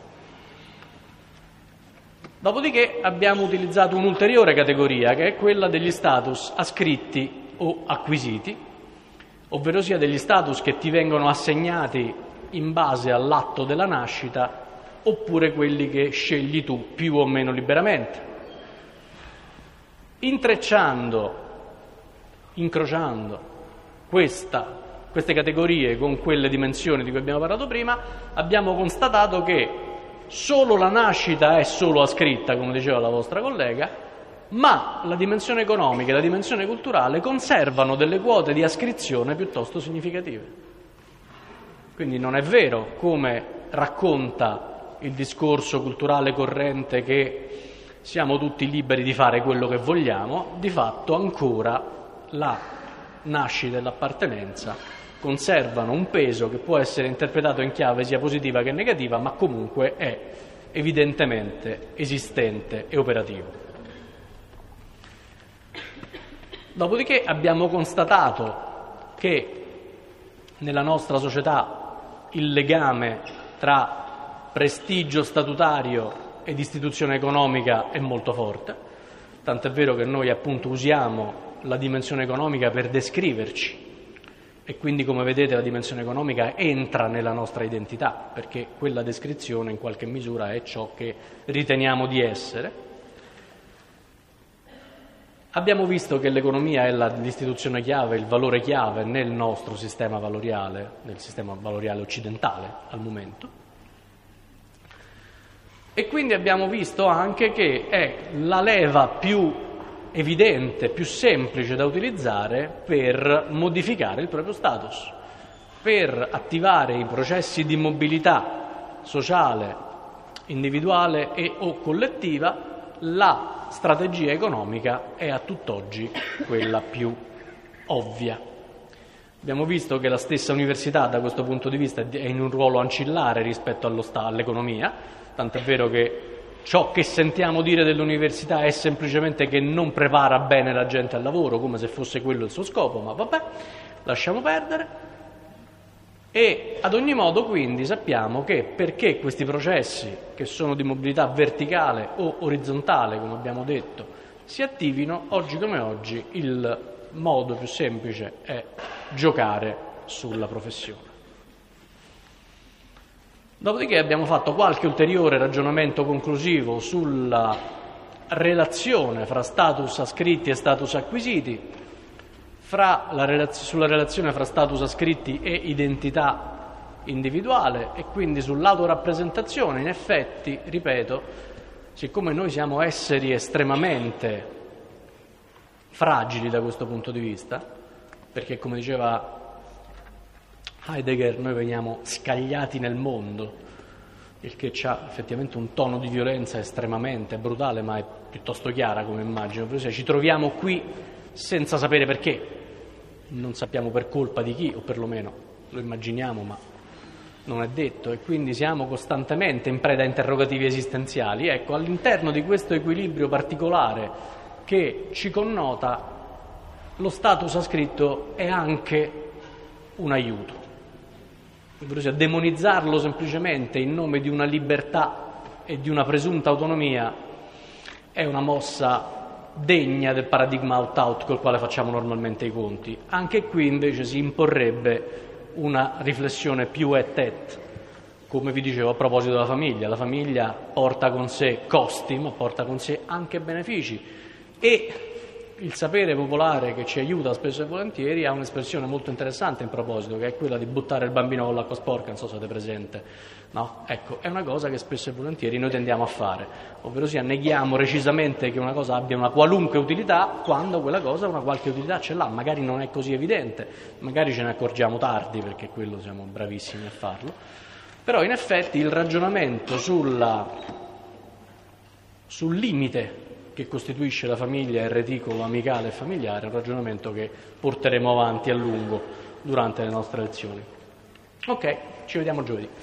Dopodiché abbiamo utilizzato un'ulteriore categoria, che è quella degli status ascritti o acquisiti, ovvero sia degli status che ti vengono assegnati in base all'atto della nascita, oppure quelli che scegli tu più o meno liberamente. Intrecciando, incrociando questa, queste categorie con quelle dimensioni di cui abbiamo parlato prima, abbiamo constatato che solo la nascita è solo ascritta, come diceva la vostra collega, ma la dimensione economica e la dimensione culturale conservano delle quote di ascrizione piuttosto significative. Quindi non è vero, come racconta il discorso culturale corrente, che siamo tutti liberi di fare quello che vogliamo. Di fatto ancora la nascita e l'appartenenza conservano un peso che può essere interpretato in chiave sia positiva che negativa, ma comunque è evidentemente esistente e operativo. Dopodiché abbiamo constatato che nella nostra società il legame tra prestigio statutario ed istituzione economica è molto forte, tant'è vero che noi appunto usiamo la dimensione economica per descriverci, e quindi, come vedete, la dimensione economica entra nella nostra identità, perché quella descrizione in qualche misura è ciò che riteniamo di essere. Abbiamo visto che l'economia è la, l'istituzione chiave, il valore chiave nel nostro sistema valoriale, nel sistema valoriale occidentale al momento. E quindi abbiamo visto anche che è la leva più evidente, più semplice da utilizzare per modificare il proprio status, per attivare i processi di mobilità sociale, individuale e o collettiva. La strategia economica è a tutt'oggi quella più ovvia. Abbiamo visto che la stessa università da questo punto di vista è in un ruolo ancillare rispetto allo sta- all'economia, tant'è vero che ciò che sentiamo dire dell'università è semplicemente che non prepara bene la gente al lavoro, come se fosse quello il suo scopo, ma vabbè. lasciamo perdere. E ad ogni modo quindi sappiamo che perché questi processi che sono di mobilità verticale o orizzontale, come abbiamo detto, si attivino, oggi come oggi il modo più semplice è giocare sulla professione. Dopodiché abbiamo fatto qualche ulteriore ragionamento conclusivo sulla relazione fra status ascritti e status acquisiti, fra la relaz- sulla relazione fra status ascritti e identità individuale e quindi sull'autorappresentazione. In effetti, ripeto, siccome noi siamo esseri estremamente fragili da questo punto di vista, perché come diceva Heidegger, noi veniamo scagliati nel mondo, il che ha effettivamente un tono di violenza estremamente brutale, ma è piuttosto chiara come immagine. Ovvero ci troviamo qui senza sapere perché, non sappiamo per colpa di chi, o perlomeno lo immaginiamo, ma non è detto, e quindi siamo costantemente in preda a interrogativi esistenziali. Ecco, all'interno di questo equilibrio particolare che ci connota, lo status ascritto è anche un aiuto. Ovvero demonizzarlo semplicemente in nome di una libertà e di una presunta autonomia è una mossa degna del paradigma opt-out col quale facciamo normalmente i conti. Anche qui invece si imporrebbe una riflessione più et-et, come vi dicevo a proposito della famiglia. La famiglia porta con sé costi, ma porta con sé anche benefici, e il sapere popolare che ci aiuta spesso e volentieri ha un'espressione molto interessante in proposito, che è quella di buttare il bambino con l'acqua sporca, non so se avete presente, no? Ecco, è una cosa che spesso e volentieri noi tendiamo a fare, ovvero sia neghiamo recisamente che una cosa abbia una qualunque utilità quando quella cosa una qualche utilità ce l'ha, magari non è così evidente, magari ce ne accorgiamo tardi perché quello siamo bravissimi a farlo, però in effetti il ragionamento sulla, sul limite che costituisce la famiglia e il reticolo amicale e familiare, è un ragionamento che porteremo avanti a lungo durante le nostre lezioni. Ok, ci vediamo giovedì.